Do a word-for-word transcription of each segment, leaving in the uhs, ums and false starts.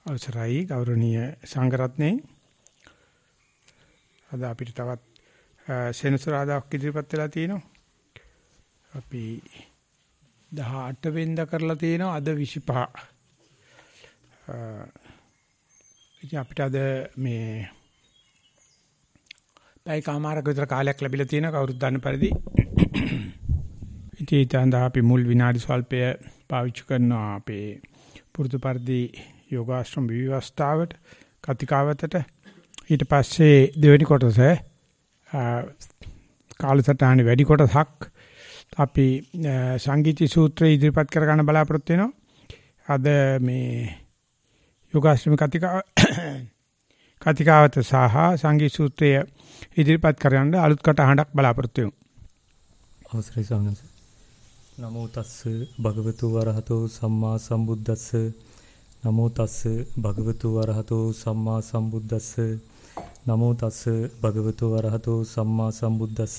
අවසරයි ගෞරවනීය සංඝරත්නයේ අද අපිට තවත් සෙනසුරාදාක් ඉදිරිපත් වෙලා තිනවා. අපි දහඅට වෙනිදා කරලා තිනවා අද විසිපහ. ඉතින් අපිට අද මේ පැයකමාරක විතර කාලයක් ලැබිලා තියෙනවා කවුරුත් දන්න පරිදි. ඉතින් ඊට අපි මුල් විනාඩි ස්වල්පය පාවිච්චි කරනවා අපේ පුරුදු පරිදි යෝගාශ්‍රම විවස්ථාවට කතිකාවතට. ඊට පස්සේ දෙවෙනි කොටස කාලසටහනේ වැඩි කොටසක් අපි සංගීති සූත්‍රය ඉදිරිපත් කර ගන්න බලාපොරොත්තු වෙනවා. අද මේ යෝගාශ්‍රම කතිකාව කතිකාවත සහ සංගීත සූත්‍රය ඉදිරිපත් කරන්න අලුත් කටහඬක් බලාපොරොත්තු වෙමු. අවසරයි ස්වාමීන් වහන්සේ. නමෝ තස්ස භගවතු වරහතෝ සම්මා සම්බුද්දස්ස නමෝ තස්ස භගවතු වරහතෝ සම්මා සම්බුද්දස්ස නමෝ තස්ස භගවතු වරහතෝ සම්මා සම්බුද්දස්ස.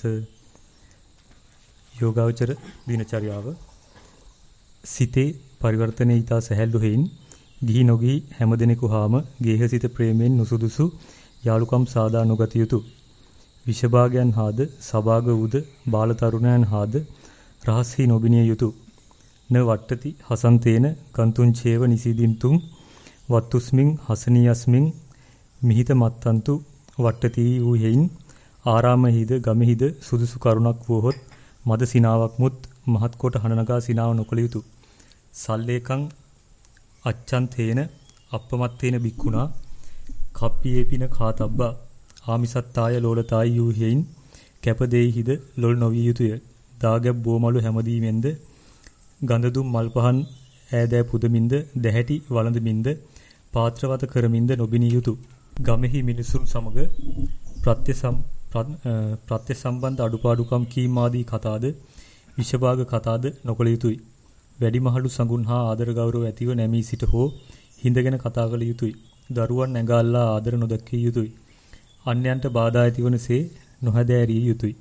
යෝගාවචර දිනචර්යාව සිතේ පරිවර්තනයේ ඊට සැහැල්ලු හේයින් ගිහි නොගිහි හැමදෙනෙකු හාම ගේහසිත ප්‍රේමයෙන් නුසුදුසු යාලුකම් සාදා නොගත යුතු විෂභාගයන් හාද සභාග වූද බාල තරුණයන් හාද රහස්හි නොබිනිය යුතු න වට්ටති හසන්තේන කන්තුං චේව නිසීදින්තුං වත්තුස්මින් හසනියස්මින් මිහිත මත්තන්තු වට්ටති වූ හේයින් ආරාමෙහිද ගමෙහිද සුදුසු කරුණක් වූහොත් මද සිනාවක් මුත් මහත් කොට හනනගා සිනාව නොකළ යුතු සල්ලේකං අච්ඡන්තේන අප්පමත්තේන බික්කුණා කප්පියේපින කාතබ්බා ආමිසත්තාය ලෝලතායි යූ හේයින් කැපදෙයිහිද ලොල් නොවිය යුතුය. දාගැබ් බෝමලු හැමදීමෙන්ද ගඳදුම් මල් පහන් ඈදෑ පුදමින්ද දැහැටි වළඳමින්ද පාත්‍රවත කරමින්ද නොබිනිය යුතු. ගමෙහි මිනිසුන් සමග ප්‍රත්‍ය ප්‍රත්‍ය සම්බන්ධ අඩුපාඩුකම් කීම් ආදී කතාද විෂභාග කතාද නොකළ යුතුය. වැඩිමහලු සඟුන් හා ආදර ගෞරව ඇතිව නැමී සිට හෝ හිඳගෙන කතා කළ යුතුය. දරුවන් ඇඟාල්ලා ආදර නොදක්විය යුතුය. අන්‍යයන්ට බාධා ඇතිවනසේ නොහැදෑරිය යුතුය.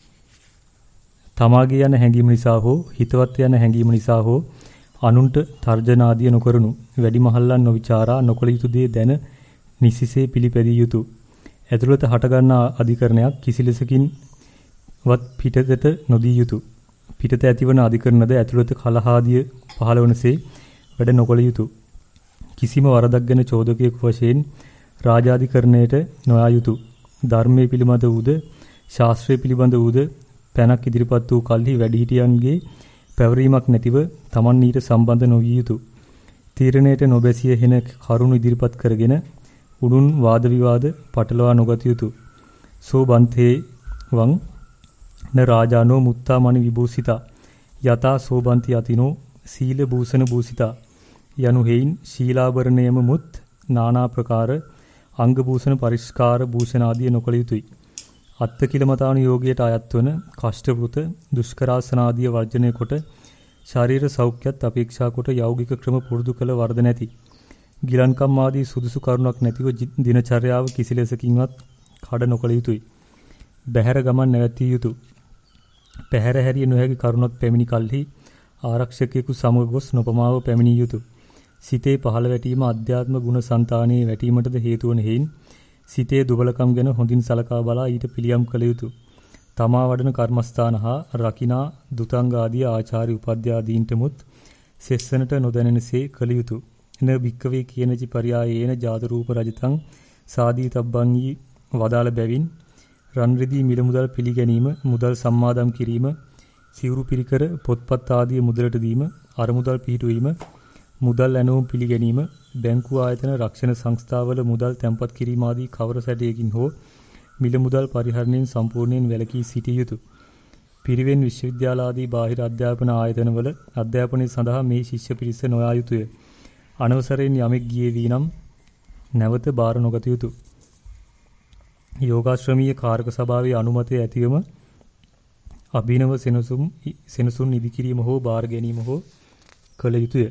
තමාගේ යන හැඟීම නිසා හෝ හිතවත් යන හැඟීම නිසා හෝ අනුන්ට තර්ජන ආදිය නොකරනු වැඩිමහල්ලන් නොවිචාරා නොකළ යුතු දේ දැන නිසිසේ පිළිපැදිය යුතුය. ඇතුළත හටගන්නා අධිකරණයක් කිසිලෙසකින් වත් පිටතට නොදී යුතුය. පිටත ඇතිවන අධිකරණද ඇතුළත කලහාදිය පහළවනසේ වැඩ නොකළ යුතුය. කිසිම වරදක් ගැන චෝදකයෙකු වශයෙන් රාජාධිකරණයට නොයා යුතුය. ධර්මයේ පිළිබඳ වූද ශාස්ත්‍රයේ පිළිබඳ වූද පැනක් ඉදිරිපත් වූ කල්හි වැඩිහිටියන්ගේ පැවරීමක් නැතිව තමන් ඊට සම්බන්ධ නොවිය යුතුය. තීරණයට නොබැසිය හෙන කරුණු ඉදිරිපත් කරගෙන උඩුන් වාද විවාද පටලවා නොගත යුතුය. සෝ බන්තේ වං න රාජානෝ මුත්තාමණි විභූසිතා යතා සෝබන්ති යතිනෝ සීල භූෂණ භූසිතා යනු හේයින් ශීලාභරණයම මුත් නානා ප්‍රකාර අංග භූෂණ පරිස්කාර භූෂණ ආදී නොකළ යුතුය. අත්තිකිලමතාණු යෝගයට අයත් වන කෂ්ඨවෘත දුෂ්කරාසන ආදී වර්ජනය කොට ශාරීරික සෞඛ්‍යත් අපේක්ෂා කොට යෞගික ක්‍රම පුරුදු කළ වර්ධ නැති ගිලන්කම් ආදී සුදුසු කරුණක් නැතිව දිනචර්යාව කිසිලෙසකින්වත් කඩ නොකළ යුතුය. බහැර ගමන් නැවතිය යුතුය. පැහැර හැරිය නොහැකි කරුණක් පැමිණි කල්හි ආරක්ෂකයෙකු සමග ගොස් නොපමාව පැමිණිය යුතුය. සිතේ පහළ වැටීම අධ්‍යාත්ම ගුණ సంతානයේ වැටීමටද හේතු වන හේයින් සිතේ දුබලකම් ගැන හොඳින් සලකා බලා ඊට පිළියම් කළ යුතුය. තමා වඩන කර්මස්ථාන හා රකිනා දුතංග ආදී ආචාර්ය උපද්‍යාදීන්ටමුත් සෙස්සනට නොදැනෙනසේ කළ යුතුය. එන වික්කවේ කියනචි පරියායේන ජාත රූප රජතං සාදී තබ්බංගී වදාළ බැවින් රන් රිදී මිල මුදල් පිළිගැනීම මුදල් සම්මාදම් කිරීම සිවුරු පිරිකර පොත්පත් ආදී මුදලට දීම අරමුදල් පිහිටුවීම මුදල් ඇනවුම් පිළිගැනීම බැංකු ආයතන රක්ෂණ සංස්ථාවල මුදල් තැන්පත් කිරීම ආදී කවර සැටයකින් හෝ මිල මුදල් පරිහරණයෙන් සම්පූර්ණයෙන් වැළකී සිටිය යුතුය. පිරිවෙන් විශ්වවිද්‍යාල ආදී බාහිර අධ්‍යාපන ආයතනවල අධ්‍යාපනය සඳහා මේ ශිෂ්‍ය පිරිස නොයා යුතුය. අනවසරයෙන් යමෙක් ගියේ වීනම් නැවත බාර නොගත යුතුය. යෝගාශ්‍රමීය කාර්ක සභාවේ අනුමැතිය ඇතිවම අභිනව සෙනසුම් සෙනසුන් ඉදිකිරීම හෝ බාර ගැනීම හෝ කළ යුතුය.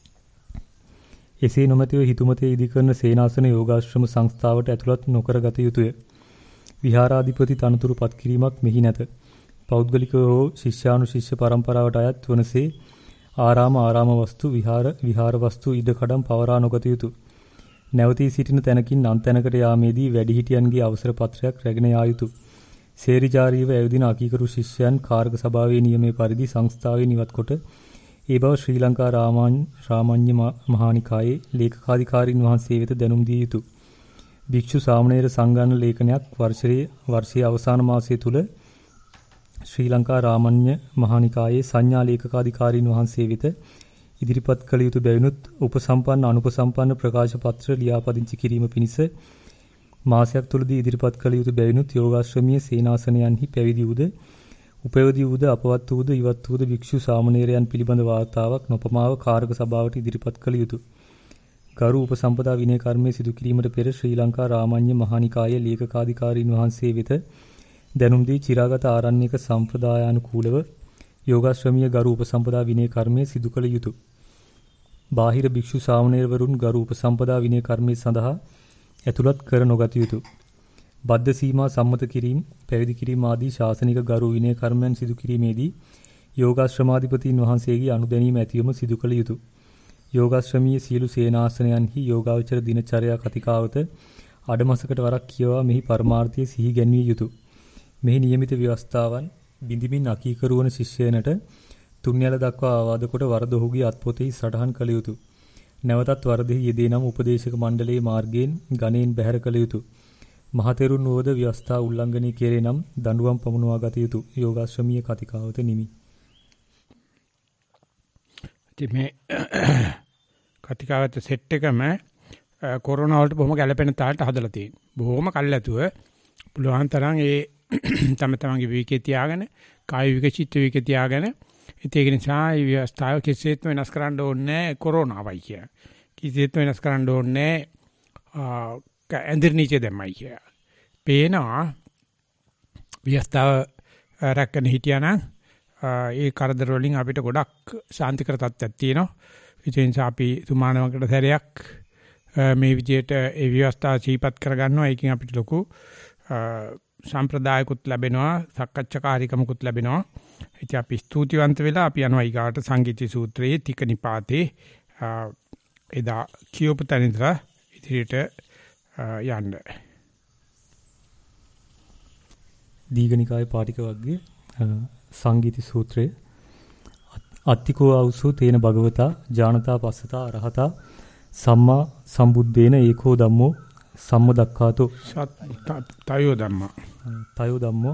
එසේ නොමැතිව හිතුමතේ ඉදිකරන සේනාසන යෝගාශ්‍රම සංස්ථාවට ඇතුළත් නොකර ගත යුතුය. විහාරාධිපති තනතුරු පත් කිරීමක් මෙහි නැත. පෞද්ගලිකව හෝ ශිෂ්‍යානුශිෂ්‍ය පරම්පරාවට අයත් වනසේ ආරාම ආරාම වස්තු විහාර විහාර වස්තු ඉඩකඩම් පවරා නොගත යුතුය. නැවතී සිටින තැනකින් අන් තැනකට යාමේදී වැඩිහිටියන්ගේ අවසර පත්‍රයක් රැගෙන යා යුතුය. සේරිජාරීව ඇවිදින අකීකරු ශිෂ්‍යයන් කාර්ක සභාවේ නියමයේ පරිදි සංස්ථාවේ නිවත් කොට ඒ බව ශ්‍රී ලංකා රාමඤ්ඤ මහානිකායේ ලේකකාධිකාරීන් වහන්සේ වෙත දැනුම් දිය යුතුය. භික්ෂු සාමණේර සංගායන ලේඛනයක් වර්ෂයේ වර්ෂයේ අවසාන මාසය තුල ශ්‍රී ලංකා රාමඤ්ඤ මහානිකායේ සංඥා ලේකකාධිකාරීන් වහන්සේ වෙත ඉදිරිපත් කළ යුතු බැවිනුත් උපසම්පන්න අනුපසම්පන්න ප්‍රකාශ පත්‍ර ලියාපදිංචි කිරීම පිණිස මාසයක් තුලදී ඉදිරිපත් කළ යුතු බැවිනුත් යෝගාශ්‍රමීය සේනාසනයන්හි පැවිදි වූද උපයෝගී වූද අපවත් වූද ඉවත් වූද භික්ෂු සාමණේරයන් පිළිබඳ වාර්තාවක් නොපමාව කාර්ක සභාවට ඉදිරිපත් කළ යුතුය. ගරු උපසම්පදා විනය කර්මයේ සිදු කිරීමට පෙර ශ්‍රී ලංකා රාමඤ්ඤ මහානිකායේ ලේකකාධිකාරීන් වහන්සේ වෙත දැනුම් දී චිරාගත ආරණ්‍යක සම්ප්‍රදායානුකූලව යෝගාශ්‍රමීය ගරු උපසම්පදා විනය කර්මයේ සිදු කළ යුතුය. බාහිර භික්ෂු සාමණේරවරුන් ගරු උපසම්පදා විනය කර්මයේ සඳහා ඇතුළත් කර නොගත යුතුය. බද්ධ සීමා සම්මත කිරීම, පැවිදි කිරීම ආදී ශාසනික ගරු විනය කර්මයන් සිදු කිරීමේදී යෝගාශ්‍රමාධිපතීන් වහන්සේගේ අනුදැනීම ඇතිවම සිදු කළ යුතුය. යෝගාශ්‍රමීය සියලු සේනාසනයන්හි යෝගාවචර දිනචර්යා කතිකාවත අඩමසකට වරක් කියවා මෙහි පරමාර්ථය සිහි ගැන්විය යුතුය. මෙහි නියමිත ව්‍යවස්ථාවන් බිඳිමින් අකීකරු වන ශිෂ්‍යයනට තුන්යල දක්වා ආවාද කොට වරද ඔහුගේ අත්පොතෙහි සටහන් කළ යුතුය. නැවතත් වරදෙහි යෙදේ නම් උපදේශක මණ්ඩලයේ මාර්ගයෙන් ගණයෙන් බැහැර කළ යුතුය. මහතෙරුන් වෝද ව්‍යවස්ථා උල්ලංඝනය කෙරේ නම් දඬුවම් පමුණවා ගත යුතුය. යෝගාශ්‍රමීය කතිකාවත නිමි. මේ කතිකාවත සෙට් එකම කොරෝනා වලට බොහොම ගැළපෙන තාලට හදලා තියෙනවා. බොහොම කල්ැතුව පුළුවන් තරම් ඒ තම තමන්ගේ විවේකී තියාගෙන කාය විවේක චිත්ත විවේක තියාගෙන ඒක නිසා මේ ව්‍යවස්ථාව කිසිසේත්ම වෙනස් කරන්න ඕනේ නැහැ කොරෝනාවයි කිය. කිසිසේත්ම වෙනස් කරන්න ඕනේ නැහැ ඇඳිරිනිචේ දැම්මයි කිය. පේනවා ව්‍යවස්ථාව රැකගෙන හිටියානම් ඒ කරදර වලින් අපිට ගොඩක් සාන්තිකර තත්ත්වයක් තියෙනවා. ඒ නිසා අපි සුමානවකට සැරයක් මේ විදිහට ඒ ව්‍යවස්ථාව සීපත් කරගන්නවා. ඒකෙන් අපිට ලොකු සම්ප්‍රදායකුත් ලැබෙනවා, සක්කච්ඡාකාරීකමකුත් ලැබෙනවා. ඉතින් අපි ස්තුතිවන්ත වෙලා අපි යනවා ඊගාට සංගීති සූත්‍රයේ තික නිපාතේ එදා කියවපු තැනින්දලා ඉදිරියට යන්න. දීඝනිකායේ පාටික වර්ගයේ සංගීති සූත්‍රයේ අත්තිකෝ අවසෝ තේන භගවතා ඥානතා පස්සතා අරහතා සම්මා සම්බුද්දේන ඒකෝ ධම්මෝ සම්මදක්ඛාතෝ තයෝ ධම්මා තයෝ ධම්මෝ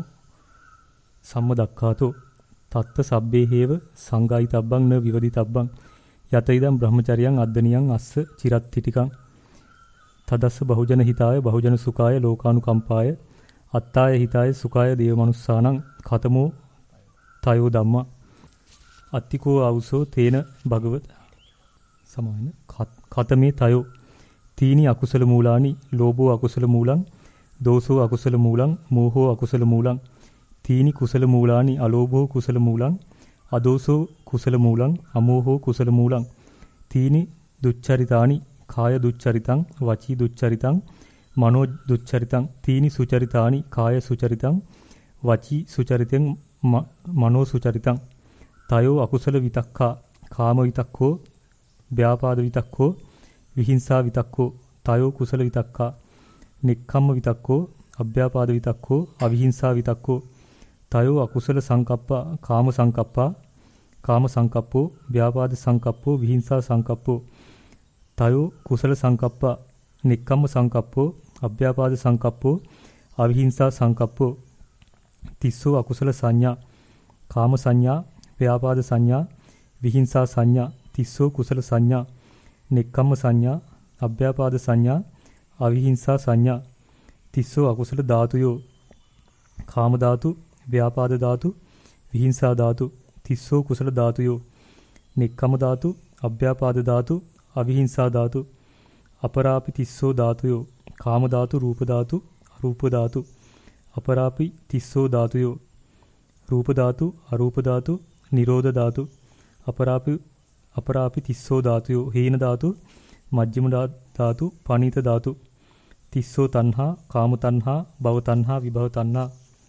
සම්මදක්ඛාතෝ තත්ත සබ්බේ හේව සංගායිතබ්බං න විවදිතබ්බං යත ඉදම් බ්‍රහ්මචරියං අද්දනියං අස්ස චිරත්තිටිකං තදස්ස බහුජන හිතාය බහුජන සුඛාය ලෝකානුකම්පාය අත්තාය හිතාය සුඛාය දේවමනුස්සානං ඛතමෝ තයෝ ධම්මා අත්තිකෝ අවසෝ තේන භගවත සමාන ඛතමේ තයෝ තීනි අකුසල මූලානි ලෝභෝ අකුසල මූලං දෝසෝ අකුසල මූලං මෝහෝ අකුසල මූලං තීනි කුසල මූලානි අලෝභෝ කුසල මූලං අදෝසෝ කුසල මූලං අමෝහෝ කුසල මූලං තීනි දුච්චරිතානි කාය දුච්චරිතං වචී දුච්චරිතං මනෝ දුච්චරිතං තීනි සුචරිතානි කාය සුචරිතං වචී සුචරිතං මනෝ සුචරිතං තයෝ අකුසල විතක්ඛා කාම විතක්ඛෝ ව්‍යාපාද විතක්ඛෝ විහිංසා විතක්ඛෝ තයෝ කුසල විතක්ඛා නික්ඛම්ම විතක්ඛෝ අභ්‍යාපාද විතක්ඛෝ අවිහිංසා විතක්ඛෝ තයෝ අකුසල සංකප්පා කාම සංකප්පා කාම සංකප්පෝ ව්‍යාපාද සංකප්පෝ විහිංසා සංකප්පෝ තයෝ කුසල සංකප්පා නික්ඛම්ම සංකප්පෝ අභ්‍යාපාද සංකප්පෝ අවිහිංසා සංකප්පෝ තිස්සෝ අකුසල සංඥා කාම සංඥා ව්‍යාපාද සංඥා විහිංසා සංඥා තිස්සෝ කුසල සංඥා නික්ඛම්ම සංඥා අභ්‍යාපාද සංඥා අවිහිංසා සංඥා තිස්සෝ අකුසල ධාතුයෝ කාම ධාතු ව්‍යාපාද ධාතු විහිංසා ධාතු තිස්සෝ කුසල ධාතුයෝ නික්ඛම්ම ධාතු අභ්‍යාපාද ධාතු අවිහිංසා ධාතු අපරාපි තිස්සෝ ධාතුයෝ කාම ධාතු රූප ධාතු අරූප ධාතු අපරාපි තිස්සෝ ධාතුයෝ රූප ධාතු අරූප ධාතු නිරෝධ ධාතු අපරාපි අපරාපි තිස්සෝ ධාතුයෝ හීන ධාතු මජ්ක්‍ධිම ධාතු පනීත ධාතු තිස්සෝ තණ්හා කාම තණ්හා භව තණ්හා විභව තණ්හා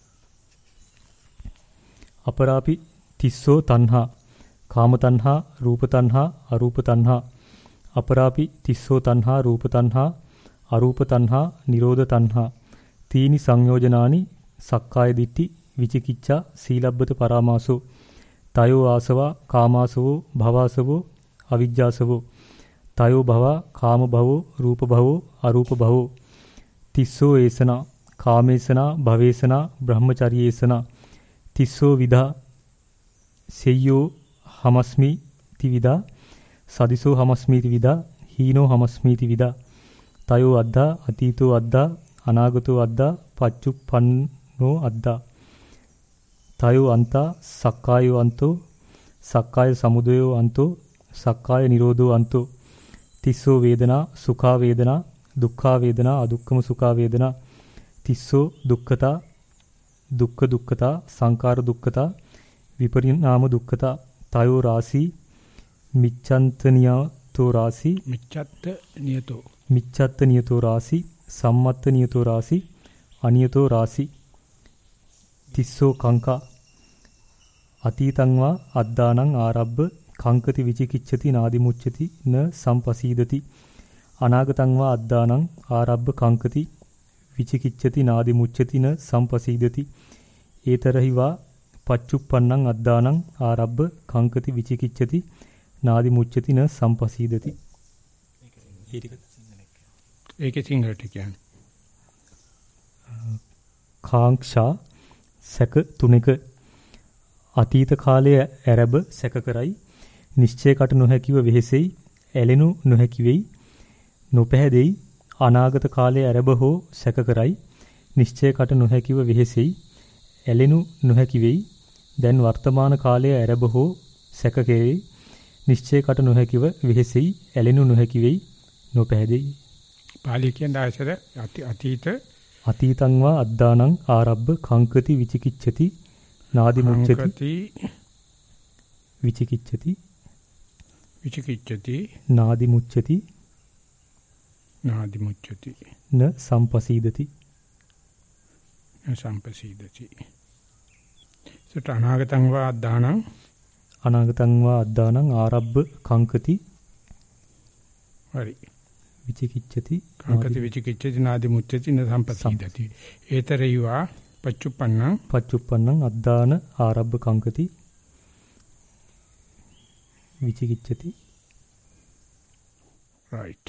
අපරාපි තිස්සෝ තණ්හා කාම තණ්හා රූප තණ්හා අරූප තණ්හා අපරාපි තිස්සෝ තණ්හා රූප තණ්හා අරූප තණ්හා නිරෝධ තණ්හා තීනි සංයෝජනානි සක්කාය දිට්ඨි විචිකිච්ඡා සීලබ්බත පරාමාසෝ තයෝ ආසවා කාමාසවෝ භවාසවෝ අවිජ්ජාසවෝ තයෝ භවා කාම භවෝ රූප භවෝ අරූප භවෝ තිස්සෝ ඒසනා කාමේසනා භවේසනා බ්‍රහ්මචර්යේසනා තිස්සෝ විදා සෙය්‍යෝ හමස්මි තිවිදා සදිසෝ හමස්මි තිවිදා හීනෝ හමස්මි තිවිදා තයෝ අද්දා අතීතෝ අද්දා අනාගතෝ අද්දා පච්චුප්පන්නෝ අද්දා තයෝ අන්තා සක්කායෝ අන්තෝ සක්කාය සමුදයෝ අන්තෝ සක්කාය නිරෝධෝ අන්තෝ තිස්සෝ වේදනා සුඛා වේදනා දුක්ඛා වේදනා අදුක්ඛම සුඛා වේදනා තිස්සෝ දුක්ඛතා දුක්ඛ දුක්ඛතා සංකාර දුක්ඛතා විපරිණාම දුක්ඛතා තයෝ රාසී මිච්ඡන්තනියතෝ රාසී මිච්ඡත්ත නියතෝ මිච්ඡත්ත නියතෝ රාසී සම්මත්ත නියතෝ රාසී අනියතෝ රාසී තිස්සෝ කංකා අතීතං වා අද්දානං ආරබ්බ කංකති විචිකිච්ඡති නාදි මුච්ඡති න සම්පසීදති අනාගතං වා අද්දානං ආරබ්බ කංකති විචිකිච්ඡති නාදි මුච්ඡති න සම්පසීදති ඒතරහි වා පච්චුප්පන්නං අද්දානං ආරබ්බ කංකති විචිකිච්ඡති නාදි මුච්ඡති න සම්පසීදති ඒකේ සිංහලට කියන්නේ කාංක්ෂා සැක තුනක අතීත කාලයේ ඇරබ සැක කරයි නිශ්චයකට නොහැකිව වෙහෙසෙයි ඇලෙනු නොහැකි වෙයි නොපැහැදෙයි අනාගත කාලයේ ඇරබ හෝ සැක කරයි නිශ්චයකට නොහැකිව වෙහෙසෙයි ඇලෙනු නොහැකි වෙයි දැන් වර්තමාන කාලයේ ඇරබ හෝ සැක කෙරෙයි නිශ්චයකට නොහැකිව වෙහෙසෙයි ඇලෙනු නොහැකි වෙයි නොපැහැදෙයි පාලි කියන දායසර අතීත අතීතං වා අද්දානං ආරබ්බ කංකති විචිකිච්ඡති නාදි මුච්ඡති විචිකිච්ඡති විචිකිච්ඡති නාදි මුච්ඡති නාදි මුච්ඡති න සම්පසීදති න සම්පසීදති සට අනාගතං වා අද්දානං අනාගතං වා අද්දානං ආරබ්බ කංකති හරි විචිකිච්ඡති කංකති විචිකිච්ඡති නාදි මුච්ඡති න සම්පසීදති ඒතරයවා පච්චුප්පන්නං පච්චුප්පන්නං අද්දාන ආරබ්බ කංකති විචිකිච්ඡති right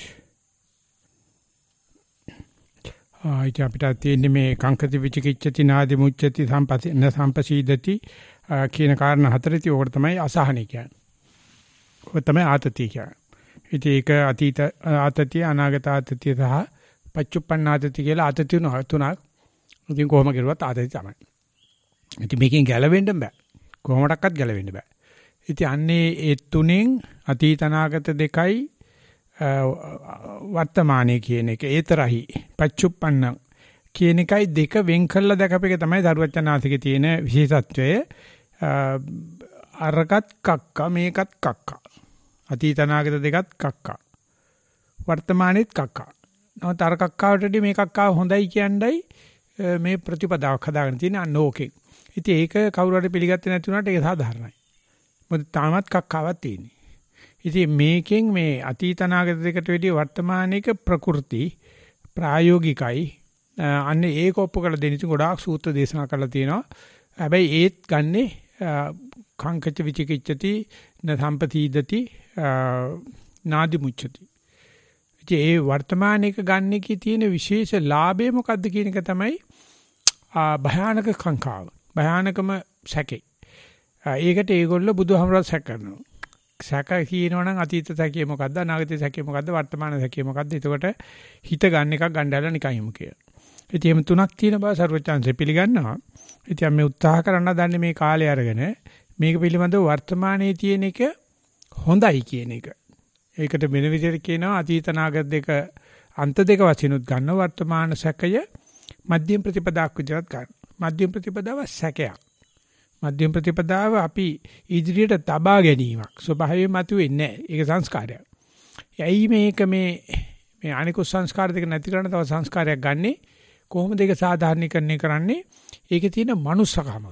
ආයිත අපිට තියෙන්නේ මේ කංකති විචිකිච්ඡති නාදි මුච්ඡති සම්පසී න සම්පසීදති කියන කාරණා හතරේ ඕකට තමයි අසහනය කියන්නේ. ඔය තමයි ආතතිය කියන්නේ. ඉතින් ඒක අතීත ආතතිය අනාගත ආතතිය සහ පච්චුප්පන්න ආතතිය කියලා ආතතිය තුනක්. ඉතින් කොහොම කරුවත් ආතතිය තමයි. ඉතින් මේකෙන් ගැලවෙන්න බෑ. කොහොමඩක්වත් ගැලවෙන්න බෑ. ඉතින් අන්නේ ඒ තුනෙන් අතීත අනාගත දෙකයි වර්තමානයේ කියන එක ඒතරහි පච්චුප්පන්න කියන එකයි දෙක වෙන් කරලා දැකපේක තමයි දරුවචනාතිකේ තියෙන විශේෂත්වය. අරකට කක්ක මේකත් කක්ක. අතීත අනාගත දෙකත් කක්ක. වර්තමානෙත් කක්ක. නමුත් අර කක්කාවටදී මේ කක්කාව හොඳයි කියන්නයි මේ ප්‍රතිපදාවක් හදාගෙන තියෙන අනෝකේ. ඉතින් ඒක කවුරු හරි පිළිගත්තේ නැති වුණාට ඒක සාධාරණයි. මොකද තාමත් කක්කාවක් තියෙන්නේ. ඉතින් මේකෙන් මේ අතීත අනාගත දෙකට වැඩිය වර්තමානික ප්‍රകൃති ප්‍රායෝගිකයි. අන්නේ ඒක ඔප්පු කරලා දෙන්න ඉතින් ගොඩාක් සූත්‍ර දේශනා කරලා තියෙනවා. හැබැයි ඒත් ගන්නේ කංකච්ච විචිකිච්ඡති න සම්පතිදති නාදි මුච්ඡති. ඉතින් ඒ වර්තමානික ගන්න එකේ තියෙන විශේෂ ලාභය මොකද්ද කියන එක තමයි භයානක කංකාව. භයානකම සැකේ. ඒකට ඒගොල්ලෝ බුදුහමරත් සැක කරනවා. සැක කියනවනම් අතීත සැකේ මොකද්ද අනාගත සැකේ මොකද්ද වර්තමාන සැකේ මොකද්ද? එතකොට හිත ගන්න එකක් ගන්නදලා නිකන් හිමු කියලා. ඉතින් එහෙම තුනක් තියෙන බව සර්වචාන්සේ පිළිගන්නවා. ඉතින් මේ උත්සාහ කරන්න දන්නේ මේ කාලේ අරගෙන මේක පිළිබඳව වර්තමානයේ තියෙන එක හොඳයි කියන එක. ඒකට වෙන විදිහට කියනවා අතීත අනාගත දෙක අන්ත දෙක වශයෙන් උත් ගන්න වර්තමාන සැකය මධ්‍යම ප්‍රතිපදාවක් විදිහට ගන්න. මධ්‍යම ප්‍රතිපදාව සැකයක්. මධ්‍යම ප්‍රතිපදාව අපි ඉදිරියට තබා ගැනීමක්. ස්වභාවයෙන් මතුවෙන්නේ නැහැ. ඒක සංස්කාරයක්. යයි මේක මේ මේ අනිකුත් සංස්කාර දෙක නැති කරන තව සංස්කාරයක් ගන්නෙ කොහොමද ඒක සාධාරණීකරණය කරන්නේ? ඒකේ තියෙන මනුස්සකම.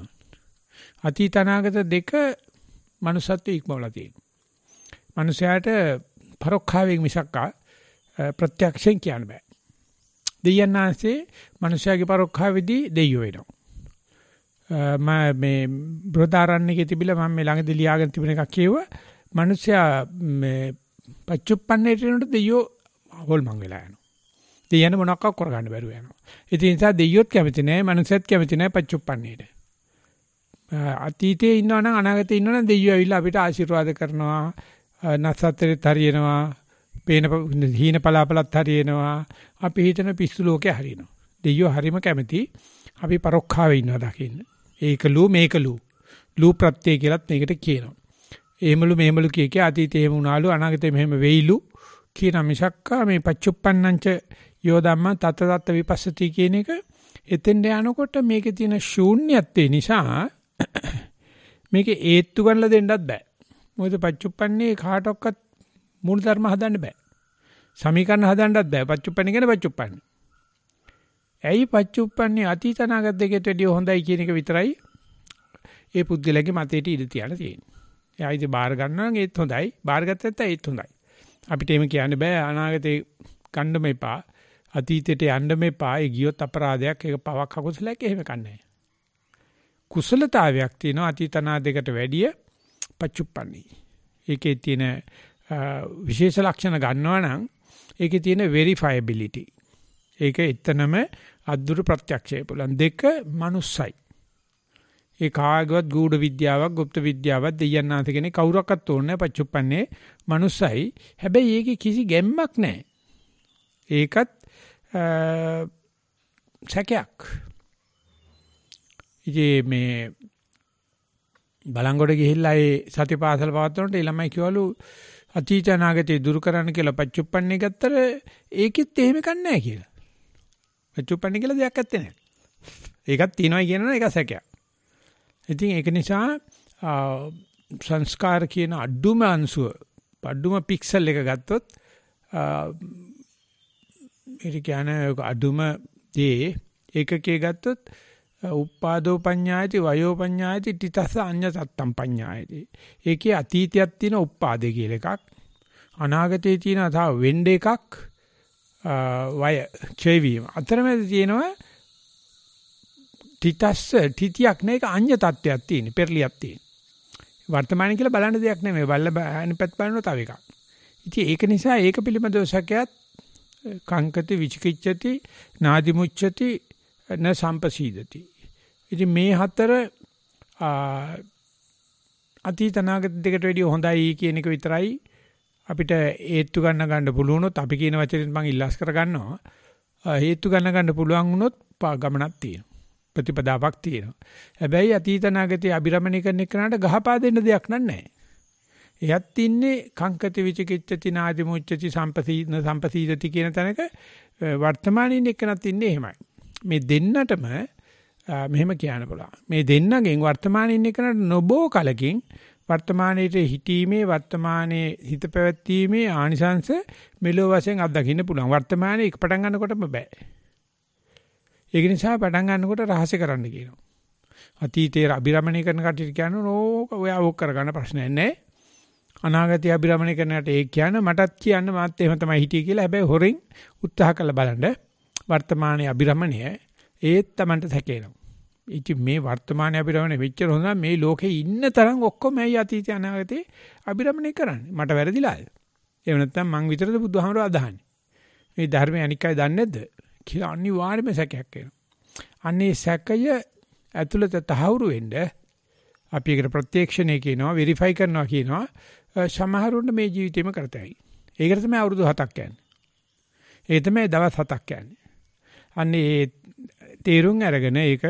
අතීත අනාගත දෙක මනුස්සත්වයේ ඉක්මවලා තියෙනවා. මනුස්සයාට පරෝක්ෂාවෙන් මිසක් ප්‍රත්‍යක්ෂයෙන් කියන්න බෑ. දෙයන්නාසේ මනුෂයාගේ පරෝක්ෂාවේදී දෙයියෝ වෙනවා. මම මේ බ්‍රහදාරණ්‍යකේ තිබිලා මම මේ ළඟදී ලියාගෙන තිබෙන එකක් කියුවා. මනුෂයා මේ පච්චුප්පන්නේට යනකොට දෙයියෝ හොල්මන් වෙලා යනවා. දෙයයන් මොනක්ක කරගන්න බැරුව යනවා. ඒ නිසා දෙයියොත් කැමති නැහැ, මනුෂයත් කැමති නැහැ පච්චුප්පන්නේට. අතීතයේ ඉන්නවා නම් අනාගතේ ඉන්නවා නම් දෙයියෝ ඇවිල්ලා අපිට ආශිර්වාද කරනවා, නසතරෙත් හරියනවා, පේන හීන පලාපලත් හරියනවා. අපි හිතන පිස්සු ලෝකේ හරියනවා. දෙයියෝ හරිම කැමති අපි පරෝක්ෂාවේ ඉන්නවා දකින්න. ඒකලු මේකලු ලූ ප්‍රත්‍ය කියලාත් මේකට කියනවා. එහෙමලු මෙහෙමලු කිය කිය අතීතේ එහෙම වුණාලු අනාගතේ මෙහෙම වෙයිලු කියන මිසක්කා මේ පච්චුප්පන්නංච යෝධම්ම තත තත් විපස්සති කියන එක එතෙන්ට යනකොට මේකේ තියෙන ශූන්‍යත්වය නිසා මේකේ ඒත්තු ගන්නලා දෙන්නත් බෑ. මොකද පච්චුප්පන්නේ කාටවත් මූල ධර්ම හදන්න බෑ. සමීකරණ හදන්නත් බෑ. පච්චුප්පන්නේ කියන පච්චුප්පන්නේ. ඇයි පච්චුප්පන්නේ අතීත අනාගත දෙකට වඩා හොඳයි කියන එක විතරයි ඒ පුද්ගලයාගේ මතයට ඉඳ තියලා තියෙන්නේ. එයා ඉතින් බාර ගන්නවා නම් ඒත් හොඳයි. බාර ගත්තත් ඒත් හොඳයි. අපිට එහෙම කියන්න බෑ අනාගතේ ගන්න මෙපා. අතීතයට යන්න මෙපා. ඒ ගියොත් අපරාධයක්. ඒක පවක් අකුසලයක් එහෙම කන්නේ. කුසලතාවයක් තියෙනවා අතීත අනාගතයකට වැඩිය පච්චුප්පන්නේ. ඒකේ තියෙන විශේෂ ලක්ෂණ ගන්නවා නම් ඒකේ තියෙන වෙරිෆයබිලිටි. ඒක එතනම අද්දුරු ප්‍රත්‍යක්ෂය පුළුවන්. දෙක මනුස්සයි. ඒ කාගවත් ගුඪ විද්‍යාවක්, গুপ্ত විද්‍යාවක් දෙයන්නාත කෙනේ කවුරක්වත් ඕනේ නැහැ පච්චුප්පන්නේ මනුස්සයි. හැබැයි ඒකේ කිසි ගැම්මක් නැහැ. ඒකත් සැකයක්. ඉතින් මේ බලංගොඩ ගිහිල්ලා ඒ සතිපාසල පවත්වනකොට ඒ ළමයි කිව්වලු අතීත අනාගතේ දුරු කරන්න කියලා පච්චුප්පන්නේ ගත්තර ඒකෙත් එහෙම කන්නේ නැහැ කියලා. පච්චුප්පන්නේ කියලා දෙයක් නැත්තේ නෑ. ඒකත් තියෙනවා කියනවා ඒක සැකයක්. ඉතින් ඒක නිසා සංස්කාර කියන අඩුම අංශුව, අඩුම පික්සල් එක ගත්තොත් ඒ කියන්නේ අඩුම දේ ඒකකේ ගත්තොත් උපාදෝ පඤ්ඤායති වයෝ පඤ්ඤායති තිතස්ස අඤ්ඤ සත්තම් පඤ්ඤායති. ඒකේ අතීතයක් තියෙන උපාදේ කියලා එකක්, අනාගතයේ තියෙන තව වෙන්න එකක්, වය ක්ෂය වීම. අතරමැද තියෙනවා තිතස්ස තිතියක් නේ, ඒක අඤ්ඤ තත්ත්වයක් තියෙන, පෙරලියක් තියෙන. වර්තමානයේ කියලා බලන්න දෙයක් නෙමෙයි, බල්ල අනිපත් බලනවා තව එකක්. ඉතින් ඒක නිසා ඒක පිළිබඳව සැකයත් කංකති විචිකිච්ඡති නාදි මුච්ඡති න සම්පසීදති. ඉතින් මේ හතර අතීත අනාගත දෙකට වැඩිය හොඳයි කියන එක විතරයි අපිට හේතු ගන්න ගන්න පුළුවනොත්, අපි කියන වචනෙත් මම ඉල්ලාස් කර ගන්නවා. හේතු ගන්න ගන්න පුළුවන් වුණොත් ගමනක් තියෙනවා, ප්‍රතිපදාවක් තියෙනවා. හැබැයි අතීත අනාගතයේ අභිරමණය කරන එකට ගහපා දෙන්න දෙයක් නැහැ. එයත් ඉන්නේ කංකති විචිකිච්ඡති නාදි මුච්ඡති සම්පසීන සම්පසීදති කියන තැනක. වර්තමානයේ ඉන්න එකනත් ඉන්නේ එහෙමයි. මේ දෙන්නටම මෙහෙම කියන්න පුළුවන්. මේ දෙන්නගෙන් වර්තමානයේ ඉන්න කෙනාට නොබෝ කලකින් වර්තමානයේ හිටීමේ, වර්තමානයේ හිත පැවැත්ීමේ ආනිසංශ මෙලෝ වශයෙන් අත්දකින්න පුළුවන්. වර්තමානයේ එක පටන් ගන්නකොටම බෑ. ඒක නිසා පටන් ගන්නකොට රහස්‍ය කරන්න කියනවා. අතීතයේ අභිරමණය කරන කටියට කියනවා නෝ ඔයා ඕක කරගන්න ප්‍රශ්නයක් නැහැ. අනාගතය අභිරමණය කරනට ඒක කියන්න මටත් කියන්න මාත් එහෙම තමයි හිටියේ කියලා. හැබැයි හොරෙන් උත්සාහ කරලා බලන්න වර්තමානයේ අභිරමණය ඒත් Tamanට තැකේනවා. ඉතින් මේ වර්තමානයේ අභිරමණය වෙච්චර හොඳ මේ ලෝකේ ඉන්න තරම් ඔක්කොම මේ අතීතය අනාගතේ අභිරමණය කරන්නේ. මට වැරදිලාද? එහෙම නැත්නම් මං විතරද බුදුහාමරව අදහන්නේ? මේ ධර්මයේ අනිකයි දන්නේ නැද්ද කියලා අනිවාර්යයෙන්ම සැකයක් එනවා. අනේ සැකය ඇතුළත තහවුරු වෙන්න අපි ඒකට ප්‍රත්‍යක්ෂණය කියනවා, වෙරිෆයි කරනවා කියනවා. සමහරුන්ට මේ ජීවිතේම කරතයි. ඒකට තමයි අවුරුදු හතක් යන්නේ. ඒ තමයි දවස් හතක් යන්නේ. අන්නේ ඒ තේරුම් අරගෙන ඒක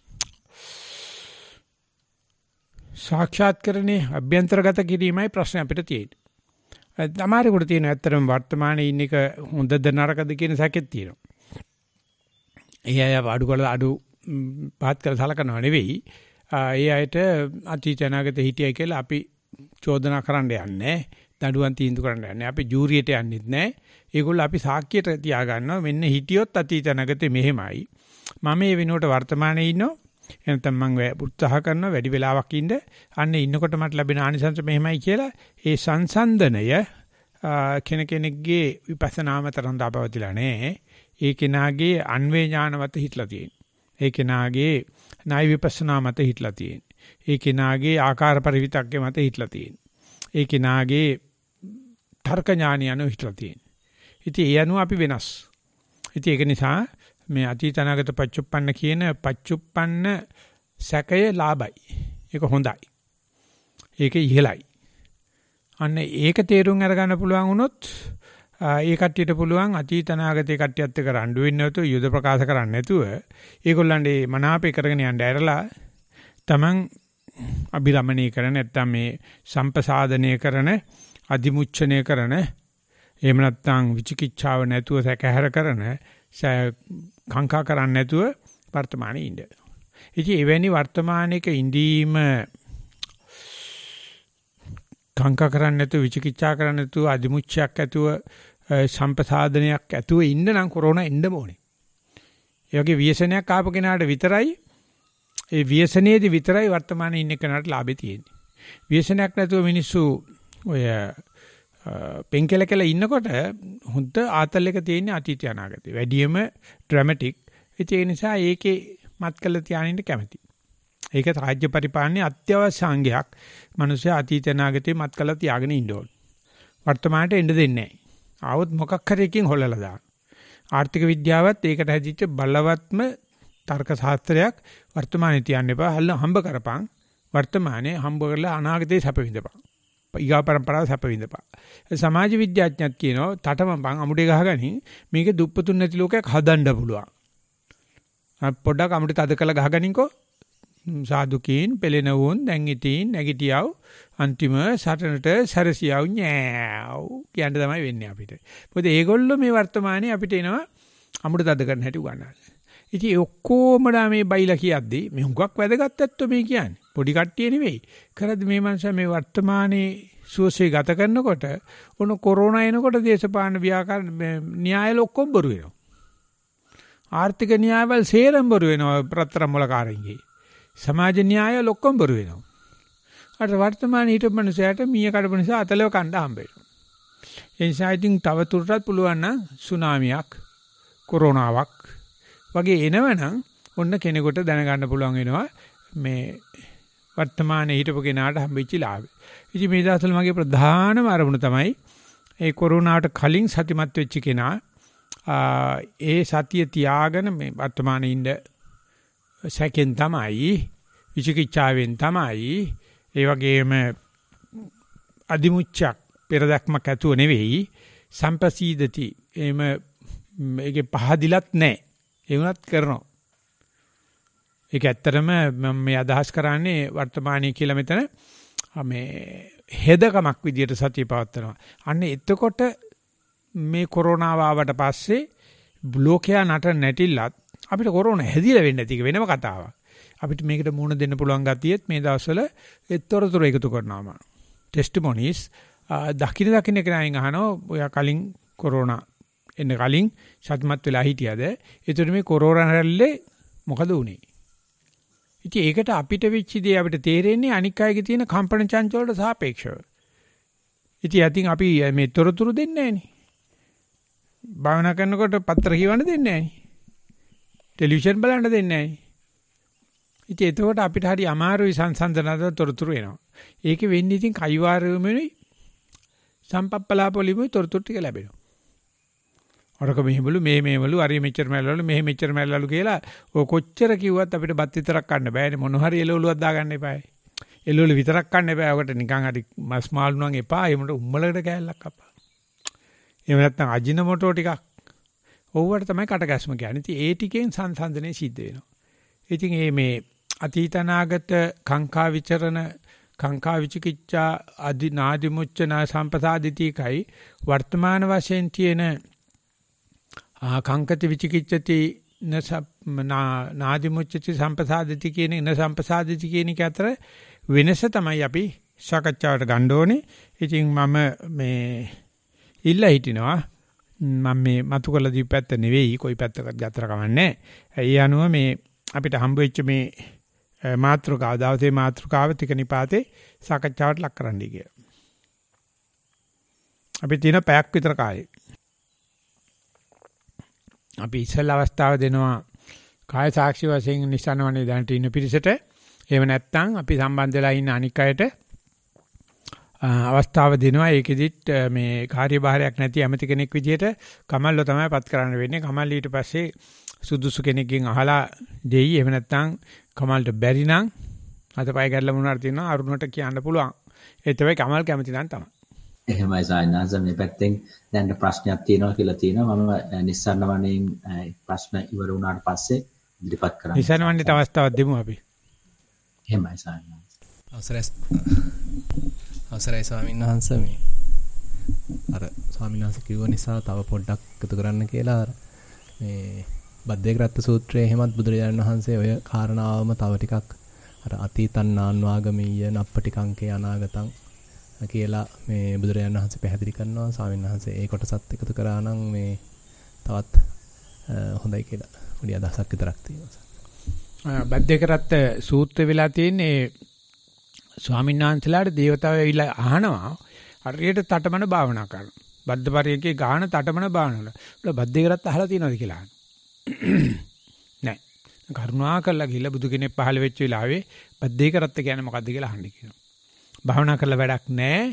සාක්ෂාත්කරණේ අභ්‍යන්තරගත කිරීමයි ප්‍රශ්න අපිට තියෙන්නේ. තමාරේකට තියෙන ඇත්තටම වර්තමානයේ ඉන්න එක හොඳද නරකද කියන සැකෙත් තියෙනවා. ඒ අය අඩු කළ අඩු පාත් කළ සලකනව නෙවෙයි. ඒ අයට අතීත අනාගත හිටියයි කියලා අපි චෝදනා කරන්න යන්නේ. දඬුවම් තීන්දුව කරන්න යන්නේ. අපි ජූරියට යන්නෙත් නැහැ. ඒගොල්ලෝ අපි සාක්කියට තියා ගන්නවා. මෙන්න හිටියොත් අතීත අනාගතේ මෙහෙමයි. මම මේ වෙනුවට වර්තමානයේ ඉන්නවා. එනතම් මම උත්සාහ කරනවා වැඩි වෙලාවක් ඉන්න. අන්න ඉන්නකොට මට ලැබෙන ආනිසංස මෙහෙමයි කියලා ඒ සංසන්දනය කෙනෙක්ගේ විපස්සනා මතරන් දාපවතිලා නැහැ. ඒ කෙනාගේ අන්වේ ඥානවත හිටලා තියෙන්නේ. ඒ කෙනාගේ ණය විපස්සනා මත හිටලා තියෙන්නේ. ඒ කෙනාගේ ආකාර පරිවිතක්කේ මත හිටලා තියෙන්නේ. ඒ කෙනාගේ තර්ක ඥානිය අනුව හිටලා තියෙන්නේ. ඉතින් ඒ අනුව අපි වෙනස්. ඉතින් ඒක නිසා මේ අතීත අනාගත පච්චුප්පන්න කියන පච්චුප්පන්න සැකය ලාභයි. ඒක හොඳයි. ඒක ඉහළයි. අන්න ඒක තේරුම් අරගන්න පුළුවන් වුණොත් ඒ කට්ටියට පුළුවන් අතීත අනාගතේ කට්ටියත් එක්ක රණ්ඩු වෙන්නේ නැතුව යුද ප්‍රකාශ කරන්නේ නැතුව ඒගොල්ලන්ගේ මනාපේ කරගෙන යන්න ඇරලා තමන් අභිරමණය කරන නැත්තම් මේ සම්පසාදනය කරන අදිමුච්ඡනය කරන එහෙම නැත්තම් විචිකිච්ඡාව නැතුව සැකහැර කරන කංකා කරන්නේ නැතුව වර්තමානයේ ඉන්න. ඉතින් එවැනි වර්තමානයක ඉඳීම කංකා කරන්නේ නැතුව විචිකිච්ඡා කරන්නේ නැතුව අදිමුච්ඡයක් ඇතුව සම්පසාදනයක් ඇතුව ඉන්න නම් කොරෝනා එන්න ඕනේ. ඒ වගේ ව්‍යසනයක් ආපු කෙනාට විතරයි ඒ ව්‍යසනයේදී විතරයි වර්තමානයේ ඉන්න කෙනාට ලාභේ තියෙන්නේ. ව්‍යසනයක් නැතුව මිනිස්සු ඔය පෙන්කලකල ඉන්නකොට හොඳ ආතල් එක තියෙන අතීත අනාගතේ. වැඩියම ඩ්‍රැමැටික්. ඒ නිසා ඒකේ මත් කළ තියානින්න කැමති. ඒක රාජ්‍ය පරිපාලනයේ අත්‍යවශ්‍ය අංගයක්. මිනිස්සු අතීත අනාගතේ මත් කළ තියාගෙන ඉන්න ඕන. වර්තමානට එන්න දෙන්නේ නැහැ. ආවොත් මොකක් හරි එකකින් හොල්ලලා දාන්න. ආර්ථික විද්‍යාවත් ඒකට හැදිච්ච බලවත්ම තර්ක ශාස්ත්‍රයක් වර්තමානයේ තියන්න එපා. හම්බ කරපන්. වර්තමානයේ හම්බ කරලා අනාගතේ සැප විඳපන්. ඊගා પરම්පරාව සැප විඳපන්. සමාජ විද්‍යාඥයත් කියනවා තටමපන් අමුඩේ ගහගනින් මේක දුප්පතුන් නැති ලෝකයක් හදන්න පුළුවන්. පොඩ්ඩක් අමුඩේ තද කළ ගහගනින්කෝ. සාදුකීන් පෙළෙනවුන් දැන් ඉතින් නැගිටියව අන්තිම සටනට සැරසියව නෑව් කියන්න තමයි වෙන්නේ අපිට. මොකද ඒගොල්ලෝ මේ වර්තමානයේ අපිට එනවා අමුඩ තද කරන්න හැටි උගන්වන්න. ඉතින් ඔක්කොම මේ බයිලා කියද්දි මේ හුඟක් වැදගත් ඇත්තෝ මේ කියන්නේ. පොඩි කට්ටිය නෙවෙයි. කරද්දි මේ මනුස්සයා මේ වර්තමානයේ සුවසේ ගත කරනකොට ඔන්න කොරෝනා එනකොට දේශපාලන ව්‍යාකරණ න්‍යාය ඔක්කොම බොරු වෙනවා. ආර්ථික න්‍යායවල සේරම බොරු වෙනවා ප්‍රතරම් වල කාරණේ. සමාජ න්‍යාය ඔක්කොම බොරු වෙනවා. අර වර්තමානයේ හිටපු මනුස්සයාට මීය කඩපු නිසා අතලව කණ්ඩ හම්බ වෙනවා. ඒ නිසා ඉතින් තව තුරටත් පුළුවන් නම් සුනාමියක් කොරෝනාවක් වගේ එනවනම් ඔන්න කෙනෙකුට දැනගන්න පුළුවන් වෙනවා මේ වර්තමානයේ හිටපු කෙනාට හම්බෙච්ච ලාභය. ඉතින් මේ දවස්වල මගේ ප්‍රධානම අරමුණ තමයි ඒ කොරෝනාවට කලින් සතිමත් වෙච්ච කෙනා ඒ සතිය තියාගෙන මේ වර්තමානයේ ඉන්න සැකෙන් තමයි විචිකිච්ඡාවෙන් තමයි ඒ වගේම අදිමුච්ඡක් පෙරදක්මක් ඇතුව නෙවෙයි සම්පසීදති එහෙම මේකේ පහදිලත් නැහැ ඒ වුණත් කරනවා. ඒක ඇත්තටම මම මේ අදහස් කරන්නේ වර්තමානයේ කියලා මෙතන මේ හෙදකමක් විදියට සතිය පවත්වනවා. අන්න එතකොට මේ කොරෝනාව ආවට පස්සේ ලෝකයා නට නැටිලත් අපිට කොරෝනා හැදිලා වෙන්නේ නැති එක වෙනම කතාවක්. අපිට මේකට මුහුණ දෙන්න පුළුවන් ගතියෙත් මේ දවස්වල ඒතරතුර එකතු කරනවා. ටෙස්ටිමොනිස් දකින්න දකින්න කෙනායින් අහනවා ඔයා කලින් කොරෝනා එන්න කලින් සත්‍යමත් වෙලා හිටියද? ඒතර මේ කොරෝනා රැල්ලේ මොකද වුනේ? ඉතින් ඒකට අපිට වෙච්ච දේ අපිට තේරෙන්නේ අනික් අයගේ තියෙන කම්පන චංචල වලට සාපේක්ෂව. ඉතින් අතින් අපි මේ තොරතුරු දෙන්නේ නැහනේ. භාවනා කරනකොට පත්‍ර කියවන්න දෙන්නේ නැහනේ. ටෙලිවිෂන් බලන්න දෙන්නේ නැහනේ. ඉතින් එතකොට අපිට හරි අමාරුයි සංසන්දනද තොරතුරු එනවා. ඒකෙ වෙන්නේ ඉතින් කයිවාරෙමුනේ සම්පප්පලාපොලිමුයි තොරතුරු ටික ලැබෙනවා. අරක මෙහෙමලු මේ මේවලු අර මෙච්චර මැල්ලලු මෙහෙ මෙච්චර මැල්ලලු කියලා ඔය කොච්චර කිව්වත් අපිට බත් විතරක් කන්න බෑනේ මොන හරි එළවලුවක් දාගන්න එපායි. එළවලු විතරක් කන්න එපා. ඔකට නිකන් හරි මස් මාළු නම් එපා. ඒකට උම්මලකට කෑල්ලක් අප්පා. එහෙම නැත්නම් අජිනමොටෝ ටිකක්. ඕවට තමයි කටගැස්ම කියන්නේ. ඉතින් ඒ ටිකෙන් සංසන්දනය සිද්ධ වෙනවා. ඉතින් මේ මේ අතීත අනාගත කාංකා විචරණ කාංකා විචිකිච්ඡා අදි නාදි මුච්චන සම්පසාදිතීකයි වර්තමාන වශයෙන් තියෙන කාංකති විචිකිච්ඡති නාදි මුච්චති සම්පසාදිතී කියන ඉන සම්පසාදිතී කියන එක අතර වෙනස තමයි අපි සාකච්ඡාවට ගන්න ඕනේ. ඉතින් මම මේ ඉල්ල හිටිනවා මම මේ මතු කළ දීපැත්ත නෙවෙයි කොයි පැත්තකට ගතර කමන්නේ. ඒ අනුව මේ අපිට හම්බ වෙච්ච මේ මාත්‍රකාව දවසේ මාත්‍රකාව තික නිපාතේ සාකච්ඡාවට ලක් කරන්නයි කියලා. අපි තියෙන පැයක් විතර කාලේ. අපි ඉස්සෙල්ලා අවස්ථාව දෙනවා කාය සාක්ෂි වශයෙන් නිසනවනේ දැනට ඉන්න පිරිසට. එහෙම නැත්නම් අපි සම්බන්ධ වෙලා ඉන්න අනික් අයට අවස්ථාව දෙනවා. ඒකෙදිත් මේ කාර්යභාරයක් නැති ඇමති කෙනෙක් විදිහට කමල්ව තමයි පත් කරන්න වෙන්නේ. කමල් ඊට පස්සේ සුදුසු කෙනෙක්ගෙන් අහලා දෙයි. එහෙම නැත්නම් කමල්ට බැරි නම් අතපය ගැල්ල මොනවාර තියෙනවා අරුණට කියන්න පුළුවන්. ඒ තමයි කමල් කැමති නම් තමයි. එහෙමයි සායනාස මේ පැත්තෙන් දැන් ප්‍රශ්නයක් තියෙනවා කියලා තියෙනවා. මම නිස්සාරණ වණෙන් ප්‍රශ්න ඉවර වුණාට පස්සේ ඉදිරිපත් කරන්න. නිස්සාරණ වණේට අවස්ථාවක් දෙමු අපි. එහෙමයි සායනාස. අවසරයි අවසරයි ස්වාමීන් වහන්සේ මේ අර ස්වාමීන් වහන්සේ කිව්ව නිසා තව පොඩ්ඩක් එකතු කරන්න කියලා අර මේ බද්දේකරත්ත සූත්‍රයේ එහෙමත් බුදුරජාණන් වහන්සේ ඔය කාරණාවම තව ටිකක් අර අතීතං නාන්වාගමීය නප්පටිකංකේ අනාගතං කියලා මේ බුදුරජාණන් වහන්සේ පැහැදිලි කරනවා. ස්වාමීන් වහන්සේ ඒ කොටසත් එකතු කරා නම් මේ තවත් හොඳයි කියලා පොඩි අදහසක් විතරක් තියෙනවා. බද්දේකරත්ත සූත්‍රය වෙලා තියෙන්නේ ස්වාමීන් වහන්සේලාට දේවතාවෝ ඇවිල්ලා අහනවා හරියට තටමන භාවනා කරනවා. බද්දපරියකේ ගාන තටමන භාවනාවල. ඒක බද්දේකරත්ත අහලා තියෙනවද කියලා අහනවා. නෑ. කරුණා කළා ගිහලා බුදු කෙනෙක් පහළ වෙච්ච වෙලාවේ බද්දේකරත්ත කියන්නේ මොකද්ද කියලා අහන්නේ කියනවා. භාවනා කරලා වැඩක් නැහැ.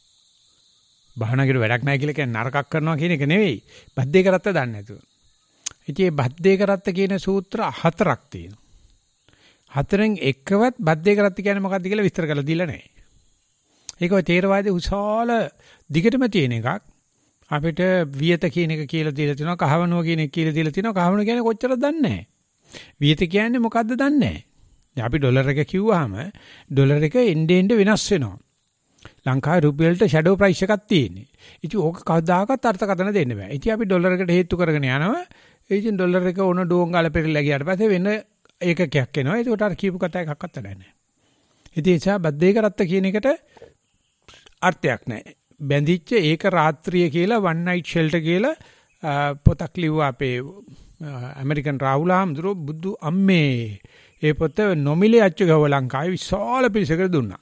භාවනා කරලා වැඩක් නැහැ කියලා කියන්නේ නරකක් කරනවා කියන එක නෙවෙයි. බද්දේකරත්ත දන්නේ නැතුව. ඉතින් මේ බද්දේකරත්ත කියන සූත්‍ර හතරක් තියෙනවා. හතරෙන් එකවත් බද්දේකරත්ත කියන්නේ මොකද්ද කියලා විස්තර කරලා දීලා නැහැ. ඒක ඔය තේරවාදී උසාල දිගටම තියෙන එකක්. අපිට වියත කියන එක කියලා දීලා තියෙනවා. කහවණුව කියන එක කියලා දීලා තියෙනවා. කහවණුව කියන්නේ කොච්චරද දන්නේ නැහැ. වියත කියන්නේ මොකද්ද දන්නේ නැහැ. අපි ඩොලර් එක කිව්වහම ඩොලර් එක එන්නේ එන්නේ වෙනස් වෙනවා. ලංකාවේ රුපියලට ෂැඩෝ ප්‍රයිස් එකක් තියෙන්නේ. ඉතින් ඕක කවදාකවත් අර්ථකථන දෙන්න බෑ. ඉතින් අපි ඩොලර් එකට හේතු කරගෙන යනවා. ඉතින් ඩොලර් එක ඕන ඩෝංගාල පෙරලා ගියාට පස්සේ වෙන ඒකකයක් එනවා. ඒකට අර කියපු කතා එකක්වත් වැඩ නැහැ. ඉතින් ඒ නිසා බද්දේකරත්ත කියන එකට අර්ථයක් නැහැ. බැඳිච්ච ඒක රාත්‍රිය කියලා one night shelter කියලා පොතක් ලිව්වා අපේ ඇමරිකන් රාහුල හාමුදුරුවෝ බුදු අම්මේ. ඒ පොත නොමිලේ අච්චු ගව ලංකාවේ විශාල පිරිසකට දුන්නා.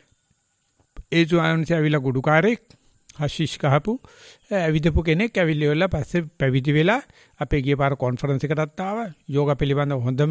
ඒ ස්වාමීන් ඇවිල්ලා ගුඩුකාරයෙක් හෂිෂ් කහපු ඇවිදපු කෙනෙක් ඇවිල්ලා පස්සේ පැවිදි වෙලා අපේ ගිය පාර කොන්ෆරන්ස් එකටත් ආවා. යෝගා පිළිබඳව හොඳම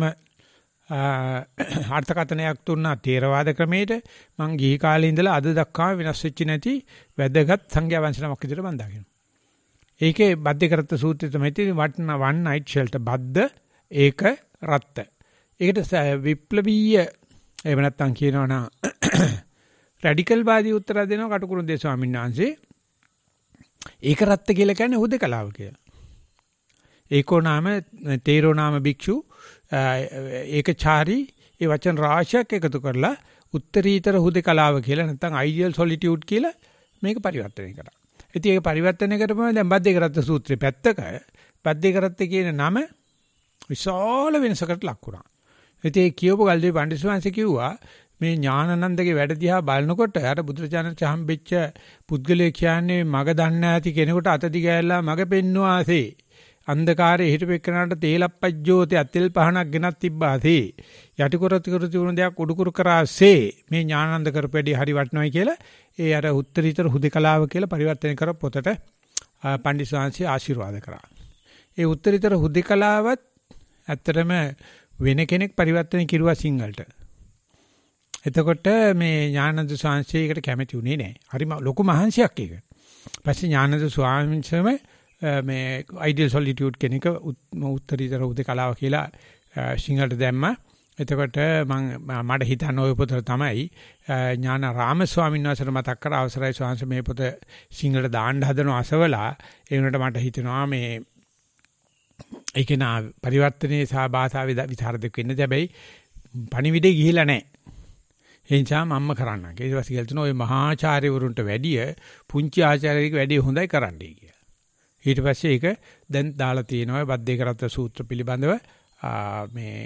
අර්ථකථනයක් දුන්නා තේරවාද ක්‍රමයට. මං ගිහි කාලේ ඉඳලා අද දක්වා වෙනස් වෙච්ච නැති වැදගත් සංඥා වංශනමක් විදිහට මම දාගෙන. ඒකේ බද්දේකරත්ත සූත්‍රය තමයි තියෙන්නේ වටන one night shelter බද්ද ඒක රත්ත. ඒකට විප්ලවීය එහෙම නැත්නම් කියනවා නම් රැඩිකල් වාදී උත්තර දෙනවා කටුකුරුන්දේ ස්වාමීන් වහන්සේ. ඒක රත්ත කියලා කියන්නේ හුදකලාව කියලා. ඒකෝ නාම තේරෝ නාම භික්ෂු ඒකචාරී ඒ වචන රාශියක් එකතු කරලා උත්තරීතර හුදකලාව කියලා නැත්නම් අයිඩියල් සොලිටියුඩ් කියලා මේක පරිවර්තනය කරා. ඉතින් ඒක පරිවර්තනය කරපුවම දැන් බද්දේකරත්ත සූත්‍රයේ පැත්තක බද්දේකරත්ත කියන නම විශාල වෙනසකට ලක් වුණා. ඉතින් ඒ කියවපු ගල්දී පඬිස්සවංශ කිව්වා මේ ඥානানন্দගේ වැඩ දිහා බලනකොට අර බුදුරජාණන් චහම්බෙච්ච පුද්ගලයා කියන්නේ මග දන්නේ නැති කෙනෙකුට අත දිගෑල්ලා මග පෙන්නුවාසේ. අන්ධකාරයේ හිටපෙකනට තේලප්පජ්ජෝතේ අතෙල් පහනක් ගෙනත් තිබ්බාසේ. යටි කරති කර තිබුණ දෙයක් උඩුකුරු කරාසේ. මේ ඥානানন্দ කරපෙඩි හරි වටනොයි කියලා ඒ අර උත්තරීතර හුදකලාව කියලා පරිවර්තන කර පොතට පඬිස්සවංශය ආශිර්වාද කරා. ඒ උත්තරීතර හුදකලාවත් ඇත්තටම වෙන කෙනෙක් පරිවර්තන කිරුවා සිංහලට. එතකොට මේ ඥානන්ද ස්වාමීන්සේකට කැමති උනේ නැහැ. හරිම ලොකු මහන්සියක් ඒක. පස්සේ ඥානන්ද ස්වාමීන්සේම මේ අයිඩියල් සොලිටියුඩ් කෙනෙක් උත්තරීතර හුදකලාව කියලා සිංහලට දැම්මා. එතකොට මම මට හිතන්න ඔය පොත තමයි ඥානාරාම ස්වාමීන් වහන්සේට මතක් කර අවසරයි ස්වාමීන් මේ පොත සිංහලට දාන්න හදන අසවලා ඒ වුණාට මට හිතෙනවා මේ ඒක නා පරිවර්තනයේ සහ භාෂාවේ විතර දෙක වෙන්නේ. හැබැයි පණිවිඩේ ගිහිලා නැහැ. ඒ නිසා මම්ම කරන්න. ඊට පස්සේ කියලා තුන ඔය මහාචාර්යවරුන්ට වැඩිය පුංචි ආචාර්යෙක් වැඩිය හොඳයි කරන්නයි කියලා. ඊට පස්සේ ඒක දැන් දාලා තියෙනවා බද්දේකරත්ත සූත්‍ර පිළිබඳව මේ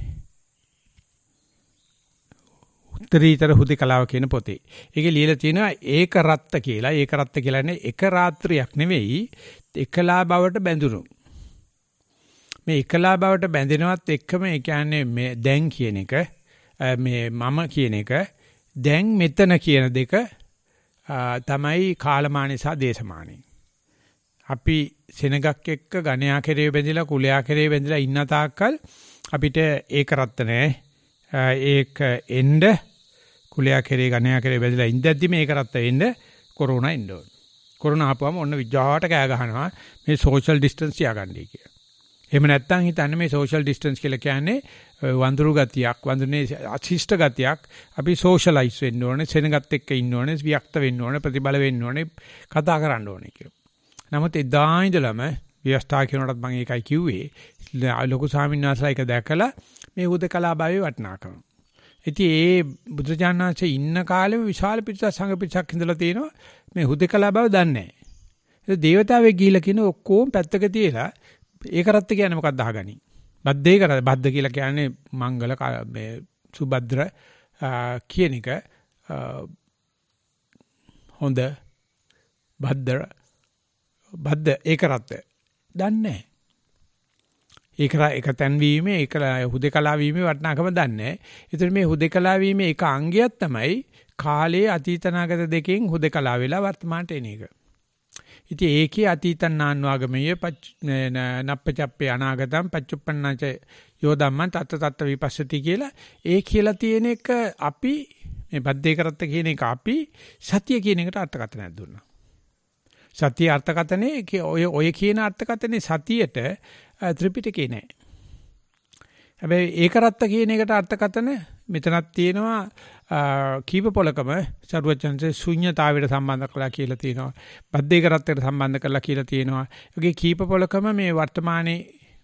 උත්තරීතර හුදකලාව කියන පොතේ. ඒකේ ලියලා තියෙනවා ඒක රත්ත කියලා. ඒක රත්ත කියලානේ එක රාත්‍රියක් නෙවෙයි එකලා බවට බැඳුණු. මේ එකලා බවට බැඳෙනවත් එක්කම ඒ කියන්නේ මේ දැන් කියන එක මේ මම කියන එක දැන් මෙතන කියන දෙක තමයි කාලමානී සහ දේශමානී. අපි සෙනගක් එක්ක ගණයා කෙරේ බැඳිලා කුලයා කෙරේ බැඳිලා ඉන්න තාක්කල් අපිට ඒක රත්ත නැහැ. ඒක එන්න කුලයා කෙරේ ගණයා කෙරේ බැඳිලා ඉඳද්දි මේක රත්ත එන්න කොරෝනා එන්න ඕන. කොරෝනා ආපුවම ඔන්න විජාට කෑ ගහනවා මේ සෝෂල් ඩිස්ටන්ස් තියාගන්නයි කියලා. එහෙම නැත්නම් හිතන්නේ මේ සෝෂල් ඩිස්ටන්ස් කියලා කියන්නේ වඳුරු ගතියක්, වඳුනේ අශිෂ්ට ගතියක්. අපි සෝෂලයිස් වෙන්න ඕනේ, සෙනගත් එක්ක ඉන්න ඕනේ, වික්ත වෙන්න ඕනේ, ප්‍රතිබල වෙන්න ඕනේ, කතා කරන්න ඕනේ කියලා. නමුත් එදා ඉඳලම ව්‍යවස්ථා කියනකොටත් මම ඒකයි කිව්වේ. ලොකු ස්වාමීන් වහන්සේලා ඒක දැකලා මේ උදකලා භාවයේ වටිනාකම. ඉතින් ඒ බුදුජානනාංශයේ ඉන්න කාලෙම විශාල පිරිසක් සංඝ පිරිසක් ඉඳලා තියෙනවා මේ උදකලා භාව දන්නේ නැහැ. ඒ දේවතාවෙක් ගිහිලා කියන ඔක්කොම පැත්තක තියලා ඒක රත්ත කියන්නේ මොකක්ද අහගනි. බද්දේ කර බද්ද කියලා කියන්නේ මංගල මේ සුබද්‍ර කියන එක හොඳ බද්දර බද්ද ඒක රත්ත දන්නේ නැහැ. ඒක එක තැන් වීමේ ඒක හුදේකලා වීමේ වටිනාකම දන්නේ නැහැ. ඒතර මේ හුදේකලා වීමේ එක අංගයක් තමයි කාලයේ අතීතනාගත දෙකෙන් හුදේකලා වෙලා වර්තමානට එන එක. ඉතින් ඒකේ අතීතං නාන්වාගමයේ නප්පචප්පේ අනාගතං පච්චුප්පන්නච යෝධම්මන් තත්ත තත්ත විපස්සති කියලා ඒ කියලා තියෙන එක අපි මේ බද්දේ කරත්ත කියන එක අපි සතිය කියන එකට අර්ථකථනයක් දුන්නා. සතිය අර්ථකථනේ ඔය ඔය කියන අර්ථකථනේ සතියට ත්‍රිපිටකේ නෑ. හැබැයි ඒක රත්ත කියන එකට අර්ථකථන මෙතනක් තියෙනවා කීප පොලකම සරුවචන්සේ ශුන්‍යතාවයට සම්බන්ධ කරලා කියලා තියෙනවා. බද්දේ කරත්තට සම්බන්ධ කරලා කියලා තියෙනවා. ඒකේ කීප පොලකම මේ වර්තමානයේ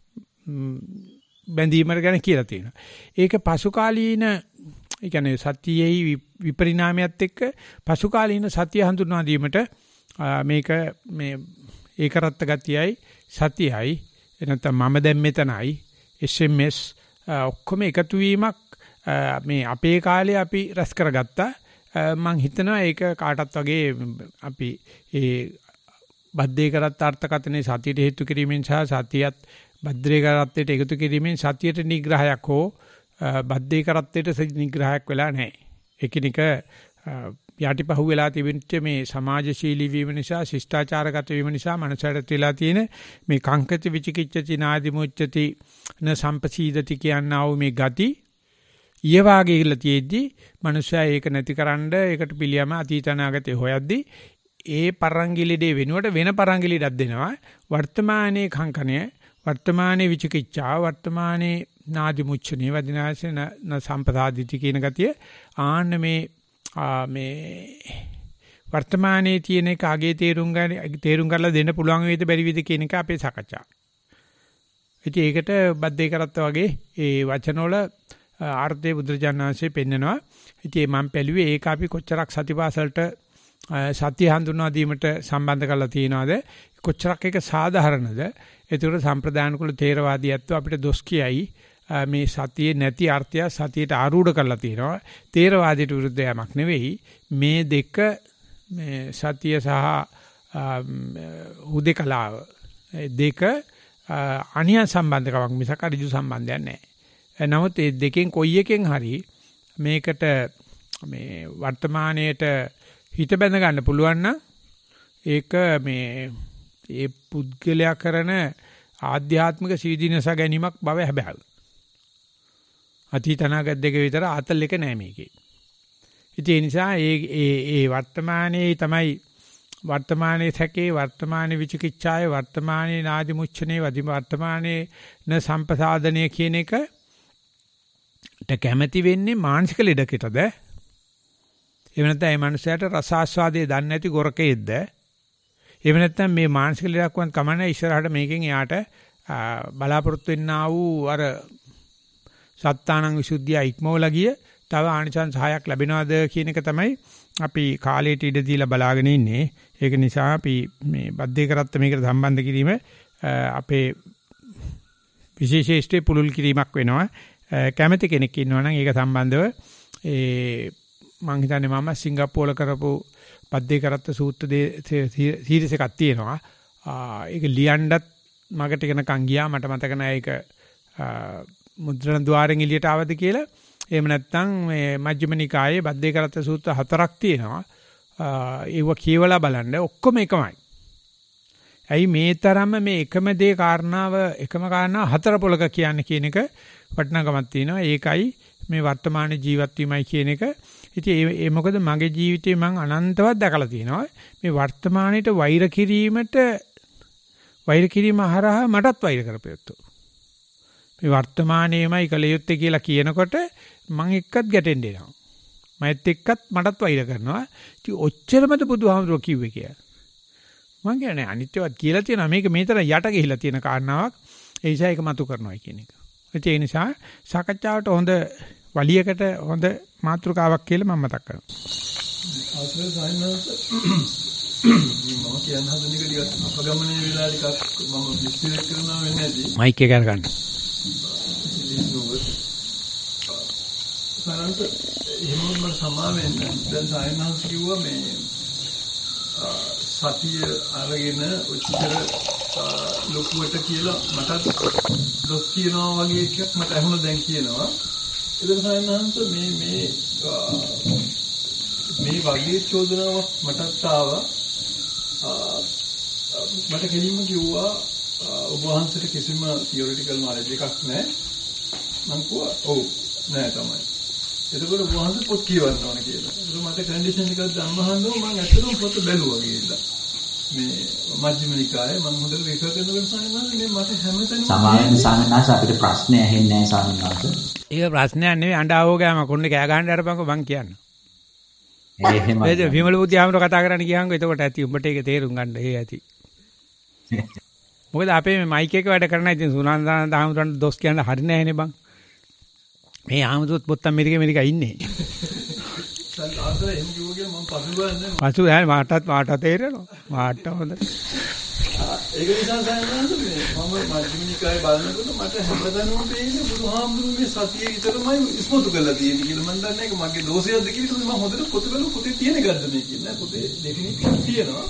බැඳීමර ගැන කියලා තියෙනවා. ඒක පසුකාලීන ඒ කියන්නේ සතියෙහි විපරිණාමයත් එක්ක පසුකාලීන සතිය හඳුන්වා දීමට මේක මේ ඒක රත්ත ගතියයි සතියයි එනතම මම දැන් මෙතනයි එස් එම් එස් ඔක්කොම එකතු වීමක් මේ අපේ කාලේ අපි රැස් කරගත්තා. මම හිතනවා ඒක කාටත් වගේ අපි ඒ බද්දේ කරත් අර්ථකථනයේ සතියට හේතු කිරීමෙන් සහ සතියත් බද්දේ කරත්තේට එකතු කිරීමෙන් සතියට නිග්‍රහයක් හෝ බද්දේ කරත්තේට නිග්‍රහයක් වෙලා නැහැ. එකිනෙක යටිපහුව වෙලා තිබෙච්ච මේ සමාජශීලී වීම නිසා ශිෂ්ටාචාරගත වීම නිසා මනසට තියලා තියෙන මේ කංකති විචිකිච්ඡති නාදි මුච්ඡති න සම්පසීදති කියනා වූ මේ ගති ඊය වාගේ කියලා තියෙද්දි මනුෂයා ඒක නැතිකරන්න ඒකට පිළියම අතීතනාගතේ හොයද්දි ඒ පරංගිලිඩේ වෙනුවට වෙන පරංගිලිඩක් දෙනවා. වර්තමානයේ කංකණය, වර්තමානයේ විචිකිච්ඡා, වර්තමානයේ නාදි මුච්ඡනේ වදිනාශන න සම්පසාදිති කියන ගතිය ආන්න මේ මේ වර්තමානයේ තියෙන එක අගේ තේරුම් ගන්න තේරුම් කරලා දෙන්න පුළුවන් වේද බැරි වේද කියන එක අපේ සාකච්ඡා. ඉතින් ඒකට බද්දේ කරත්ත වගේ ඒ වචනවල ආර්ථේ බුදුරජාණන්සේ පෙන්නනවා. ඉතින් මම පැළුවේ ඒක අපි කොච්චරක් සතිපාසලට සත්‍ය හඳුන්වා දීමට සම්බන්ධ කරලා තියනවාද කොච්චරක් ඒක සාධාරණද. ඒතකොට සම්ප්‍රදාන කුල තේරවාදීයත්ව අපිට දොස් කියයි මේ සතියේ නැති අර්ථය සතියට ආරූඪ කරලා තියෙනවා. තේරවාදයට විරුද්ධ යමක් නෙවෙයි. මේ දෙක මේ සතිය සහ හුදේකලාව දෙක අනිය සම්බන්ධකමක් මිසක ඍජු සම්බන්ධයක් නැහැ. නමුත් මේ දෙකෙන් කොයි එකෙන් හරි මේකට මේ වර්තමානයේට හිත බැඳ ගන්න පුළුවන් නම් ඒක මේ ඒ පුද්ගලයා කරන ආධ්‍යාත්මික සීදීනස ගැනීමක් බව හැබැයි. අතීතනාගත දෙක විතර ආතල් එක නෑ මේකේ. ඉතින් ඒ නිසා ඒ ඒ ඒ වර්තමානයේ තමයි වර්තමානයේ සැකේ වර්තමානයේ විචිකිච්ඡාය වර්තමානයේ නාදි මුච්ඡනේ වදි වර්තමානයේ න සම්පසාදනය කියන එකට කැමැති වෙන්නේ මානසික ලෙඩකටද? එහෙම නැත්නම් මේ මනුස්සයාට රසාස්වාදයේ දන්නේ නැති ගොරකෙද්ද? එහෙම නැත්නම් මේ මානසික ලෙඩක් වන් කමන්නේ ඉස්සරහට මේකෙන් එයාට බලාපොරොත්තු වෙන්නා වූ අර සත්තානං විසුද්ධිය ඉක්මවලා ගිය තව ආනිසංස සහයක් ලැබෙනවද කියන එක තමයි අපි කාලයට ඉඩ දීලා බලාගෙන ඉන්නේ. ඒක නිසා අපි මේ බද්දේ කරත්ත මේකට සම්බන්ධ කිරීම අපේ විශේෂීස්ත්‍රේ පුලුල් කිරීමක් වෙනවා. කැමැති කෙනෙක් ඉන්නවා නම් ඒක සම්බන්ධව ඒ මම හිතන්නේ මම සිංගප්පූල කරපු බද්දේ කරත්ත සූත්‍ර සීරීස් එකක් තියෙනවා. ඒක ලියන්නත් මගට කෙනකන් ගියා මට මතක නැහැ ඒක මුද්‍රණ ద్వාරෙන් එළියට ආවද කියලා. එහෙම නැත්නම් මේ මජ්ක්‍ධිම නිකායේ බද්දේ කරත්ත සූත්‍ර හතරක් තියෙනවා. ඒව කියවලා බලන්න ඔක්කොම එකමයි. ඇයි මේ තරම්ම මේ එකම දේ කාරණාව එකම කාරණාව හතර පොලක කියන්නේ කියන එක වටිනාකමක් තියෙනවා. ඒකයි මේ වර්තමාන ජීවත් වීමයි කියන එක. ඉතින් ඒ මොකද මගේ ජීවිතේ මම අනන්තවත් දැකලා තියෙනවා. මේ වර්තමානයේට වෛර කිරීමට වෛර කිරීම හරහා මටත් වෛර කරපෙව්තු. මේ වර්තමානයේමයි කල යුත්තේ කියලා කියනකොට මම එක්කත් ගැටෙන්න එනවා. මයිත් එක්කත් මටත් වෛර කරනවා. ඉතින් ඔච්චරමද බුදුහාමුදුරුවෝ කිව්වේ කියලා. මම කියන්නේ අනිත්‍යවත් කියලා තියෙනවා. මේක මේ තරම් යට ගිහිලා තියෙන කාරණාවක්. ඒ නිසා ඒක මතු කරනවා කියන එක. ඒ නිසා සාකච්ඡාවට හොඳ වලියකට හොඳ මාතෘකාවක් කියලා මම මතක් කරනවා. අවසර සායනස මම කියන්න හදන එක ටිකක් අපගමනයේ වෙලා ටිකක් මම විස්තර කරනවා වෙන්නේ නැති. මයික් එක අරගන්න. සාරන්ත එහෙම මම සමා වෙන්න. දැන් සායනස කිව්වා මේ සතිය අරගෙන උච්චතර ලොකුවට කියලා මටත් දොස් කියනවා වගේ එකක් මට අහුණා දැන් කියනවා. ඒක සායනහන්ස මේ මේ මේ වගේ චෝදනාවක් මටත් ආවා. මට කෙලින්ම කිව්වා ඔබ වහන්සේට කිසිම තියොරිටිකල් නොලෙජ් එකක් නැහැ. මං කිව්වා ඔව් නෑ තමයි. එතකොට ඔබ වහන්සේ පොත් කියවන්න ඕන කියලා. ඒක මට කන්ඩිෂන් එකක් දැම්මහම මම ඇත්තටම පොත බැලුවා කියලා. මේ මජ්ක්‍ධිම නිකායේ මම හොඳට රිසර්ච් කරනකොට සාමාන්‍යයෙන් මේ මට හැමතැනම සමාවෙන් සාමාන්‍යයෙන් අපිට ප්‍රශ්න ඇහෙන්නේ නැහැ සාමාන්‍යයෙන්. ඒක ප්‍රශ්නයක් නෙවෙයි අඬාවෝ ගෑම කොන්නේ කෑ ගහන්න අරපන්කෝ මං කියන්න. එහෙමයි. ඒ විමල බුද්ධාමර කතා කරන්න ගියාම එතකොට ඇති උඹට ඒක තේරුම් ගන්න ඒ ඇති. මොකද අපේ මේ මයික් එක වැඩ කරන ඉතින් සුනන්දාන දාමතුන්ට දොස් කියන්න හරි නැහැනේ බං. මේ ආමතුත් පොත්තම් මෙරික මෙරික ඉන්නේ. දැන් ආතර එහෙම කිව්වගේ මම පසුබන්නේ. පසු දැන් මාටත් මාට තේරෙනවා. මාට හොඳ. ඒක නිසා සාමාන්‍යයෙන් මේ මම මජ්ක්‍ධිම නිකායේ බලනකොට මට හැමදැනම පේන්නේ බුදුහාමුදුරුවෝ මේ සතිය විතරමයි ඉස්මතු කරලා තියෙන්නේ කියලා. මම දන්නේ ඒක මගේ දෝෂයක්ද කියලා. මම හොඳට පොත බලුවා පොතේ තියෙන එකක්ද මේ කියන්නේ. පොතේ ඩෙෆිනිට් තියෙනවා.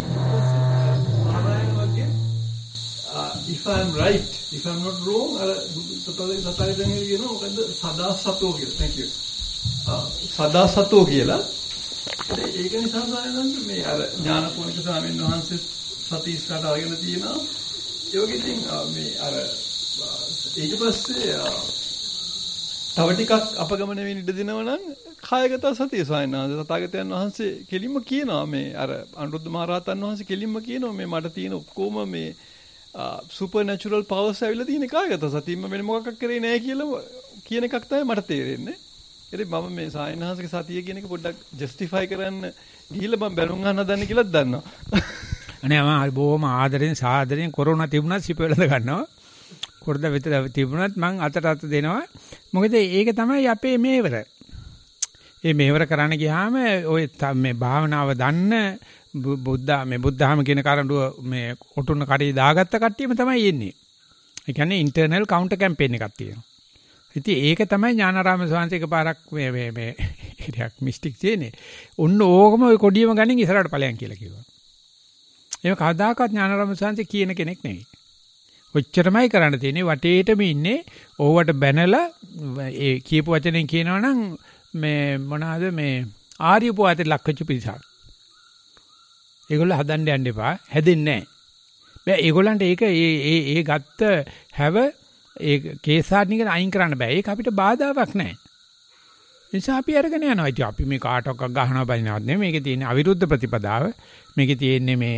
if I am right, if I am not wrong, අර සතයි සතයි දැන් කියනවා මොකද්ද සදා සතෝ කියලා. thank you. සදා සතෝ කියලා. ඒක නිසා සායනන්ද මේ අර ඥානපෝනික ස්වාමීන් වහන්සේ සති ඉස්සරහට අරගෙන තියෙනවා. ඒ වගේ ඉතින් මේ අර ඊට පස්සේ තව ටිකක් අපගමන වෙන්න ඉඩ දෙනවා නම් කායගත සතිය ස්වාමීන් වහන්සේ තථාගතයන් වහන්සේ කෙලින්ම කියනවා මේ අර අනුරුද්ධ මහ රහතන් වහන්සේ කෙලින්ම කියනවා මේ මට තියෙන ඔක්කොම මේ සුපර් නැචරල් පවර්ස් ඇවිල්ලා තියෙන කායගත සතියෙම වෙන මොකක්ද කරේ නැහැ කියලා කියන එකක් තමයි මට තේරෙන්නේ. ඉතින් මම මේ සායනහාසක සතිය කියන එක පොඩ්ඩක් ජස්ටිෆයි කරන්න ගිහිල්ලා මම බැලුම් ගන්න හදන්නේ කියලාත් දන්නවා. අනේ මම බොහොම ආදරෙන් සාදරෙන් කොරෝනා තිබුණත් සිපෙලද ගන්නවා. කොරද විතර තිබුණත් මං අතට අත දෙනවා. මොකද ඒක තමයි අපේ මේවර. මේ මේවර කරන්න ගියාම ඔය මේ භාවනාව දන්න බුද්ධ මේ බුද්ධහම කියන කාරණුව මේ ඔටුන්න කඩේ දාගත්ත කට්ටියම තමයි එන්නේ. ඒ කියන්නේ ඉන්ටර්නල් කවුන්ටර් කැම්පේන් එකක් තියෙනවා. ඉතින් ඒක තමයි ඥානාරාම ස්වාමීන් එකපාරක් මේ මේ මේ ඉරියක් මිස්ටික් තියෙන්නේ. ඔන්න ඕකම ඔය කොඩියම ගනින් ඉස්සරහට ඵලයන් කියලා කිව්වා. ඒක කවදාකවත් ඥානාරාම ස්වාමීන් කියන කෙනෙක් නෙවෙයි. ඔච්චරමයි කරන්න තියෙන්නේ වටේටම ඉන්නේ ඕවට බැනලා ඒ කියපු වචනෙන් කියනවනම් මේ මොනවාද මේ ආර්ය උපවාසයට ලක්කච්ච පිළිසක්. ඒගොල්ලෝ හදන්න යන්න එපා හැදෙන්නේ නැහැ. බෑ ඒගොල්ලන්ට ඒක ඒ ඒ ඒ ගත්ත හැව ඒ කේසාරණිකන අයින් කරන්න බෑ. ඒක අපිට බාධාවක් නැහැ. ඒ නිසා අපි අරගෙන යනවා. ඉතින් අපි මේ කාටවත් ගහනවා බලිනවත් නෙමෙයි. මේකේ තියෙන අවිරුද්ධ ප්‍රතිපදාව. මේකේ තියෙන්නේ මේ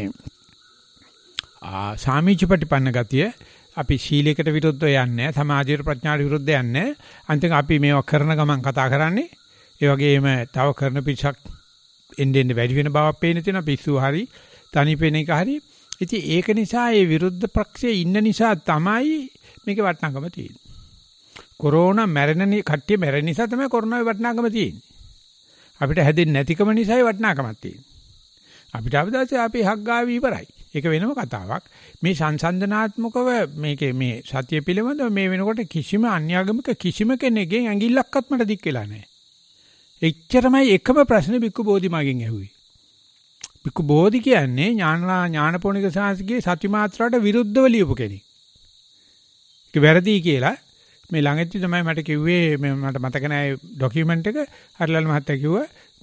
ආ සාමීච ප්‍රතිපන්න ගතිය. අපි ශීලයකට විරුද්ධව යන්නේ නැහැ. සමාජයට ප්‍රඥාට විරුද්ධව යන්නේ නැහැ. අන්තිම අපි මේවා කරන ගමන් කතා කරන්නේ. ඒ වගේම තව කරන පිටසක් එන්න එන්න වැඩි වෙන බවක් පේන තියෙනවා. පිස්සු හරි තනි පේන එක හරි. ඉතින් ඒක නිසා මේ විරුද්ධ පක්ෂයේ ඉන්න නිසා තමයි මේකේ වටිනාකම තියෙන්නේ. කොරෝනා මැරෙන කට්ටිය මැරෙන නිසා තමයි කොරෝනාවේ වටිනාකම තියෙන්නේ. අපිට හැදෙන්නේ නැතිකම නිසායි වටිනාකමක් තියෙන්නේ. අපිට අවදාසේ අපි හග්ගාවි ඉවරයි. ඒක වෙනම කතාවක්. මේ සංසන්දනාත්මකව මේකේ මේ සත්‍ය පිළිබඳව මේ වෙනකොට කිසිම අන්‍යාගමික කිසිම කෙනෙක්ගෙන් ඇඟිල්ලක්වත් මට දික් වෙලා නැහැ. එච්චරමයි එකම ප්‍රශ්නේ බික්කු බෝධි මගෙන් ඇහුවේ. බික්කු බෝධි කියන්නේ ඥානලා ඥානපෝනික සාංශිකේ සත්‍ය මාත්‍රාවට විරුද්ධව ලියපු කෙනෙක්. ඒක වැරදි කියලා මේ ළඟදී තමයි මට කිව්වේ මට මතක නැහැ ડોකියුමන්ට් එක හරිලල් මහත්තයා කිව්වා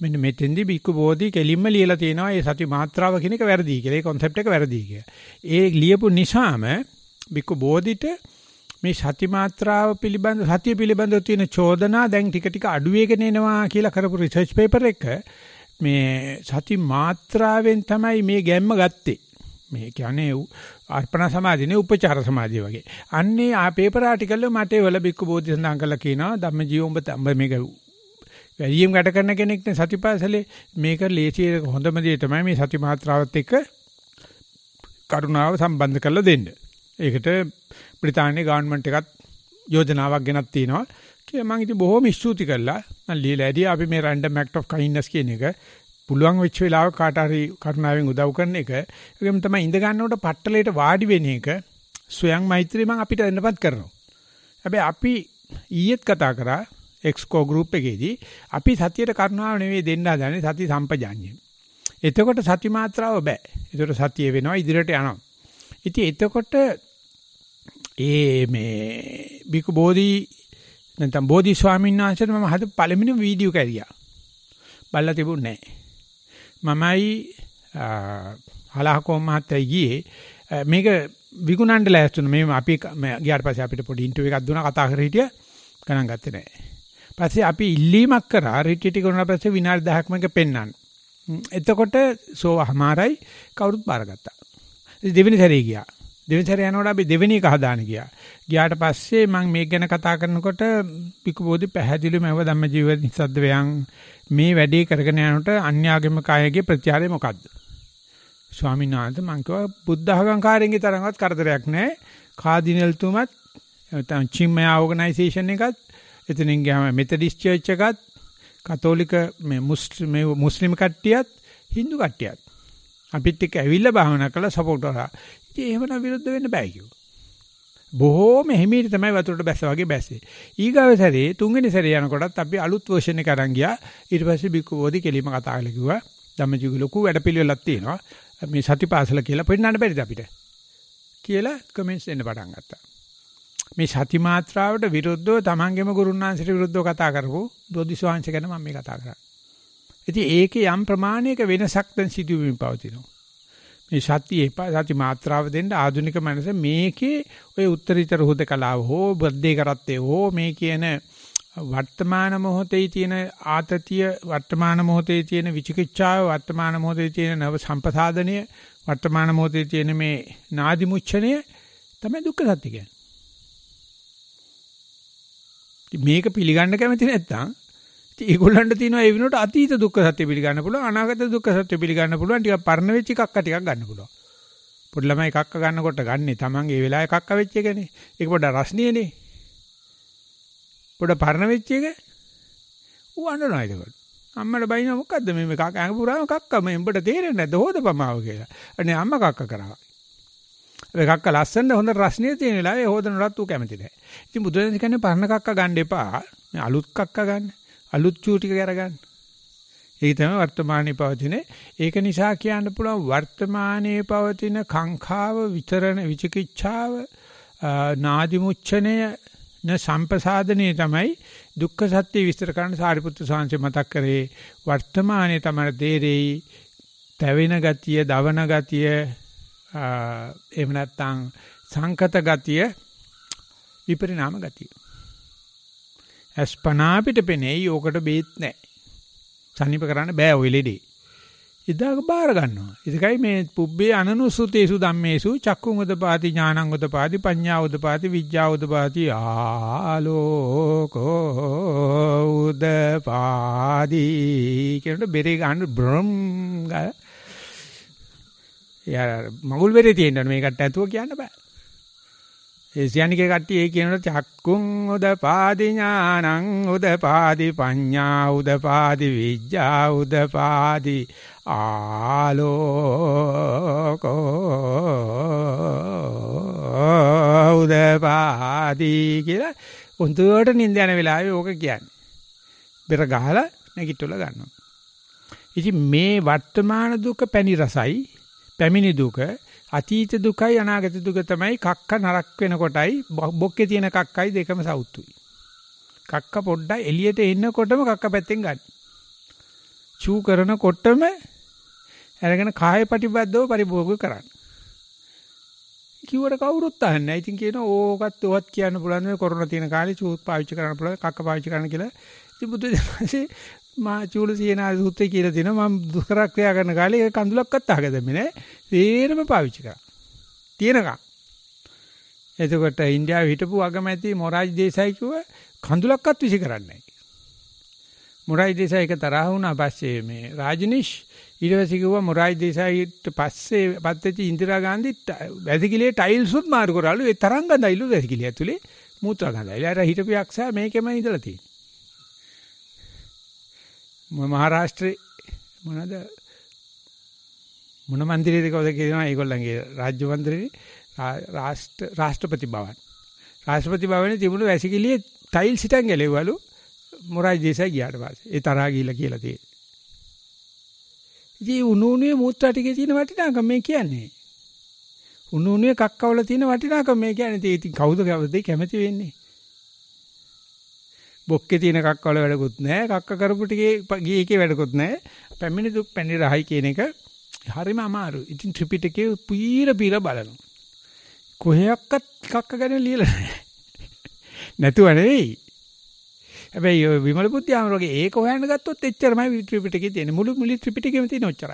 මෙන්න මෙතෙන්දී බික්කු බෝධි කෙලින්ම ලියලා තියෙනවා මේ සති මාත්‍රාව කියන එක වැරදි කියලා. ඒ concept එක වැරදි කියලා. ඒ ලියපු නිසාම බික්කු බෝධිට මේ සති මාත්‍රාව පිළිබඳ සතිය පිළිබඳව තියෙන චෝදනා දැන් ටික ටික අඩු වෙගෙන එනවා කියලා කරපු රිසර්ච් පේපර් එක මේ සති මාත්‍රාවෙන් තමයි මේ ගැම්ම ගත්තේ. මේ කියන්නේ අර්පණ සමාධිනේ උපචාර සමාධිය වගේ. අන්නේ ආ පේපර් ආටිකල් එක මට වල බික්කු බෝධි සඳහන් කරලා කියනවා ධම්මජීව උඹ මේක වැඩියෙන් වැඩ කරන කෙනෙක් නේ සතිපාසලේ මේක ලේසි හොඳම දේ තමයි මේ සති මාත්‍රාවත් එක්ක කරුණාව සම්බන්ධ කරලා දෙන්න. ඒකට බ්‍රිතාන්‍ය ගවර්න්මන්ට් එකත් යෝජනාවක් ගෙනත් තිනවා. කියලා මම ඉතින් බොහොම ස්තුති කළා. මම ලියලා ඇදී අපි මේ random act of kindness කියන එක පුළුවන් වෙච්ච වෙලාවක කාට හරි කරුණාවෙන් උදව් කරන එක. ඒකම තමයි ඉඳ ගන්නකොට පට්ටලයට වාඩි වෙන එක ස්වයං මෛත්‍රී මම අපිට එන්නපත් කරනවා. හැබැයි අපි ඊයේත් කතා කරා එක්ස්කෝ ගෲප් එකේදී අපි සතියට කරුණාව නෙවෙයි දෙන්න හදන්නේ සති සම්පජාඤ්ඤය. එතකොට සති මාත්‍රාව බෑ. එතකොට සතිය වෙනවා ඉදිරියට යනවා. ඉතින් එතකොට ඒ මේ බිකු බෝධි නැත්නම් බෝධි ස්වාමීන් වහන්සේට මම හද පළවෙනි වීඩියෝ කැරියා. බලලා තිබුණේ නැහැ. මමයි හලහකෝ මහත්තයා ගියේ මේක විකුණන්න ලෑස්තුන මේ අපි ගියාට පස්සේ අපිට පොඩි ඉන්ටර්විව් එකක් දුන්නා කතා කර හිටියා ගණන් ගත්තේ නැහැ. පස්සේ අපි ඉල්ලීමක් කරා රිට්‍රීට් එක කරන පස්සේ විනාඩි දහයක් මේක පෙන්වන්න. එතකොට සෝවහමාරයි කවුරුත් බාරගත්තා. ඉතින් දෙවෙනි සැරේ ගියා. දෙවෙනි සැරේ යනකොට අපි දෙවෙනි එක හදාන ගියා. ගියාට පස්සේ මම මේක ගැන කතා කරනකොට බිකු බෝධි පැහැදිලිවම ඇව ධම්මජීව නිසද්ද වයන් මේ වැඩේ කරගෙන යනකොට අන්‍යාගමික අයගේ ප්‍රතිචාරය මොකද්ද? ස්වාමීන් වහන්සේ මං කිව්වා බුද්ධ අහංකාරයෙන්ගේ තරම්වත් කරදරයක් නැහැ. කාදිනල්තුමත් නැත්නම් චිම්මයා ඕගනයිසේෂන් එකත් එතනින් ගියාම මෙතඩිස්ට් චර්ච් එකත් කතෝලික මේ මුස්ලිම් මුස්ලිම් කට්ටියත් හින්දු කට්ටියත් අපිත් එක්ක ඇවිල්ලා භාවනා කරලා සපෝට් කරා. ඉතින් එහෙමනම් විරුද්ධ වෙන්න බෑ කිව්වා. බොහෝම හිමීට තමයි වතුරට බැස්ස වගේ බැස්සේ. ඊගාව සැරේ තුන්වෙනි සැරේ යනකොටත් අපි අලුත් වර්ෂන් එක අරන් ගියා. ඊට පස්සේ බික්කු බෝධි කෙලිම කතා කරලා කිව්වා ධම්මජීව ලොකු වැඩපිළිවෙලක් තියෙනවා. මේ සතිපාසල කියලා පෙන්නන්න බැරිද අපිට? කියලා කමෙන්ට්ස් එන්න පටන් ගත්තා. මේ සති මාත්‍රාවට විරුද්ධව තමන්ගේම ගුරුන්වහන්සේට විරුද්ධව කතා කරපු බෝධිසත්වයන්ස ගැන මම මේ කතා කරන්නේ. ඉතින් ඒකේ යම් ප්‍රමාණයක වෙනසක් දැන් සිදුවීමින් පවතිනවා. මේ සතියේ සති මාත්‍රාව දෙන්න ආධුනික මනස මේකේ ඔය උත්තරීතර හුදකලාව හෝ බද්දේ කරත්තේ හෝ මේ කියන වර්තමාන මොහොතේ තියෙන ආතතිය වර්තමාන මොහොතේ තියෙන විචිකිච්ඡාව වර්තමාන මොහොතේ තියෙන නව සම්පසාදනය වර්තමාන මොහොතේ තියෙන මේ නාදි මුච්ඡනය තමයි දුක්ඛ සත්‍ය කියන්නේ. මේක පිළිගන්න කැමති නැත්නම් ඉතින් ඒගොල්ලන්ට තියෙනවා ඒ විනෝඩ අතීත දුක්ඛ සත්‍ය පිළිගන්න පුළුවන් අනාගත දුක්ඛ සත්‍ය පිළිගන්න පුළුවන් ටිකක් පරණ වෙච්ච එකක් ටිකක් ගන්න පුළුවන්. පොඩි ළමයි එකක්ක ගන්නකොට ගන්නේ තමන්ගේ ඒ වෙලාවේ එකක්ක වෙච්ච එකනේ. ඒක පොඩ රස්නියනේ. පොඩ පරණ වෙච්ච එක ඌ අඬනවා ඒකට. අම්මට බයිනවා මොකද්ද මේ මේ කක්ක ඇඟ පුරාම කක්ක මේ උඹට තේරෙන්නේ නැද්ද හොදපමාව කියලා. අනේ අම්මා කක්ක කරා. ඒ කක්ක ලස්සන හොඳ රස්නිය තියෙන වෙලාවේ හොදනවත් ඌ කැමති නැහැ. ඉතින් බුදුරජාණන් කියන්නේ පරණ කක්ක ගන්න එපා. මේ අලුත් කක්ක ගන්න. අලුත් චූ ටික අරගන්න. ඒක තමයි වර්තමානයේ පවතින. ඒක නිසා කියන්න පුළුවන් වර්තමානයේ පවතින කාංඛාව විතරණ විචිකිච්ඡාව නාදි මුච්ඡනය න සම්පසාදනයේ තමයි දුක්ඛ සත්‍ය විස්තර කරන්න සාරිපුත්‍ර සාංශය මතක් කරේ. වර්තමානයේ තමයි තේරෙයි තැවෙන ගතිය, දවන ගතිය, එහෙම නැත්නම් සංකත ගතිය, විපරිණාම ගතිය. අස්පනා පිට පෙනෙයි ඕකට බේත් නැහැ. සනීප කරන්න බෑ ඔය ලෙඩේ. ඉදාක බාර ගන්නවා. ඒකයි මේ පුබ්බේ අනනුසුතේසු ධම්මේසු චක්කුං උදපාති ඥානං උදපාති පඤ්ඤා උදපාති විඥා උදපාති ආලෝකෝ උදපාති කියනකොට බෙරේ ගන්න බ්‍රම් ගා යා මගුල් බෙරේ තියෙනවා මේකට ඇතුව කියන්න බෑ. ඒ සියනිකේ කට්ටිය ඒ කියනකොට චක්කුං උදපාදි ඥානං උදපාදි පඤ්ඤා උදපාදි විඥා උදපාදි ආලෝකෝ උදපාදි කියලා උන්තුවට නිින්ද යන වෙලාවේ ඕක කියන්නේ. බෙර ගහලා නැගිටවල ගන්නවා. ඉතින් මේ වර්තමාන දුක පැණි රසයි පැමිණි දුක අතීත දුකයි අනාගත දුක තමයි කක්ක නරක් වෙනකොටයි බොක්කේ තියෙන කක්කයි දෙකම සවුත්තුයි. කක්ක පොඩ්ඩයි එළියට එන්නකොටම කක්ක පැත්තෙන් ගන්න. චූ කරනකොටම අරගෙන කාය ප්‍රතිබද්ධව පරිභෝග කරන්න. කිව්වට කවුරුත් අහන්නේ නැහැ. ඉතින් කියනවා ඕකත් ඔවත් කියන්න පුළුවන් මේ කොරෝනා තියෙන කාලේ චූත් පාවිච්චි කරන්න පුළුවන්, කක්ක පාවිච්චි කරන්න කියලා. ඉතින් බුදු දහමසේ මා චූල සීනා සූත්‍රය කියලා දෙනවා. මම දුෂ්කර ක්‍රියා කරන කාලේ ඒක කඳුලක්වත් අහගදෙන්නේ නැහැ. තේරම පාවිච්චි කරා. තියෙනකම්. එතකොට ඉන්දියාවේ හිටපු අගමැති මොරාජ් දේසායි කිව්ව කඳුලක්වත් විසි කරන්නේ නැහැ. මොරාජ් දේසායි එක තරහ වුණා පස්සේ මේ රාජනිෂ් ඊට පස්සේ කිව්වා මොරාජ් දේසායිට පස්සේ පත්වෙච්ච ඉන්දිරා ගාන්ධි වැසිකිළියේ ටයිල්ස් උත් මාරු කරාලු. ඒ තරංග ගඳයිලු වැසිකිළිය ඇතුලේ මූත්‍රා ගඳයිල. අර හිටපු යක්ෂයා මේකෙම ඉඳලා තියෙන්නේ. මහරාෂ්ට්‍රේ මොනවාද මොන මන්දිරයේද කවද කියනවා ඒගොල්ලන්ගේ රාජ්‍ය මන්දිරේ රාෂ්ට්‍ර රාෂ්ට්‍රපති භවන. රාෂ්ට්‍රපති භවනේ තිබුණු වැසිකිළියේ ටයිල්ස් හිටන් ගැලෙවලු මොරාජ් දේසායි ගියාට පස්සේ. ඒ තරහා ගිහිල්ලා කියලා තියෙන්නේ. ඉතින් උණු උණුවේ මූත්‍රා ටිකේ තියෙන වටිනාකම මේ කියන්නේ. උණු උණුවේ කක්කවල තියෙන වටිනාකම මේ කියන්නේ. ඉතින් කවුද කවුද කැමති වෙන්නේ? බොක්කේ තියෙන කක්කවල වැඩකුත් නැහැ. කක්ක කරපු ටිකේ ගියේ එකේ වැඩකුත් නැහැ. පැමිණි දුක් පැණි රහයි කියන එක හරිම අමාරුයි. ඉතින් ත්‍රිපිටකේ පීර පීර බලනවා. කොහේයක්වත් කක්ක ගැන ලියලා නැහැ. නැතුව නෙවෙයි. හැබැයි විමල බුද්ධාමර වගේ ඒක හොයන්න ගත්තොත් එච්චරමයි ත්‍රිපිටකේ තියෙන්නේ. මුළු මුළු ත්‍රිපිටකෙම තියෙන ඔච්චරයි.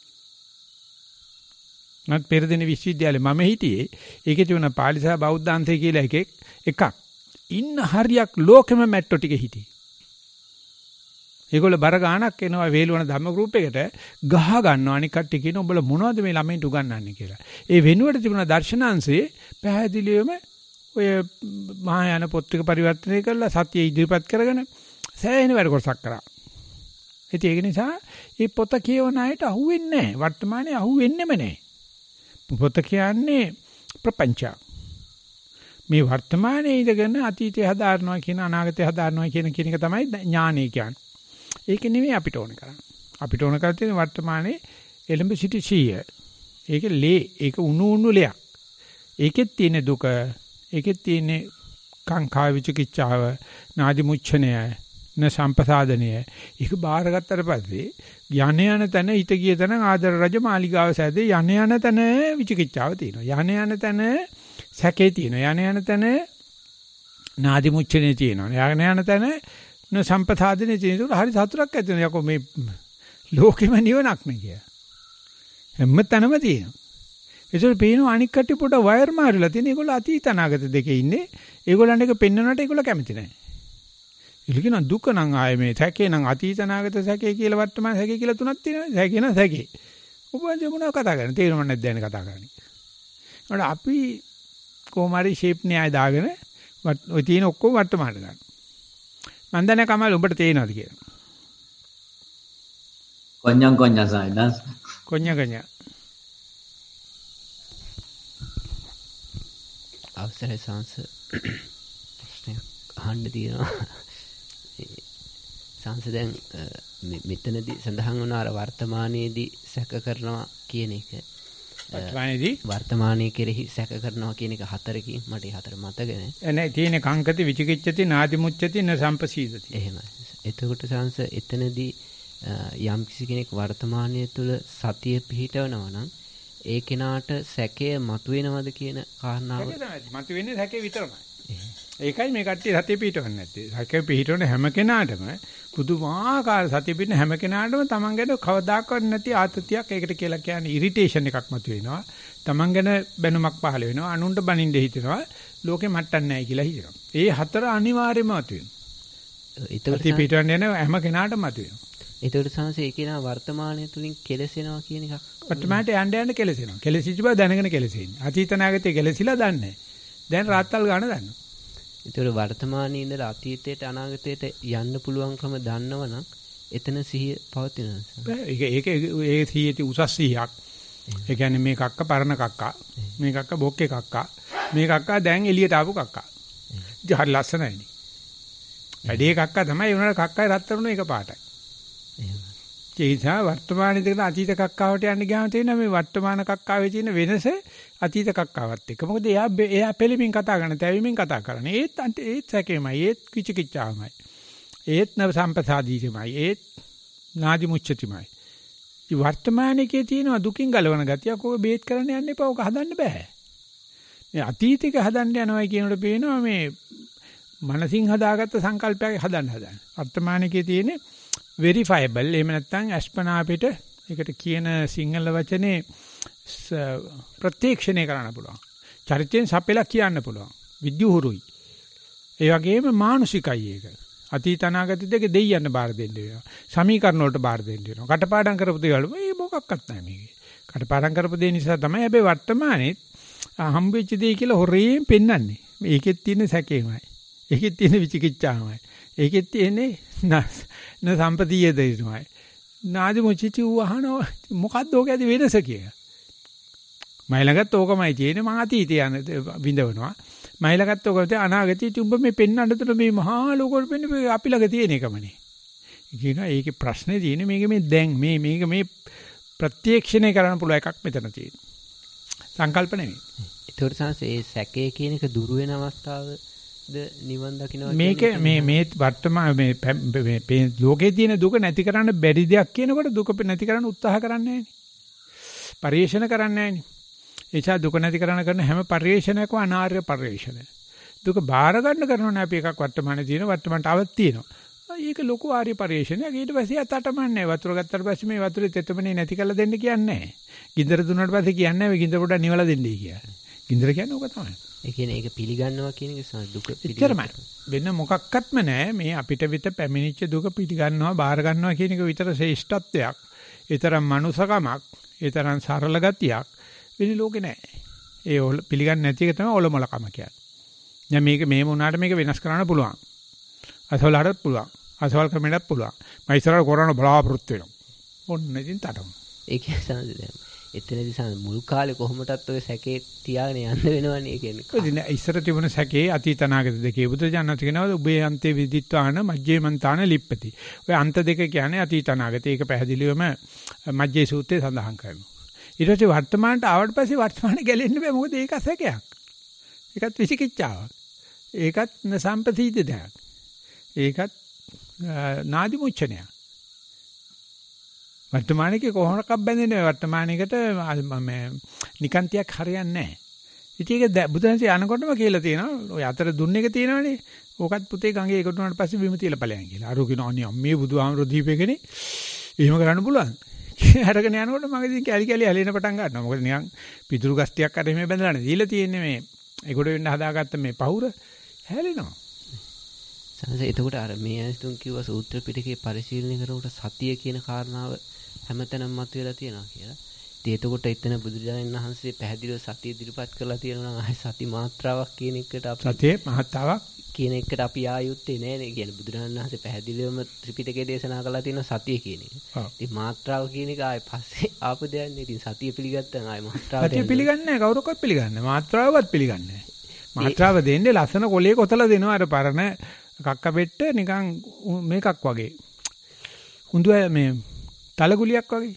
මත් පෙරදින විශ්වවිද්‍යාලේ මම හිටියේ. ඒකේ තිබුණ පාලි සහ බෞද්ධාන්තය කියලා එකෙක් එකක්. ඉන්න හරියක් ලෝකෙම මැට්ටෝ ටික හිටියේ. ඒගොල්ලෝ බර ගානක් එනවා වේලවන ධම්ම ගෲප් එකට ගහ ගන්නවා. අනික කට්ටිය කියන උඹලා මොනවද මේ ළමයින්ට උගන්වන්නේ කියලා. ඒ වෙනුවට තිබුණ දර්ශනාංශයේ පැහැදිලිවම ඔය මහායාන පොත් ටික පරිවර්තනය කරලා සත්‍ය ඉදිරිපත් කරගෙන සෑහෙන වැඩ කොටසක් කරා. ඉතින් ඒක නිසා මේ පොත කියවන අයට අහුවෙන්නේ නැහැ. වර්තමානයේ අහුවෙන්නෙම නැහැ. පොත කියන්නේ ප්‍රපංච. මේ වර්තමානයේ ඉඳගෙන අතීතය හදාරනවා කියන අනාගතය හදාරනවා කියන කියන එක තමයි ඥානය කියන්නේ. ඒක නෙමෙයි අපිට ඕන කරන්නේ. අපිට ඕන කරලා තියෙන වර්තමානයේ එළඹ සිටි සීය. ඒක ලේ, ඒක උණු උණු ලයක්. ඒකෙත් තියෙන දුක, ඒකෙත් තියෙන කාංකා විචිකිච්ඡාව, නාදි මුච්ඡනය, න සම්පසාදනය. ඒක බාරගත්තට පස්සේ යන යන තැන හිත ගිය තැන ආදර රජ මාලිගාව සැදේ යන යන තැන විචිකිච්ඡාව තියෙනවා. යන යන තැන සැකේ තියෙනවා. යන යන තැන නාදි මුච්ඡනේ තියෙනවා. යන යන තැන න සම්පසාදනයේ තියෙන. ඒක හරි සතුටක් ඇති වෙනවා. යකෝ මේ ලෝකෙම නිවනක් නේ කිය. හැම තැනම තියෙනවා. ඒසොල් පේනවා අනික් කට්ටිය පොඩ වයර් මාරිලා තියෙන. ඒගොල්ලෝ අතීත අනාගත දෙකේ ඉන්නේ. ඒගොල්ලන්ට ඒක පෙන්වන්නට ඒගොල්ලෝ කැමති නැහැ. ඉලකින දුක නම් ආයේ මේ සැකේ නම් අතීත අනාගත සැකේ කියලා වර්තමාන සැකේ කියලා තුනක් තියෙනවා. සැකේ නම් සැකේ. ඔබ මොනව කතා කරන්නේ? තේරුම් නැද්ද දැන් කතා කරන්නේ. ඒකට අපි කොහොමරි ෂේප් න්‍යාය දාගෙන ඔය තියෙන ඔක්කොම වර්තමානට ගන්න. මන් දන්නේ කමල් උඹට තේරෙනවද කියලා. කොඤ්ඤම් කොඤ්ඤම් සයිදස්. කොඤ්ඤ කොඤ්ඤ. අවසරයි සංස ප්‍රශ්නයක් අහන්න තියෙනවා. සංස දැන් මෙතනදී සඳහන් වුණ අර වර්තමානයේදී සැක කරනවා කියන එක වර්තමානයේදී වර්තමානයේ කෙරෙහි සැක කරනවා කියන එක හතරකින් මට හතර මතක නැහැ. නැහැ තියෙන කංකති විචිකිච්ඡති නාදි මුච්ඡති න සම්පසීදති. එහෙමයි. එතකොට සංස එතනදී යම් කිසි කෙනෙක් වර්තමානයේ තුල සතිය පිහිටවනවා නම් ඒ කෙනාට සැකය මතුවෙනවද කියන කාරණාව මතුවෙන්නේ සැකේ විතරමයි. ඒකයි මේ කට්ටිය සතිය පිහිටවන්නේ නැත්තේ. සතිය පිහිටවන හැම කෙනාටම පුදුමාකාර සතිය පිහිටන හැම කෙනාටම Taman ගැන කවදාකවත් නැති ආතතියක් ඒකට කියලා කියන්නේ ඉරිටේෂන් එකක් මතුවෙනවා. Taman ගැන බැනුමක් පහළ වෙනවා. අනුන්ට බනින්න හිතෙනවා. ලෝකෙ මට්ටක් නැහැ කියලා හිතනවා. ඒ හතර අනිවාර්යයෙන්ම මතුවෙනවා. සතිය පිහිටවන්න යන හැම කෙනාටම මතුවෙනවා. ඒතකොට සංසේ ඒ කෙනා වර්තමානයේ තුලින් කෙලසෙනවා කියන එකක් වර්තමානට යන්න යන්න කෙලසෙනවා. කෙලසිච්ච බව දැනගෙන කෙලසෙන්නේ. අතීත නාගතේ කෙලසිලා දන්නේ. දැන් රාත්තල් ගන්න දන්නවා. ඒතකොට වර්තමානයේ ඉඳලා අතීතයට අනාගතයට යන්න පුළුවන්කම දන්නවනම් එතන සිහිය පවතිනවා. ඒක ඒක ඒ සිහියේ උසස් සිහියක්. ඒ කියන්නේ මේ කක්ක පරණ කක්කා. මේ කක්ක බොක්කේ කක්කා. මේ කක්කා දැන් එළියට ආපු කක්කා. ඉතින් හරි ලස්සනයිනේ. වැඩේ කක්කා තමයි උනට කක්කයි රත්තරණු එක පාටයි. ඒ නිසා වර්තමානයේ ඉඳලා අතීත කක්කාවට යන්න ගියාම තේරෙනවා මේ වර්තමාන කක්කාවේ තියෙන වෙනස අතීත කක්කාවත් එක්ක. මොකද එයා එයා පෙළමින් කතා කරන, තැවිමින් කතා කරන. ඒත් ඒත් සැකේමයි, ඒත් කිචිකිච්චාමයි. ඒත් නව සම්පසාදීසමයි, ඒත් නාදි මුච්චතිමයි. මේ වර්තමානයේ තියෙනවා දුකින් ගලවන ගතියක්. ඔක බේත් කරන්න යන්න එපා. ඔක හදන්න බෑ. මේ අතීතික හදන්න යනවා කියනකොට පේනවා මේ මනසින් හදාගත්ත සංකල්පයක් හදන්න හදන්න. වර්තමානයේ තියෙන වෙරිෆයබල් එහෙම නැත්නම් අස්පනා අපිට ඒකට කියන සිංහල වචනේ ප්‍රත්‍යක්ෂණය කරන්න පුළුවන්. චරිතයෙන් සපෙලා කියන්න පුළුවන්. විද්‍යුහුරුයි. ඒ වගේම මානසිකයි ඒක. අතීත අනාගත දෙක දෙයියන්න බාර දෙන්න වෙනවා. සමීකරණ වලට බාර දෙන්න වෙනවා. කටපාඩම් කරපු දේවල් මේ මොකක්වත් නැහැ මේකේ. කටපාඩම් කරපු දේ නිසා තමයි හැබැයි වර්තමානයේ හම්බෙච්ච දේ කියලා හොරේන් පෙන්වන්නේ. මේකෙත් තියෙන සැකේමයි. ඒකෙත් තියෙන විචිකිච්ඡාමයි. ඒකෙත් තියෙන්නේ න සම්පතිය දෙයමයි. නාදි මොචිචි වහන මොකද්ද ඕක ඇති වෙනස කියලා. මයිලගත් ඕකමයි තියෙන්නේ මං අතීතය යන විඳවනවා. මයිලගත් ඕකට අනාගතයේ උඹ මේ පෙන්වන්නතර මේ මහා ලෝකෙට පෙන්නේ අපි ළඟ තියෙන එකමනේ. කියනවා ඒකේ ප්‍රශ්නේ තියෙන්නේ මේක මේ දැන් මේ මේක මේ ප්‍රත්‍යක්ෂණය කරන්න පුළුවන් එකක් මෙතන තියෙනවා. සංකල්ප නෙවෙයි. ඒතකොට සංස ඒ සැකේ කියන එක දුරු වෙන අවස්ථාවද නිවන් දකින්නවා මේක මේ මේ වර්තමාන මේ මේ ලෝකේ තියෙන දුක නැති කරන්න බැරි දෙයක් කියනකොට දුක නැති කරන්න උත්සාහ කරන්නේ නැහැනේ. පරිේශන කරන්නේ නැහැනේ. එචා දුක නැති කරන කරන හැම පරිේශනයකම අනාර්ය පරිේශනය. දුක බාර ගන්න කරනෝනේ අපි එකක් වර්තමානයේ තියෙන වර්තමානට આવත් තියෙනවා. ඒක ලොකු ආර්ය පරිේශනයක්. ඊට පස්සේ අතටමන්නේ වතුර ගත්තට පස්සේ මේ වතුරේ තෙතමනේ නැති කරලා දෙන්න කියන්නේ නැහැ. ගින්දර දුන්නාට පස්සේ කියන්නේ නැහැ ගින්දර පොඩ්ඩක් නිවලා දෙන්නයි කියලා. ගින්දර කියන්නේ ඕක තමයි. ඒ කියන්නේ ඒක පිළිගන්නවා කියන එක දුක පිළිගන්නවා. වෙන මොකක්වත්ම නැහැ. මේ අපිට විත පැමිණිච්ච දුක පිළිගන්නවා, බාර ගන්නවා කියන එක විතර ශ්‍රේෂ්ඨත්වයක්. ඒ තරම් මනුසකමක්, ඒ තරම් සරල ගතියක් වෙන ලෝකේ නැහැ. ඒ පිළිගන්නේ නැති එක තමයි ඔලොමලකම කියන්නේ. දැන් මේක මේ වුණාට මේක වෙනස් කරන්න පුළුවන්. අසවලටත් පුළුවන්. අසවල් ක්‍රමයටත් පුළුවන්. මම ඉස්සරහ කරන බලාපොරොත්තු වෙනවා. ඔන්න ඉතින් තටම. ඒ කියන්නේ දැන් එතනදී සම මුල් කාලේ කොහොමදත් ඔය සැකේ තියාගෙන යන්න වෙනවනේ ඒ කියන්නේ. ඉතින් ඉස්සර තිබුණ සැකේ අතීත අනාගත දෙකේ බුදුජානක කියනවා උබේ අන්තේ විදිත්වාන මජ්ජේ මන්තාන ලිප්පති. ඔය අන්ත දෙක කියන්නේ අතීත අනාගත. ඒක පැහැදිලිවම මජ්ජේ සූත්‍රයේ සඳහන් කරනවා. ඊට පස්සේ වර්තමානට ආවට පස්සේ වර්තමානේ ගැලෙන්න බෑ. මොකද ඒක සැකයක්. ඒකත් විචිකිච්ඡාවක්. ඒකත් සම්පතීත දෙයක්. ඒකත් නාදි මුච්චනයක්. වර්තමානයේ කොහොමකක් බැඳෙන්නේ වර්තමානයේකට මේ නිකාන්තියක් හරියන්නේ නැහැ. ඉතින් ඒක බුදුන්සේ යනකොටම කියලා තියෙනවා. ඔය අතර දුන්න එක තියෙනවනේ. ඕකත් පුතේ ගඟේ එකට උනාට පස්සේ බිම තියලා ඵලයන් කියලා. අර කියනවා අනේ අම්මේ බුදුහාමරෝ දීපේකනේ. එහෙම කරන්න පුළුවන්. හැරගෙන යනකොට මම ඉතින් කැලි කැලි හැලෙන පටන් ගන්නවා. මොකද නිකන් පිටුරු ගස් ටිකක් අර එහෙම බැඳලානේ දීලා තියෙන්නේ මේ ඒකට වෙන්න හදාගත්ත මේ පහුර හැලෙනවා. සංස එතකොට අර මේ අනිතුන් කිව්ව සූත්‍ර පිටකේ පරිශීලනය කරනකොට සතිය කියන කාරණාව හැමතැනම මතුවලා තියෙනවා කියලා. ඉතින් එතකොට එතන බුදුරජාණන් වහන්සේ පැහැදිලිව සතිය ඉදිරිපත් කරලා තියෙනවා නම් ආයි සති මාත්‍රාවක් කියන එකට අපි සතියේ මහත්තාවක් කියන එකට අපි ආයුත්තේ නෑ නේ. කියන්නේ බුදුරජාණන් වහන්සේ පැහැදිලිවම ත්‍රිපිටකයේ දේශනා කළා තියෙනවා සතිය කියන එක. ඉතින් මාත්‍රාව කියන එක ආයි පස්සේ ආපු දෙයක් නේ. ඉතින් සතිය පිළිගත්තා නම් ආයි මාත්‍රාවට සතිය පිළිගන්නේ නැහැ කවුරක්වත් පිළිගන්නේ නැහැ. මාත්‍රාවවත් පිළිගන්නේ නැහැ. මාත්‍රාව දෙන්නේ ලස්සන කොලේ කොතලා දෙනවා අර පරණ කක්ක පෙට්ට නිකන් මේකක් වගේ. හුඳු මේ තලගුලියක් වගේ.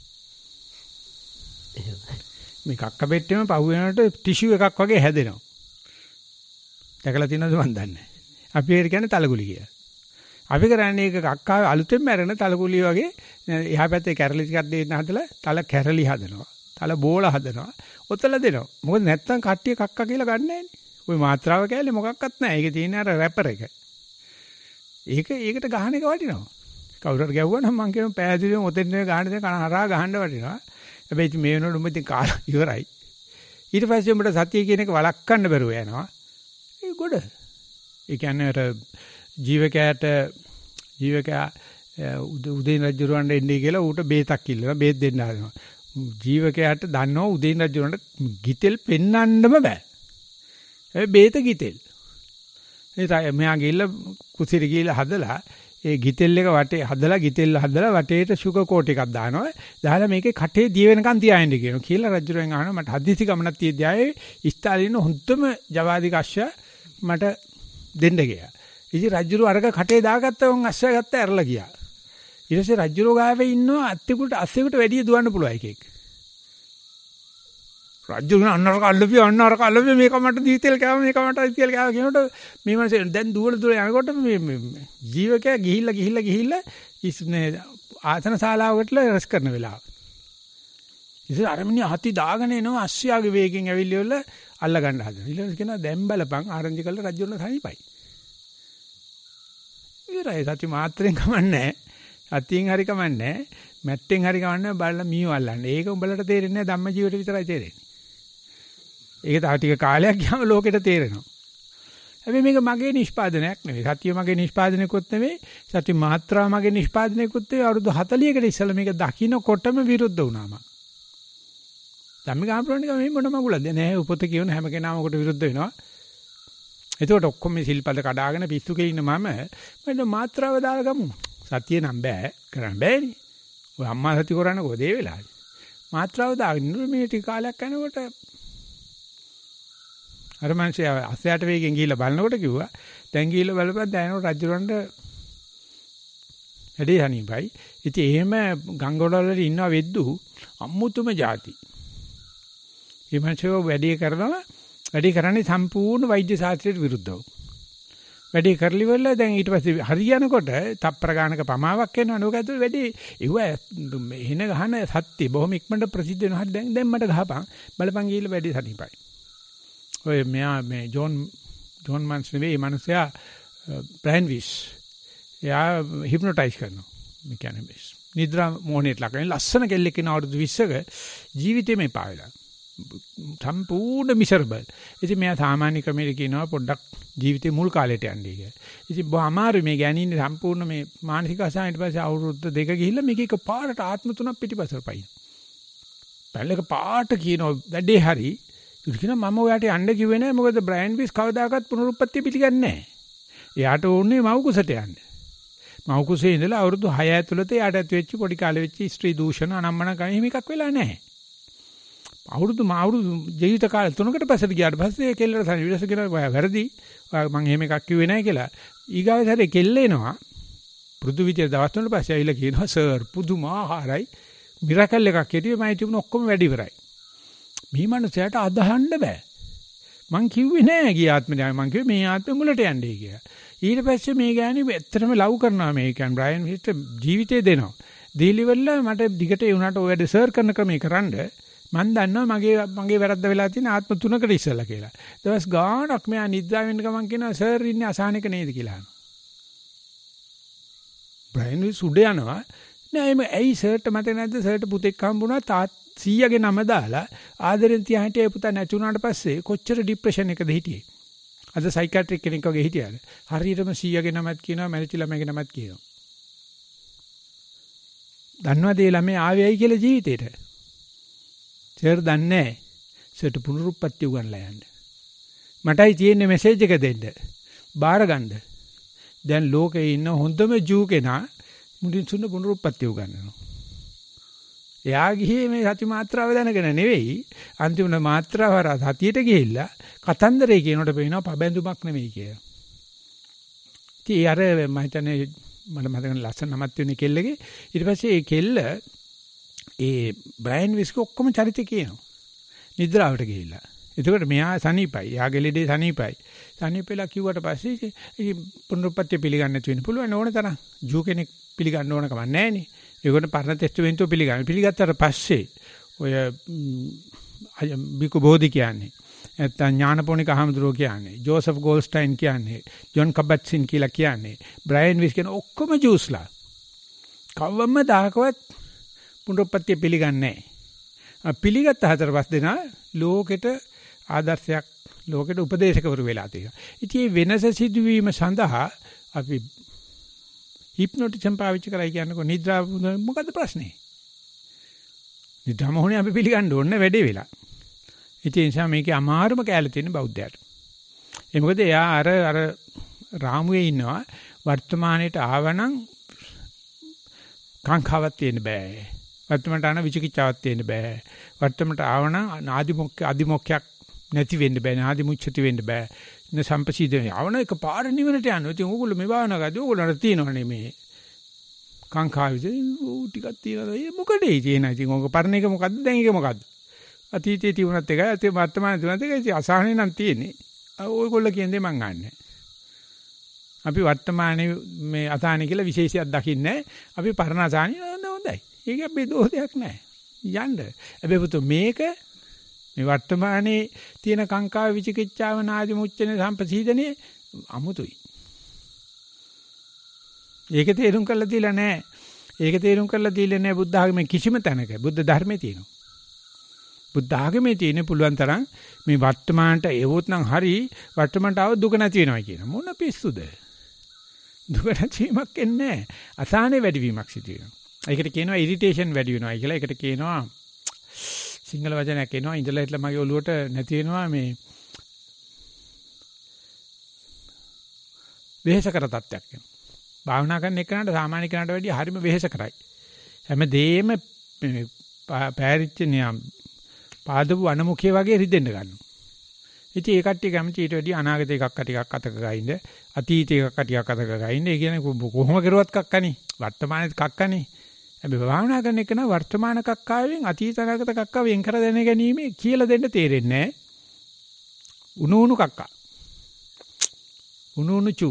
මේ කක්ක පෙට්ටෙම පහු වෙනකොට ටිෂු එකක් වගේ හැදෙනවා. දැකලා තියෙනවද මන් දන්නේ නැහැ. අපි ඒක කියන්නේ තලගුලි කියලා. අපි කරන්නේ ඒක කක්කා අලුතෙන් මැරෙන තලගුලිය වගේ එහා පැත්තේ කැරලි ටිකක් දෙන්න හදලා තල කැරලි හදනවා. තල බෝල හදනවා. ඔතල දෙනවා. මොකද නැත්තම් කට්ටිය කක්කා කියලා ගන්න නැහැ නේ. ওই මාත්‍රාව කැලේ මොකක්වත් නැහැ. ඒකේ තියෙන අර රැපර් එක. ඒක ඒකට ගහන එක වටිනවා. කවුරුහරි ගැව්වා නම් මං කියනවා පෑදිලියම ඔතෙන් නේ ගහන්න දෙන කන හරහා ගහන්න වටිනවා. හැබැයි ඉතින් මේ වෙනකොට උඹ ඉතින් කාලා ඉවරයි. ඊට පස්සේ උඹට සතිය කියන එක වළක්වන්න බැරුව යනවා. ඒ ගොඩ. ඒ කියන්නේ අර ජීවකයාට ජීවකයා උදේන රජුරවන්න එන්නේ කියලා ඌට බේතක් ඉල්ලනවා. බේත් දෙන්න හදනවා. ජීවකයාට දන්නවා උදේන රජුරවන්න ගිතෙල් පෙන්නන්නම බෑ. ඒ බේත ගිතෙල්. ඒ මෙයා ගිහිල්ලා කුසිරි ගිහිල්ලා හදලා ඒ ගිතෙල් එක වටේ හදලා ගිතෙල් හදලා වටේට සුගර් කෝට් එකක් දානවා. දාලා මේකේ කටේ දිය වෙනකන් තියාගෙන කියනවා. කියලා රජුරෙන් අහනවා මට හදිසි ගමනක් තියෙද්දී ආයේ ඉස්තාලින හොඳම ජවාදි කශ්‍ය මට දෙන්න ගියා. ඉතින් රජුරු අරක කටේ දාගත්තා වොන් අස්සය ගත්තා ඇරලා ගියා. ඊට පස්සේ රජුරු ගාවේ ඉන්නවා අත්තෙකුට අස්සෙකුට වැඩිය දුවන්න පුළුවන් එකෙක්. රජුගෙන අන්නර කල්ලපිය අන්නර කල්ලපිය මේක මට දීතෙල් කෑව මේක මට දීතෙල් කෑව කියනකොට මේ මිනිස්සේ දැන් දුවන දුර යනකොට මේ ජීවකයා ගිහිල්ලා ගිහිල්ලා ගිහිල්ලා ඉස්නේ ආසන ශාලාවකට රැස් කරන වෙලාව. ඉතින් අරමිනිය හති දාගෙන එනවා අස්සයාගේ වේගෙන් ඇවිල්ලිවල අල්ල ගන්න හදනවා. ඊළඟට කියනවා දැන් බලපන් ආරංචි කළා රජුන්න සනීපයි. ඉවරයි සති මාත්‍රෙන් කමන්නේ. සතියෙන් හරි කමන්නේ. මැට්ටෙන් හරි කමන්නේ බලලා මීව අල්ලන්නේ. ඒක උඹලට තේරෙන්නේ නැහැ ධම්ම ජීවිත විතරයි තේරෙන්නේ. ඒක තව ටික කාලයක් ගියාම ලෝකෙට තේරෙනවා. හැබැයි මේක මගේ නිෂ්පාදනයක් නෙවෙයි. සතිය මගේ නිෂ්පාදනයකුත් නෙවෙයි. සති මාත්‍රා මගේ නිෂ්පාදනයකුත් නෙවෙයි. අවුරුදු හතලියකට ඉස්සෙල්ලා මේක දකින්නකොටම විරුද්ධ වුණා මම. ධම්මික ආප්‍රෝණික මේ මොන මගුලද නෑ උපත කියන හැම කෙනාම කොට විරුද්ධ වෙනවා. එතකොට ඔක්කොම මේ සිල්පද කඩාගෙන පිස්සු කෙලින්න මම මම මාත්‍රාව දාලා ගමු. සතිය නම් බෑ කරන්න බෑනේ. ඔය අම්මා සති කරන්නේ කොහොද ඒ වෙලාවේ. මාත්‍රාව දාගෙන මේ ටික කාලයක් යනකොට අර මංශය අස්සයට වේගෙන් ගිහිල්ලා බලනකොට කිව්වා දැන් ගිහිල්ලා බලපන් දැනනකොට රජුරන්ට වැඩි හනිබයි. ඉතින් එහෙම ගංගොඩ වල ඉන්නවා වෙද්දු අමුතුම જાති. මේ මංශය වැඩි කරනවා වැඩි කරන්නේ සම්පූර්ණ වෛද්‍ය ශාස්ත්‍රයට විරුද්ධව. වැඩි කරලිවල දැන් ඊට පස්සේ හරියනකොට තප්පර ගානක පමාවක් එනවා නෝක ඇතුළේ වැඩි ඉව එහෙන ගහන සත්‍ය බොහොම ඉක්මනට ප්‍රසිද්ධ වෙනවා. හරි දැන් දැන් මට ගහපන් බලපන් ගිහිල්ලා වැඩි හනිබයි. ඔය මෙයා මේ ජෝන් ජෝන් මන්ස් නෙවෙයි මනුස්සයා බ්‍රයන් විස්. එයා හිප්නොටයිස් කරනවා. මේ කියන්නේ නිද්‍රා මොහොනේට ලකන ලස්සන කෙල්ලෙක් කෙනා අවුරුදු විස්සක ජීවිතේ මේ පාවෙලා. සම්පූර්ණ මිසරබල්. ඉතින් මෙයා සාමාන්‍ය ක්‍රමයකට කියනවා පොඩ්ඩක් ජීවිතේ මුල් කාලයට යන්නේ කියලා. ඉතින් බොහොම අමාරුයි මේ ගෑණින්නේ සම්පූර්ණ මේ මානසික අසහනයට පස්සේ අවුරුදු දෙක ගිහිල්ලා මේක එක පාරට ආත්ම තුනක් පිටිපස්සට පයින්. පැලක පාට කියනවා වැඩේ හරි. ඉතින් කියනවා මම ඔයාට යන්න කිව්වේ නෑ මොකද බ්‍රයන් විස් කවදාකවත් පුනරුත්පත්ති පිළිගන්නේ නෑ. එයාට ඕනේ මව් කුසට යන්න. මව් කුසේ ඉඳලා අවුරුදු හය ඇතුළත එයාට ඇති වෙච්ච පොඩි කාලේ වෙච්ච ස්ත්‍රී දූෂණ අනම්මන කම එහෙම එකක් වෙලා නෑ. අවුරුදු මාවුරුදු ජීවිත කාල තුනකට පස්සට ගියාට පස්සේ කෙල්ලට සනි විරස කියන ඔයා වැරදි. ඔයා මං එහෙම එකක් කිව්වේ නෑ කියලා. ඊගාවේ හැරේ කෙල්ල එනවා. පුරුදු විදියට දවස් තුනකට පස්සේ ආවිල්ලා කියනවා සර් පුදුමාහාරයි. මිරකල් එකක් හිටියේ මම තිබුණ ඔක්කොම වැඩි ඉවරයි. මේ මනුස්සයාට අදහන්න බෑ. මං කිව්වේ නෑ ගිය ආත්මේ මං කිව්වේ මේ ආත්මේ මුලට යන්නේ කියලා. ඊට පස්සේ මේ ගෑණි ඇත්තටම ලව් කරනවා මේ කියන්නේ බ්‍රයන් විස්ට ජීවිතේ දෙනවා. දීලිවල මට දිගට ඒ උනාට ඔය වැඩ සර් කරන ක්‍රමේ කරන්ඩ මං දන්නවා මගේ මගේ වැරද්ද වෙලා තියෙන ආත්ම තුනකට ඉස්සලා කියලා. දවස් ගාණක් මෙයා නිද්‍රා වෙන්න ගමන් කියනවා සර් ඉන්නේ අසහනක නේද කියලා අහනවා. බ්‍රයන් විස් උඩ යනවා. නෑ එමෙ ඇයි සර්ට මතක නැද්ද සර්ට පුතෙක් හම්බුණා තාත් සීයාගේ නම දාලා ආදරෙන් තියා හිටියේ පුතා නැති වුණාට පස්සේ කොච්චර ડિප්‍රෙෂන් එකද හිටියේ. අද සයිකියාට්‍රික් කෙනෙක් වගේ හිටියාද? හරියටම සීයාගේ නමත් කියනවා මැරිච්ච ළමයාගේ නමත් කියනවා. දන්නවද ඒ ළමයා ආවේයි කියලා ජීවිතේට? සර් දන්නේ නැහැ. සර්ට පුනරුත්පත්ති උගන්ලා යන්න. මටයි තියෙන්නේ මෙසේජ් එක දෙන්න. බාර ගන්න. දැන් ලෝකේ ඉන්න හොඳම ජූ කෙනා මුලින් සුන්න පුනරුත්පත්ති උගන්වනවා. එයා ගිහේ මේ සති මාත්‍රාව දැනගෙන නෙවෙයි අන්තිම මාත්‍රාව හර සතියට ගිහිල්ලා කතන්දරේ කියනකොට පේනවා පබැඳුමක් නෙවෙයි කියලා. ඉතින් අර මම හිතන්නේ මට මතක ලස්සන නමක් තියෙන කෙල්ලගේ ඊට පස්සේ ඒ කෙල්ල ඒ බ්‍රයන් විස්ක ඔක්කොම චරිත කියනවා. නිද්‍රාවට ගිහිල්ලා. එතකොට මෙයා සනීපයි. යාගේ ලෙඩේ සනීපයි. සනීපෙලා කිව්වට පස්සේ ඉතින් පුනරුත්පත්ති පිළිගන්න නැති වෙන්න පුළුවන් ඕන තරම්. ජූ කෙනෙක් පිළිගන්න ඕන කම නැහැ නේ. ඒකට පරණ ටෙස්ටමෙන්තුව පිළිගන්න. පිළිගත්තට පස්සේ ඔය බිකු බෝධි කියන්නේ නැත්නම් ඥානපෝනික අහමදුරෝ කියන්නේ ජෝසප් ගෝල්ස්ටයින් කියන්නේ ජොන් කබට්සින් කියලා කියන්නේ බ්‍රයන් විස් කියන ඔක්කොම ජූස්ලා කවවම දායකවත් පුනරුත්පත්ති පිළිගන්නේ නැහැ. පිළිගත්ත හතර පහ දෙනා ලෝකෙට ආදර්ශයක් ලෝකෙට උපදේශකවරු වෙලා තියෙනවා. ඉතින් මේ වෙනස සිදුවීම සඳහා අපි හිප්නොටිසම් පාවිච්චි කරයි කියනකො නිද්‍රා මොකද්ද ප්‍රශ්නේ? නිද්‍රා මොහොනේ අපි පිළිගන්න ඕනේ වැඩේ වෙලා. ඉතින් ඒ නිසා මේකේ අමාරුම කැලේ තියෙන බෞද්ධයාට. ඒ මොකද එයා අර අර රාමුවේ ඉන්නවා වර්තමානයේට ආවනම් කාංකාවක් තියෙන්න බෑ. වර්තමානට ආන විචිකිච්ඡාවක් තියෙන්න බෑ. වර්තමානට ආවනම් ආදිමොක්ක ආදිමොක්කයක් නැති වෙන්න බෑ. ආදිමුච්ඡති වෙන්න බෑ. න සම්පසීදේ ආවන එක පාර නිවනට යනවා. ඉතින් ඕගොල්ලෝ මේ භාවනාවකදී ඕගොල්ලන්ට තියෙනවනේ මේ කාංකාවිද ඌ ටිකක් තියෙනවා. ඒ මොකටද තියෙන? ඉතින් ඕක පරණ එක මොකද්ද? දැන් එක මොකද්ද? අතීතයේ තිබුණත් එකයි අතේ වර්තමානයේ තිබුණත් එකයි. ඉතින් අසහනේ නම් තියෙන්නේ. ඔයගොල්ලෝ කියන්නේ මං අහන්නේ. අපි වර්තමානයේ මේ අසහනෙ කියලා විශේෂයක් දකින්නේ අපි පරණ අසහනෙ හොඳයි. ඒක අපේ දෝෂයක් නෑ. යන්න. හැබැයි පුතෝ මේක මේ වර්තමානයේ තියෙන කාංකාව විචිකිච්ඡාව නාදි මුච්චනේ සම්පසීදනේ අමුතුයි. ඒක තේරුම් කරලා දීලා නෑ. ඒක තේරුම් කරලා දීලා නෑ බුද්ධ ආගමේ කිසිම තැනක. බුද්ධ ධර්මයේ තියෙනවා. බුද්ධ ආගමේ තියෙන පුළුවන් තරම් මේ වර්තමානට එවොත් නම් හරි වර්තමානට ආව දුක නැති වෙනවා කියන මොන පිස්සුද? දුක නැතිවීමක් එන්නේ නැහැ. අසහනේ වැඩිවීමක් සිදු වෙනවා. ඒකට කියනවා ඉරිටේෂන් වැඩි වෙනවා කියලා. ඒකට කියනවා සිංහල වචනයක් එනවා ඉඳලා හිටලා මගේ ඔළුවට නැති වෙනවා මේ වෙහෙස කර තත්ත්වයක් වෙනවා. භාවනා කරන එකනට සාමාන්‍ය කෙනාට වැඩිය හරිම වෙහෙස කරයි. හැමදේම පෑරිච්ච නියම් පාදපු අනමුඛය වගේ රිදෙන්න ගන්නවා. ඉතින් ඒ කට්ටිය කැමති ඊට වැඩිය අනාගත එකක් ටිකක් අතක ගයින්ද අතීත එකක් ටිකක් අතක ගයින්ද ඒ කියන්නේ කොහොම කරුවත් කක්කනේ වර්තමානෙත් කක්කනේ. හැබැයි භාවනා කරන එක න වර්තමාන කක්කාවෙන් අතීත අනාගත කක්කාව වෙන් කර දැන ගැනීම කියලා දෙන්න තේරෙන්නේ නැහැ. උණු උණු කක්කා. උණු උණු චු.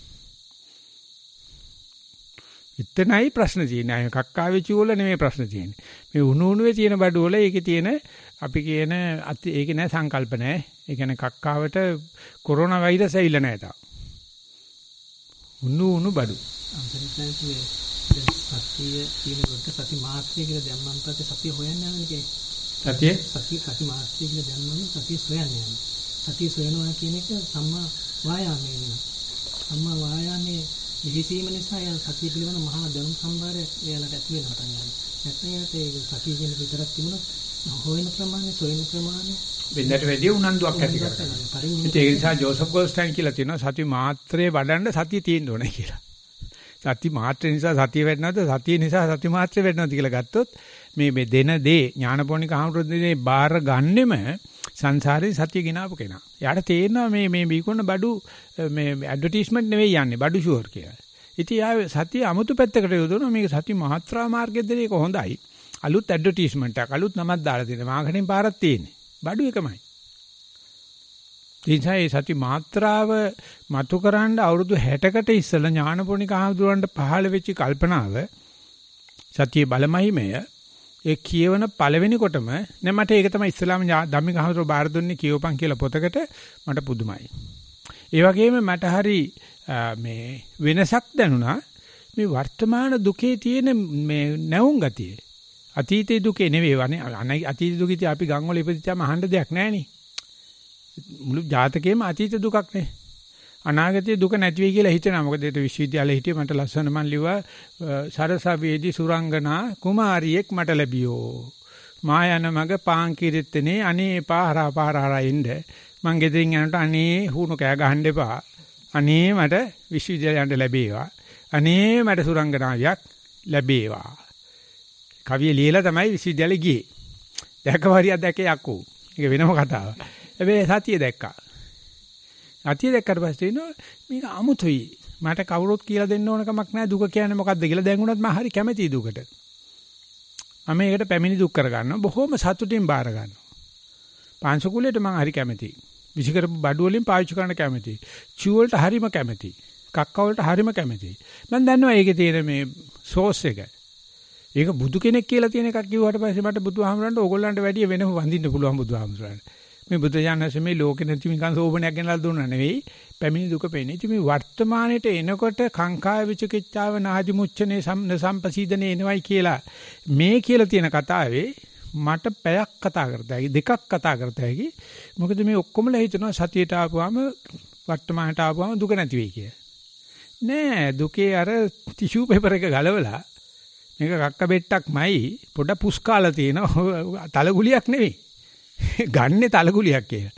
එතනයි ප්‍රශ්න තියෙන්නේ. කක්කාවේ චු වල නෙමෙයි ප්‍රශ්න තියෙන්නේ. මේ උණු උණුවේ තියෙන බඩු වල ඒකේ තියෙන අපි කියන ඒකේ නෑ සංකල්ප නෑ. ඒ කියන්නේ කක්කාවට කොරෝනා වෛරස් ඇවිල්ලා නෑ තාම. උණු උණු බඩු. අන්තර්ජාලයේ සතිය කියනකොට සති මාත්‍රය කියලා දැම්මම පස්සේ සතිය හොයන්නේ නැහැ සතිය සතිය සති මාත්‍රය කියලා දැම්මම සතිය හොයන්නේ නැහැ. සතිය සොයනවා කියන එක සම්මා වායාමයේ වෙනවා. සම්මා වායාමයේ විහිසීම නිසා යා සතිය පිළිබඳ මහා දැනුම් සම්භාරයක් එයාලට ඇති වෙන පටන් ගන්නවා. නැත්නම් යාට ඒ සතිය කියන විතරක් තිබුණොත් හොයන ප්‍රමාණය සොයන ප්‍රමාණය වෙනදට වැඩි උනන්දුවක් ඇති කරගන්නවා. ඒ නිසා ජෝසප් ගෝල්ස්ටයින් කියලා තියෙනවා සති මාත්‍රේ වඩන්න සතිය තියෙන්න ඕනේ කියලා. සති මාත්‍රේ නිසා සතිය වැඩනවද සතිය නිසා සති මාත්‍රේ වැඩනවද කියලා ගත්තොත් මේ මේ දෙන දේ ඥානපෝනික ආමෘතේ බාර ගන්නෙම සංසාරේ සතිය ගෙනාවු කෙනා. යාට තේරෙනවා මේ මේ බීකොන්න බඩු මේ ඇඩ්වර්ටයිස්මන්ට් නෙවෙයි යන්නේ බඩු ෂුවර් කියලා. ඉතින් යා සතිය අමුතු පැත්තකට යොදවනවා මේක සති මහත්‍රා මාර්ගෙද ඒක හොඳයි. අලුත් ඇඩ්වර්ටයිස්මන්ට් එකක් අලුත් නමක් දාලා තියෙනවා. මාකටිං පාරක් තියෙන්නේ. බඩු එකමයි. ඉතින් සති මාත්‍රාව මතුකරන්න අවුරුදු හැටකට ඉස්සෙල්ලා ඥානපෝනික ආහඳුරන්ට පහළ වෙච්ච කල්පනාව සතියේ බලමහිමය ඒ කියවන පළවෙනි කොටම නෑ මට ඒක තමයි ඉස්ලාම ධම්මික ආහඳුර බාර දුන්නේ කියවපන් කියලා පොතකට මට පුදුමයි. ඒ වගේම මට හරි මේ වෙනසක් දැනුණා මේ වර්තමාන දුකේ තියෙන මේ නැවුම් ගතිය. අතීතයේ දුකේ නෙවෙයි වනේ අතීත දුකිත අපි ගම් වල ඉපදිච්චාම අහන්න දෙයක් නෑනේ. මුළු ජාතකයේම අතීත දුකක් නේ. අනාගතයේ දුක නැති වෙයි කියලා හිතනවා. මොකද ඒක විශ්වවිද්‍යාලේ හිටියේ මට ලස්සන මන් ලිව්වා සරසවේදී සුරංගනා කුමාරියෙක් මට ලැබියෝ. මා යන මග පාන් කිරිත්තනේ අනේ පාහරා පාහරා ඉන්න. මං ගෙදරින් යනකොට අනේ හුණු කෑ ගහන්න එපා. අනේ මට විශ්වවිද්‍යාලයට ලැබේවා. අනේ මට සුරංගනාවියක් ලැබේවා. කවිය ලියලා තමයි විශ්වවිද්‍යාලේ ගියේ. දැකවරියක් දැකේ යකෝ. ඒක වෙනම කතාවක්. හැබැයි සතිය දැක්කා. සතිය දැක්කට පස්සේ නෝ මේක අමුතුයි. මට කවුරුත් කියලා දෙන්න ඕන කමක් නැහැ දුක කියන්නේ මොකක්ද කියලා. දැන් උනත් මම හරි කැමැතියි දුකට. මම මේකට පැමිණි දුක් කර ගන්නවා. බොහොම සතුටින් බාර ගන්නවා. පාංශකුලයට මම හරි කැමැතියි. විසිකරපු බඩු වලින් පාවිච්චි කරන්න කැමැතියි. චූ වලට හරිම කැමැතියි. කක්ක වලට හරිම කැමැතියි. මම දන්නවා ඒකේ තියෙන මේ සෝස් එක. ඒක බුදු කෙනෙක් කියලා තියෙන එකක් කිව්වට පස්සේ මට බුදුහාමුදුරන්ට ඕගොල්ලන්ට වැඩිය වෙනම වඳින්න පුළුවන් බුදුහාමුදුරන්ට. මේ බුදුජානක මේ ලෝකෙ නැති නිකන් සෝබනයක් ගෙනලා දුන්නා නෙවෙයි පැමිණි දුක පෙන්නේ. ඉතින් මේ වර්තමානයේට එනකොට කාංකාය විචිකිච්ඡාව නාදි මුච්චනේ සම්පසීදනේ එනවයි කියලා මේ කියලා තියෙන කතාවේ මට පැයක් කතා කරතයි දෙකක් කතා කරතයි. මොකද මේ ඔක්කොමලා හිතනවා සතියට ආපුවාම වර්තමානට ආපුවාම දුක නැති වෙයි කියලා. නෑ දුකේ අර ටිෂු පේපර් එක ගලවලා මේක කක්ක බෙට්ටක්මයි පොඩ පුස්කාලා තියෙන තලගුලියක් නෙවෙයි. ගන්නේ තලගුලියක් කියලා.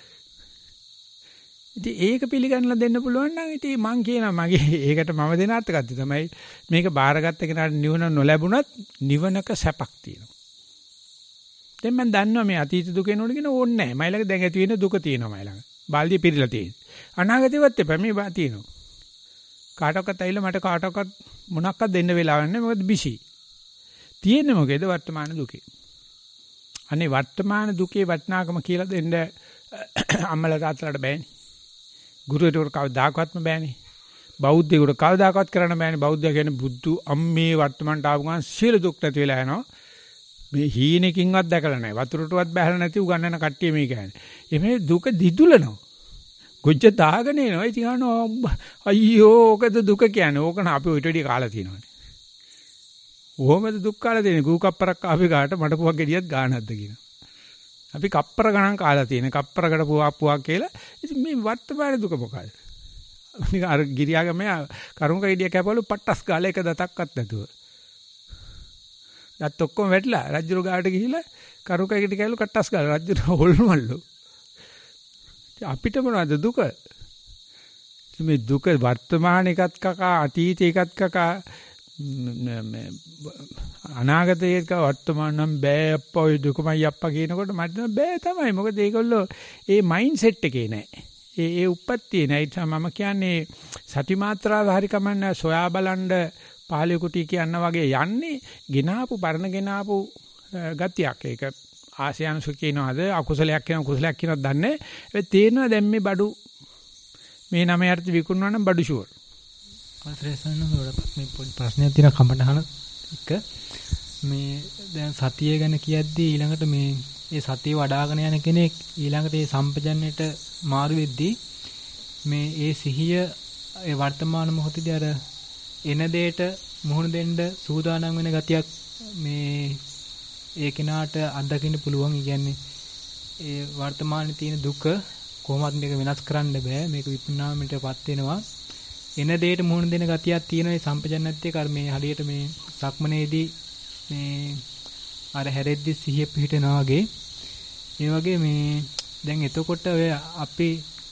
ඉතින් ඒක පිළිගන්නලා දෙන්න පුළුවන් නම් ඉතින් මං කියනවා මගේ ඒකට මම දෙන අර්ථකථනය තමයි මේක බාරගත්ත කෙනාට නිවන නොලැබුණත් නිවනක සැපක් තියෙනවා. දැන් මම දන්නවා මේ අතීත දුක එනකොට කියන ඕනේ නැහැ. මයි ළඟ දැන් ඇති වෙන දුක තියෙනවා මයි ළඟ. බාල්දිය පිරීලා තියෙනවා. අනාගතේවත් එපා මේ බා තියෙනවා. කාටවත් ඇවිල්ලා මට කාටවත් මොනක්වත් දෙන්න වෙලාවක් නැහැ. මොකද බිසි. තියෙන්නේ මොකේද වර්තමාන දුකේ. අනේ වර්තමාන දුකේ වටිනාකම කියලා දෙන්න අම්මලා තාත්තලාට බෑනේ. ගුරුවරයෙකුට කවදාකවත්ම බෑනේ. බෞද්ධයෙකුට කවදාකවත් කරන්න බෑනේ. බෞද්ධය කියන්නේ බුදු අම්මේ වර්තමානට ආව ගමන් සියලු දුක් නැති වෙලා යනවා. මේ හීනකින්වත් දැකලා නැහැ. වතුරටවත් බැහැලා නැති උගන්නන කට්ටිය මේ කියන්නේ. එමේ දුක දිදුලනවා. ගොජ්ජ දාගෙන එනවා. ඉතින් අහනවා අයියෝ ඔකද දුක කියන්නේ. ඕකන අපි ඔයිට වැඩි කාලා තියෙනවානේ. ඕමද දුක් කාලා තියෙන්නේ. ගූ කප්පරක් ආපේ ගාට මඩ පුවක් ගෙඩියක් ගානක්ද කියනවා. අපි කප්පර ගණන් කාලා තියෙන. කප්පරකට පුවක් පුවක් කියලා. ඉතින් මේ වර්තමාන දුක මොකද? නික අර ගිරියාගම කරුණක ගෙඩිය කැපවලු පට්ටස් ගාලා එක දතක්වත් නැතුව. දත් ඔක්කොම වැටිලා රජුරු ගාවට ගිහිල්ලා කරුණක ගෙඩිය කැලු කට්ටස් ගාලා රජුරු හොල්මල්ලු. අපිට මොනවද දුක? මේ දුක වර්තමාන එකත් කකා අතීත එකත් කකා මේ අනාගතයේ එක වර්තමාන නම් බෑ අප්පා ඔය දුකමයි අප්පා කියනකොට මට බෑ තමයි. මොකද ඒගොල්ලෝ ඒ මයින්ඩ් සෙට් එකේ නැහැ. ඒ ඒ උප්පත්තිය නැහැ. ඒ නිසා මම කියන්නේ සති මාත්‍රාව හරි කමන්නේ සොයා බලන්න පාළිය කුටි කියන වගේ යන්නේ ගිනාපු පරණ ගිනාපු ගතියක්. ඒක ආශයන්සු කියනවාද අකුසලයක් කියන කුසලයක් කියනවද දන්නේ. ඒ තේරෙනවා දැන් මේ බඩු මේ නම යටි විකුණනවා නම් බඩු ෂුවර්. ආශ්‍රේසන වලට මේ පොඩි ප්‍රශ්නයක් තියෙනවා කමටහන එක මේ දැන් සතිය ගැන කියද්දී ඊළඟට මේ ඒ සතිය වඩ아가න යන කෙනෙක් ඊළඟට ඒ සම්පජන්ණයට මාරු වෙද්දී මේ ඒ සිහිය ඒ වර්තමාන මොහොතේදී අර එන දෙයට මුහුණ දෙන්න සූදානම් වෙන ගතියක් මේ ඒ කෙනාට අත්දකින්න පුළුවන්. කියන්නේ ඒ වර්තමානයේ තියෙන දුක කොහොමද මේක වෙනස් කරන්න බෑ. මේක විපුණාමයටපත් වෙනවා. එන දෙයට මුහුණ දෙන ගතියක් තියෙන ඒ සම්පජන්ණත් එක්ක අර මේ හරියට මේ සක්මනේදී මේ අර හැරෙද්දි සිහිය පිහිටනවා වගේ. ඒ වගේ මේ දැන් එතකොට ඔය අපි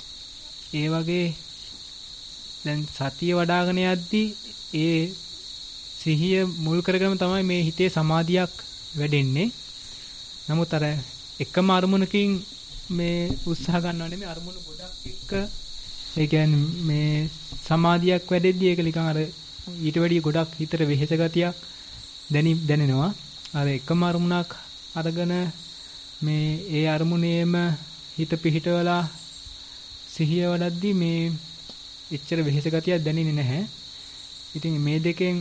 ඒ වගේ දැන් සතිය වඩ아가න යද්දී ඒ සිහිය මුල් කරගෙන තමයි මේ හිතේ සමාධියක් වැඩෙන්නේ. නමුත් අර එකම අරමුණකින් මේ උත්සාහ ගන්නව නෙමෙයි අරමුණු ගොඩක් එක්ක ඒ කියන්නේ මේ සමාධියක් වැඩෙද්දී ඒක නිකන් අර ඊට වැඩිය ගොඩක් හිතට වෙහෙස ගතියක් දැනි දැනෙනවා. අර එකම අරමුණක් අරගෙන මේ ඒ අරමුණේම හිත පිහිටවලා සිහිය වඩද්දී මේ එච්චර වෙහෙස ගතියක් දැනෙන්නේ නැහැ. ඉතින් මේ දෙකෙන්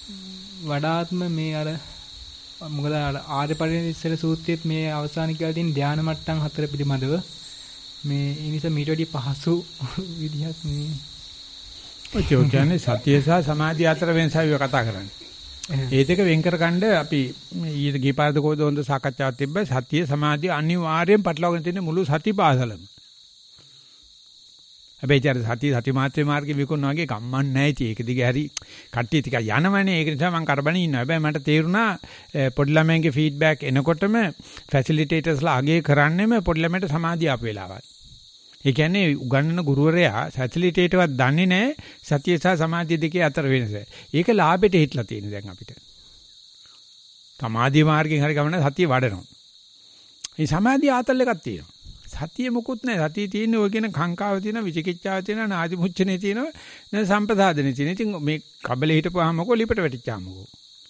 වඩාත්ම මේ අර මොකද ආර්ය පරිණිස්සර සූත්‍රයේත් මේ අවසාන කියලා තියෙන ධානා මට්ටම් හතර පිළිබඳව මේ ඒ නිසා මීට වඩා පහසු විදිහක් මේ ඔය කියන්නේ සතිය සහ සමාධිය අතර වෙනසයි කතා කරන්නේ. ඒ දෙක වෙන් කරගන්න අපි ඊයේ ගිපාරද කොහොමද හොඳ සාකච්ඡාවක් තිබ්බා. සතිය සමාධිය අනිවාර්යෙන් පටලවාගෙන තියෙන මුළු සති පාසලම. හැබැයි ඊට සතිය සති මාත්‍රේ මාර්ගේ විකුණන වගේ කම්මන් නැහැ ඉතින් ඒක දිගේ හරි කට්ටිය ටිකක් යනවනේ. ඒක නිසා මම කරබනේ ඉන්නවා. හැබැයි මට තේරුණා පොඩි ළමයින්ගේ ෆීඩ්බැක් එනකොටම ෆැසිලිටේටර්ස්ලා අගේ කරන්නේම පොඩි ළමයට සමාධිය ආපු වෙලාවල්. ඒ කියන්නේ උගන්වන ගුරුවරයා ෆැසිලිටේටර්වත් දන්නේ නැහැ සතිය සහ සමාධිය දෙකේ අතර වෙනස. ඒක ලාභෙට හිටලා තියෙන දැන් අපිට. සමාධි මාර්ගයෙන් හරි ගමන සතිය වඩනවා. මේ සමාධිය ආතල් එකක් තියෙනවා. සතිය මොකුත් නැහැ. සතිය තියෙන්නේ ඔය කියන කාංකාව තියෙනවා, විචිකිච්ඡාව තියෙනවා, නාදි මුච්චනේ තියෙනවා, නැත්නම් සම්පදාදනේ තියෙනවා. ඉතින් මේ කබලේ හිටපුවාම මොකෝ ලිපට වැටිච්චාම මොකෝ.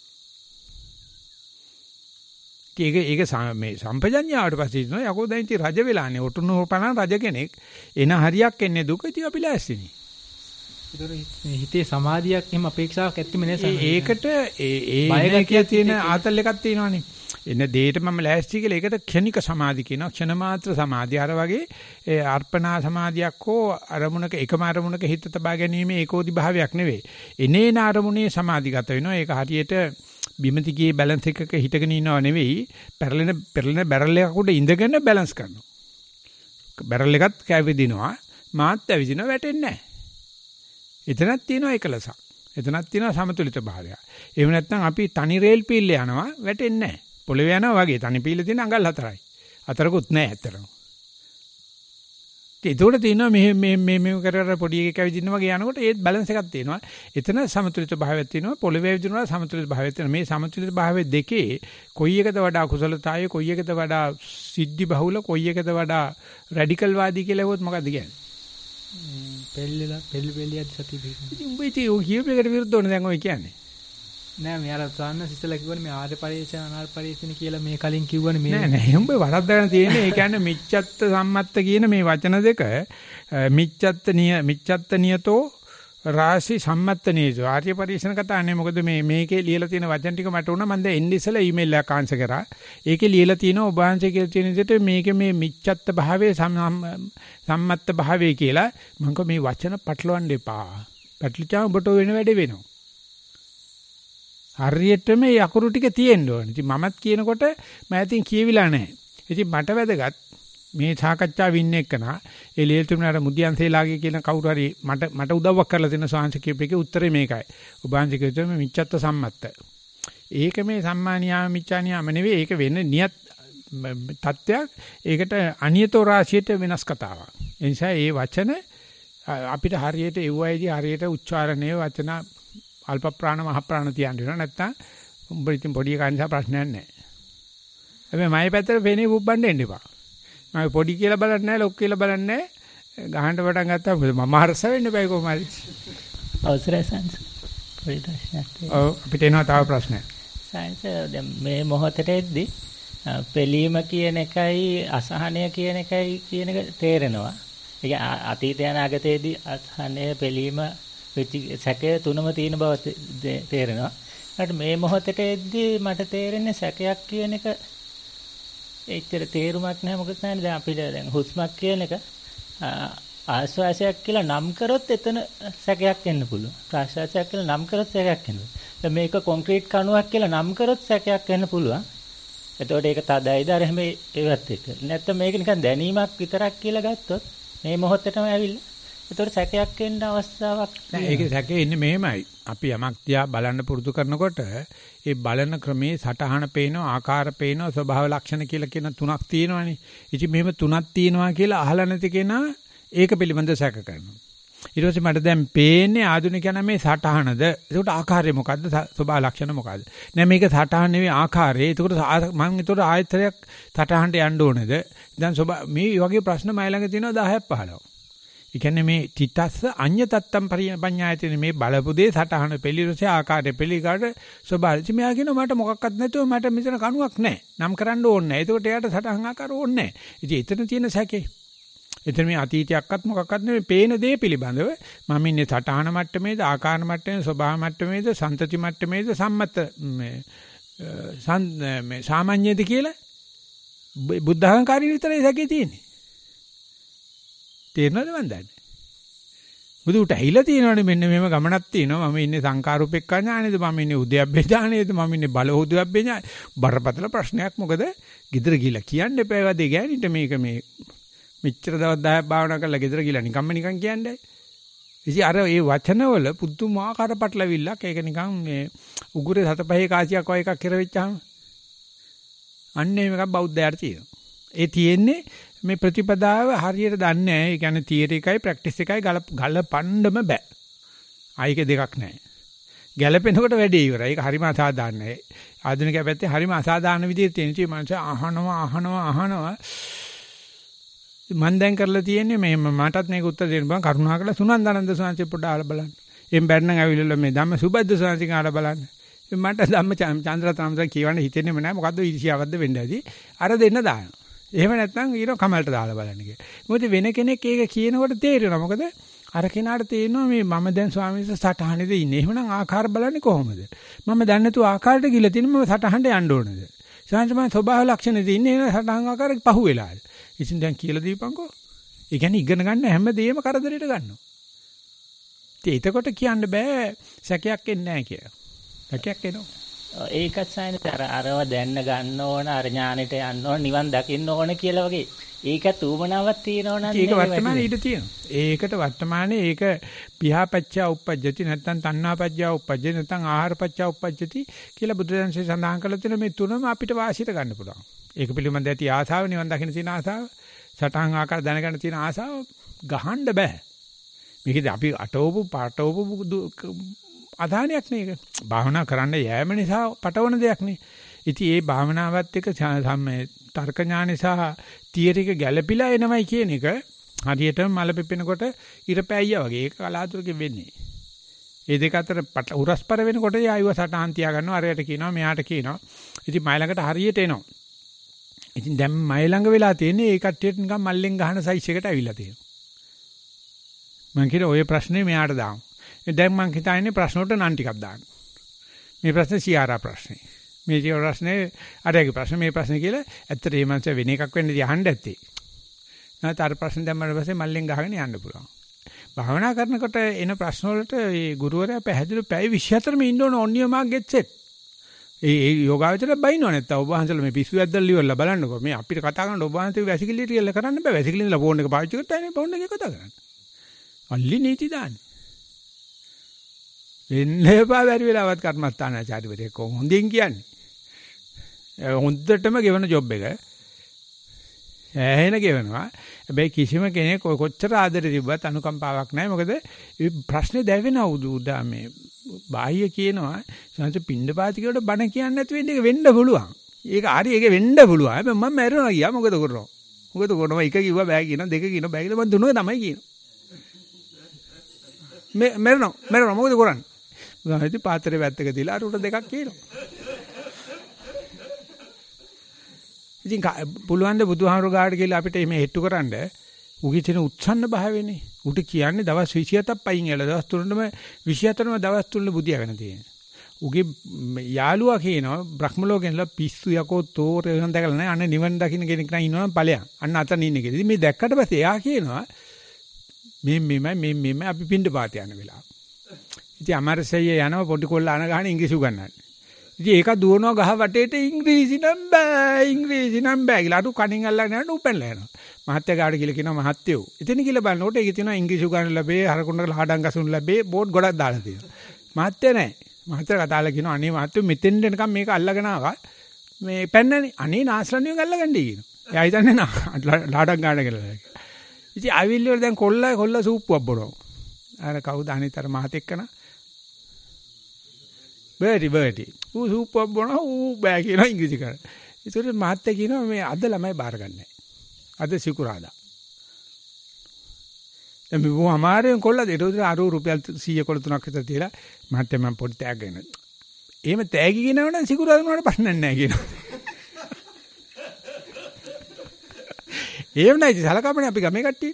ඒක ඒක මේ සම්පජඤ්ඤාවට පස්සේ ඉන්නවා යකෝ දැන් ඉතින් රජ වෙලානේ ඔටුනු පණන් රජ කෙනෙක් එන හරියක් එන්නේ දුක ඉතින් අපි ලෑස්තිනේ. ඒතර හිතේ සමාධියක් එහෙම අපේක්ෂාවක් ඇත්තෙම නෑ. ඒකට ඒ ඒ බය තියෙන ආතල් එකක් තියෙනවානේ. එන දෙයට මම ලෑස්ති කියලා ඒකට ක්ෂණික සමාධි කියනවා. ක්ෂණ මාත්‍ර සමාධිය. අර වගේ ඒ අර්පණා සමාධියක් හෝ අරමුණක එකම අරමුණක හිත තබා ගැනීම ඒකෝදි භාවයක් නෙවෙයි. එනේන අරමුණේ සමාධිගත වෙනවා. ඒක හරියට බිමතිගේ බැලන්ස් එකක හිටගෙන ඉන්නව නෙවෙයි පෙරලෙන පෙරලෙන බැරල් එකක උඩ ඉඳගෙන බැලන්ස් කරනවා. බැරල් එකත් කැවිදිනවා මාත් ඇවිදිනවා වැටෙන්නේ නැහැ. එතනක් තියෙනවා එකලසක්. එතනක් තියෙනවා සමතුලිත භාවය. එහෙම නැත්නම් අපි තනි රේල් පීල්ල යනවා වැටෙන්නේ නැහැ. පොළවේ යනවා වගේ තනි පීල්ල තියෙන අඟල් හතරයි. හතරකුත් නැහැ ඇත්තටම. ඒතකොට තියෙනවා මේ මේ මේ මේ කරලා පොඩි එකක් ඇවිදින්න වගේ යනකොට ඒත් බැලන්ස් එකක් තියෙනවා. එතන සමතුලිත භාවයක් තියෙනවා. පොළවේ ඇවිදිනවා සමතුලිත භාවයක් තියෙනවා. මේ සමතුලිත භාවයේ දෙකේ කොයි එකද වඩා කුසලතාවය, කොයි එකද වඩා සිද්ධි බහුල, කොයි එකද වඩා රැඩිකල් වාදී කියලා හෙවොත් මොකද්ද කියන්නේ? පෙල්ලලා පෙල් පෙල්ලියත් සතිය පිටින්. ඉතින් උඹ ඉතින් ඔය කියපේකට විරුද්ධවනේ දැන් ඔය කියන්නේ. නෑ මේ අර සාන්න සිස්සලා කිව්වනේ මේ ආර්ය පරිේශන අනාර්ය පරිේශන කියලා මේ කලින් කිව්වනේ මේ නෑ නෑ උඹ වරද්දාගෙන තියෙන්නේ ඒ කියන්නේ මිච්ඡත්ත සම්මත්ත කියන මේ වචන දෙක මිච්ඡත්ත නිය මිච්ඡත්ත නියතෝ රාශි සම්මත්තනේසු ආර්ය පරිශන කතානේ මොකද මේ මේකේ ලියලා තියෙන වචන ටික මට උනා මම දැන් එන්නේ ඉස්සලා ඊමේල් එකක් ආන්සර් කරා. ඒකේ ලියලා තියෙනවා ඔබ වහන්සේ කියලා තියෙන විදිහට මේකේ මේ මිච්ඡත්ත භාවයේ සම්මත්ත භාවයේ කියලා මම කෝ මේ වචන පටලවන්න එපා. පැටලිචා ඔබට වෙන වැඩේ වෙනවා. හරියට මේ අකුරු ටික තියෙන්න ඕනේ. ඉතින් මමත් කියනකොට මම ඉතින් කියවිලා නැහැ. ඉතින් මට වැදගත් මේ සාකච්ඡාව ඉන්න එකනා ඒ ලියල්තුනාට මුදියන්සේලාගේ කියන කවුරු හරි මට මට උදව්වක් කරලා දෙන සාංශ කීපයක උත්තරේ මේකයි. ඔබ අන්ති කියුවේ මේ මිච්ඡත්ත සම්මත්ත. ඒක මේ සම්මානියාම මිච්ඡානියාම නෙවෙයි ඒක වෙන්නේ නියත් තත්ත්වයක්. ඒකට අනියතෝ රාශියට වෙනස් කතාවක්. ඒ නිසා මේ වචන අපිට හරියට එව්වයිදී හරියට උච්චාරණයේ වචන අල්ප ප්‍රාණ මහ ප්‍රාණ තියන්න වෙනවා. නැත්තම් උඹ ඉතින් පොඩි එකා නිසා ප්‍රශ්නයක් නැහැ. හැබැයි මගේ පැත්තට පේන්නේ බුබ්බන්න එන්න එපා. මම පොඩි කියලා බලන්නේ නැහැ ලොක් කියලා බලන්නේ නැහැ. ගහන්න පටන් ගත්තා මම හරස වෙන්න බෑ කොහොමද? අවසරයි සයන්ස්. පොඩි ප්‍රශ්නයක්. ඔව් අපිට එනවා තව ප්‍රශ්නයක්. සයන්ස් දැන් මේ මොහොතේ එද්දි පෙලීම කියන එකයි අසහනය කියන එකයි කියන එක තේරෙනවා. ඒ අතීතය අනාගතයේදී අසහනය පෙලීම සැකය තුනම තියෙන බව තේරෙනවා. ඊට මේ මොහොතේ එද්දි මට තේරෙන්නේ සැකයක් කියන එක ඒතර තේරුමක් නැහැ. මොකද නැහැ දැන් අපිට දැන් හුස්මක් කියන එක ආශ්වාසයක් කියලා නම් කරොත් එතන සැකයක් එන්න පුළුවන්. ප්‍රාශ්වාසයක් කියලා නම් කරොත් සැකයක් එන්න පුළුවන්. දැන් මේක කොන්ක්‍රීට් කණුවක් කියලා නම් කරොත් සැකයක් එන්න පුළුවන්. එතකොට ඒක තදයිද අර හැම ඒවත් එක්ක. නැත්නම් මේක නිකන් දැනීමක් විතරක් කියලා ගත්තොත් මේ මොහොතේටම ඇවිල්ලා. එතකොට සැකයක් එන්න අවස්ථාවක් නෑ. ඒකේ සැකේ ඉන්නේ මෙහෙමයි. අපි යමක් දිහා බලන්න පුරුදු කරනකොට ඒ බලන ක්‍රමේ සටහන පේනවා, ආකාර පේනවා, ස්වභාව ලක්ෂණ කියලා කියන තුනක් තියෙනවානේ. ඉතින් මෙහෙම තුනක් තියෙනවා කියලා අහලා නැති කෙනා ඒක පිළිබඳව සැක කරනවා. ඊට පස්සේ මට දැන් පේන්නේ ආධුනිකයන් මේ සටහනද. ඒකට ආකාරය මොකද්ද? ස්වභාව ලක්ෂණ මොකද්ද? නෑ මේක සටහන නෙවෙයි ආකාරය. ඒකට මම ඒතකොට ආයතරයක් සටහනට යන්න ඕනේද? දැන් ස්වභාව මේ වගේ ප්‍රශ්න මයි ළඟ තියෙනවා දහයක් පහළොව. ඒ කියන්නේ මේ චිත්තස්ස අඤ්ඤ තත්තම් පඤ්ඤායතන මේ බලපු දේ සටහන පිළිරසේ ආකාරය පිළිකාට ස්වභාවයි. මෙයා කියනවා මට මොකක්වත් නැතුව මට මෙතන කණුවක් නැහැ. නම් කරන්න ඕනේ නැහැ. ඒකට එයාට සටහන් ආකාර ඕනේ නැහැ. ඉතින් එතන තියෙන සැකේ. එතන මේ අතීතයක්වත් මොකක්වත් නෙමෙයි පේන දේ පිළිබඳව මම ඉන්නේ සටහන මට්ටමේද ආකාර මට්ටමේද ස්වභාව මට්ටමේද සන්තති මට්ටමේද සම්මත මේ මේ සාමාන්‍යද කියලා බුද්ධඝංකාරී විතරයි සැකේ තියෙන්නේ. තේරෙනවද මන් දන්නේ? බුදුට ඇහිලා තියෙනවනේ මෙන්න මෙහෙම ගමනක් තියෙනවා. මම ඉන්නේ සංකාරූපෙක්ඛා ඥානේද? මම ඉන්නේ උද්‍යප්පේ ඥානේද? මම ඉන්නේ බලෝද්‍යප්පේ ඥාන. බරපතල ප්‍රශ්නයක් මොකද? ගෙදර ගිහලා කියන්න එපා වදේ ගෑනිට මේක මේ මෙච්චර දවස් දහයක් භාවනා කරලා ගෙදර ගිහලා නිකම්ම නිකන් කියන්නේ. ඉතින් අර ඒ වචනවල පුදුමාකාර පටලවිල්ලක්. ඒක නිකන් මේ උගුරේ සතපහේ කාසියක් වගේ එකක් කෙරෙච්චාම අන්නේ මේක බෞද්ධයාට තියෙනවා. ඒ තියෙන්නේ මේ ප්‍රතිපදාව හරියට දන්නේ නැහැ. ඒ කියන්නේ තියරි එකයි ප්‍රැක්ටිස් එකයි ගලපන්නම බෑ. ආයික දෙකක් නැහැ. ගැලපෙනකොට වැඩේ ඉවරයි. ඒක හරිම අසාධාරණයි. ආධුනිකයා පැත්තේ හරිම අසාධාරණ විදිහට තියෙන ඉතින් මනස අහනවා අහනවා අහනවා. මම දැන් කරලා තියෙන්නේ මේ මටත් මේක උත්තර දෙන්න බෑ. කරුණාකරලා සුනන්දානන්ද සාංශේ පොඩ්ඩක් අහලා බලන්න. එම් බැරනම් ඇවිල්ලා මේ ධම්ම සුබද්ද සාංශික අහලා බලන්න. මට ධම්ම චන්ද්‍රතාමස කියවන්න හිතෙන්නේම නැහැ. මොකද්ද ඊර්ෂ්‍යාවක්ද වෙන්නේ ඇති. අර දෙන්න දානවා. එහෙම නැත්නම් ඊට කමල්ට දාලා බලන්න කියලා. මොකද වෙන කෙනෙක් ඒක කියනකොට තේරෙනවා. මොකද අර කෙනාට තේරෙනවා මේ මම දැන් ස්වාමීන් වහන්සේ සටහනේද ඉන්නේ. එහෙමනම් ආකාර බලන්නේ කොහොමද? මම දන්නේ නැතුව ආකාරයට ගිහලා තියෙන මම සටහනට යන්න ඕනද? සාංශමය ස්වභාව ලක්ෂණෙද ඉන්නේ. එහෙනම් සටහන් ආකාරයට පහු වෙලාද? ඉතින් දැන් කියලා දීපන්කෝ. ඒ කියන්නේ ඉගෙන ගන්න හැමදේම කරදරයට ගන්නවා. ඉතින් එතකොට කියන්න බෑ සැකයක් එන්නේ නැහැ කියලා. සැකයක් එනවා. ඒකත් සායනත අර අරව දැන්න ගන්න ඕන අර ඥානෙට යන්න ඕන නිවන් දකින්න ඕන කියලා වගේ ඒකත් ඌමනාවක් තියෙනවා නම් ඒක වර්තමානයේ ඊට තියෙනවා. ඒකට වර්තමානයේ ඒක පියාපච්චා උප්පජ්ජති නැත්නම් තණ්හාපච්චා උප්පජ්ජති නැත්නම් ආහාරපච්චා උප්පජ්ජති කියලා බුදුරජාණන්සේ සඳහන් කළ තියෙන මේ තුනම අපිට වාසියට ගන්න පුළුවන්. ඒක පිළිබඳ ඇති ආසාව නිවන් දකින්න තියෙන ආසාව සටහන් ආකාර දැනගන්න තියෙන ආසාව ගහන්න බෑ. මේකදී අපි අටවපු පාටවපු අධානයක් නේ ඒක. භාවනා කරන්න යෑම නිසා පටවන දෙයක් නේ. ඉතින් ඒ භාවනාවත් එක්ක සම්මේ තර්ක ඥාන සහ තියරික ගැළපිලා එනවයි කියන එක හරියටම මල පෙපෙනකොට ඉරපෑයියා වගේ ඒක කලාතුරකින් වෙන්නේ. ඒ දෙක අතර උරස්පර වෙනකොට ආයුව සටහන් තියා ගන්නවා. අරයට කියනවා මෙයාට කියනවා. ඉතින් මයි ළඟට හරියට එනවා. ඉතින් දැන් මයි ළඟ වෙලා තියෙන්නේ ඒ කට්ටියට නිකන් මල්ලෙන් ගහන සයිස් එකට ඇවිල්ලා තියෙනවා. මම කියන ඔය ප්‍රශ්නේ මෙයාට දාමු. මේ දැන් මම හිතන්නේ ප්‍රශ්න වලට නම් ටිකක් දාන්න. මේ ප්‍රශ්නේ සියාරා ප්‍රශ්නේ. මේ ජීව ප්‍රශ්නේ අරගේ ප්‍රශ්න මේ ප්‍රශ්නේ කියලා ඇත්තට මේ මනස වෙන එකක් වෙන්න දිහන්න ඇත්තේ. නැත්නම් අර ප්‍රශ්න දැම්මම පස්සේ මල්ලෙන් ගහගෙන යන්න පුළුවන්. භාවනා කරනකොට එන ප්‍රශ්න වලට ඒ ගුරුවරයා පැහැදිලි පැය විසිහතරම ඉන්න ඕන ඔන්නිය මාක් ගෙට් සෙට්. ඒ ඒ යෝගාවචර බයිනව නැත්තම් ඔබ වහන්සේලා මේ පිස්සු ඇද්දලා ඉවරලා බලන්නකෝ. මේ අපිට කතා කරන ඔබ වහන්සේ වැසිකිලි ටිකල කරන්න බෑ. වැසිකිලි ඉඳලා ෆෝන් එක පාවිච්චි කරලා ෆෝන් එකේ කතා කරන්න. අල්ලි නීති දාන්නේ. වෙන්නේ බා බැරි වෙලාවත් කර්මස්ථානාචාරිවරයෙක් හොඳින් කියන්නේ. හොඳටම ගෙවන ජොබ් එක. ඇහෙන ගෙවනවා. හැබැයි කිසිම කෙනෙක් කොච්චර ආදරේ තිබ්බත් අනුකම්පාවක් නැහැ. මොකද මේ ප්‍රශ්නේ දැවෙනවා උදා මේ බාහ්‍ය කියනවා සංස පින්නපාති කියලාට බණ කියන්නේ නැති වෙන්නේ ඒක වෙන්න පුළුවන්. ඒක හරි ඒක වෙන්න පුළුවන්. හැබැයි මම මැරෙනවා ගියා මොකද කරන්නේ? මොකද කරනවා එක කිව්වා බෑ කියනවා දෙක කියනවා බෑ කියලා මම දුන්නා තමයි කියනවා. මේ මැරෙනවා මැරෙනවා මොකද කරන්නේ? මම හිතේ පාත්‍රේ වැත්තක තියලා අර උට දෙකක් කියනවා. ඉතින් පුළුවන් ද බුදුහාමුදුරු ගාඩ කියලා අපිට මේ හෙට්ටු කරන්න උගේ තියෙන උත්සන්න භාවයනේ. උට කියන්නේ දවස් විසිහතක් පයින් එලා දවස් තුනම විසිහතරම දවස් තුන බුදියාගෙන තියෙන. උගේ යාළුවා කියනවා බ්‍රහ්ම ලෝකෙන්ලා පිස්සු යකෝ තෝරෙන් දැකලා නැහැ. අනේ නිවන් දකින්න කෙනෙක් නම් ඉන්නවනම් ඵලයන්. අන්න අතන ඉන්නේ කියලා. ඉතින් මේ දැක්කට පස්සේ එයා කියනවා මේ මෙමය මේ මෙමය අපි පින්ඩ පාත යන වෙලාව. ඉතින් අමරසෙය යනවා පොඩි කොල්ල අන ගහන ඉංග්‍රීසි උගන්නන්න. ඉතින් ඒක දුවනවා ගහ වටේට ඉංග්‍රීසි නම් බෑ ඉංග්‍රීසි නම් බෑ කියලා අරු කණින් අල්ලගෙන යනවා උපැන්නලා යනවා. මහත්තයා ගාඩ කියලා කියනවා මහත්තයෝ. ඉතින් කියලා බලනකොට ඒකේ තියෙනවා ඉංග්‍රීසි උගන්නන්න ලැබේ හරකුණක හාඩම් ගසුන් ලැබේ බෝඩ් ගොඩක් දාලා තියෙනවා. මහත්තයා නෑ. මහත්තයා කතාලා කියනවා අනේ මහත්තයෝ මෙතෙන් එනකම් මේක අල්ලගෙන ආවා. මේ පැන්නනේ අනේ නාස්ලන්නියෙන් අල්ලගන්නයි කියනවා. එයා හිතන්නේ ලාඩම් ගාඩ කියලා. ඉතින් ආවිල්ල වල දැන් කොල්ලා කොල්ලා සූප්පුවක් බොනවා. අර කවුද අනිතර මහතෙක් කන? Bertie Bertie. ඌ සූප්පුවක් බොනවා ඌ බෑ කියලා ඉංග්‍රීසි කරා. ඒතකොට මහත්තයා කියනවා මේ අද ළමයි බාරගන්නේ. අද සිකුරාදා. දැන් මේ බොහොම අමාරුවෙන් කොල්ලද ඊට උදේ අර රුපියල් සීය කොළ තුනක් විතර තියලා මහත්තයා මම පොඩි තෑග්ග ගෙන. එහෙම තෑගි කියනවනම් සිකුරාදා වුණාට ප්‍රශ්නයක් නැහැ කියනවා. ඒව නැති සලකපනේ අපි ගමේ කට්ටිය.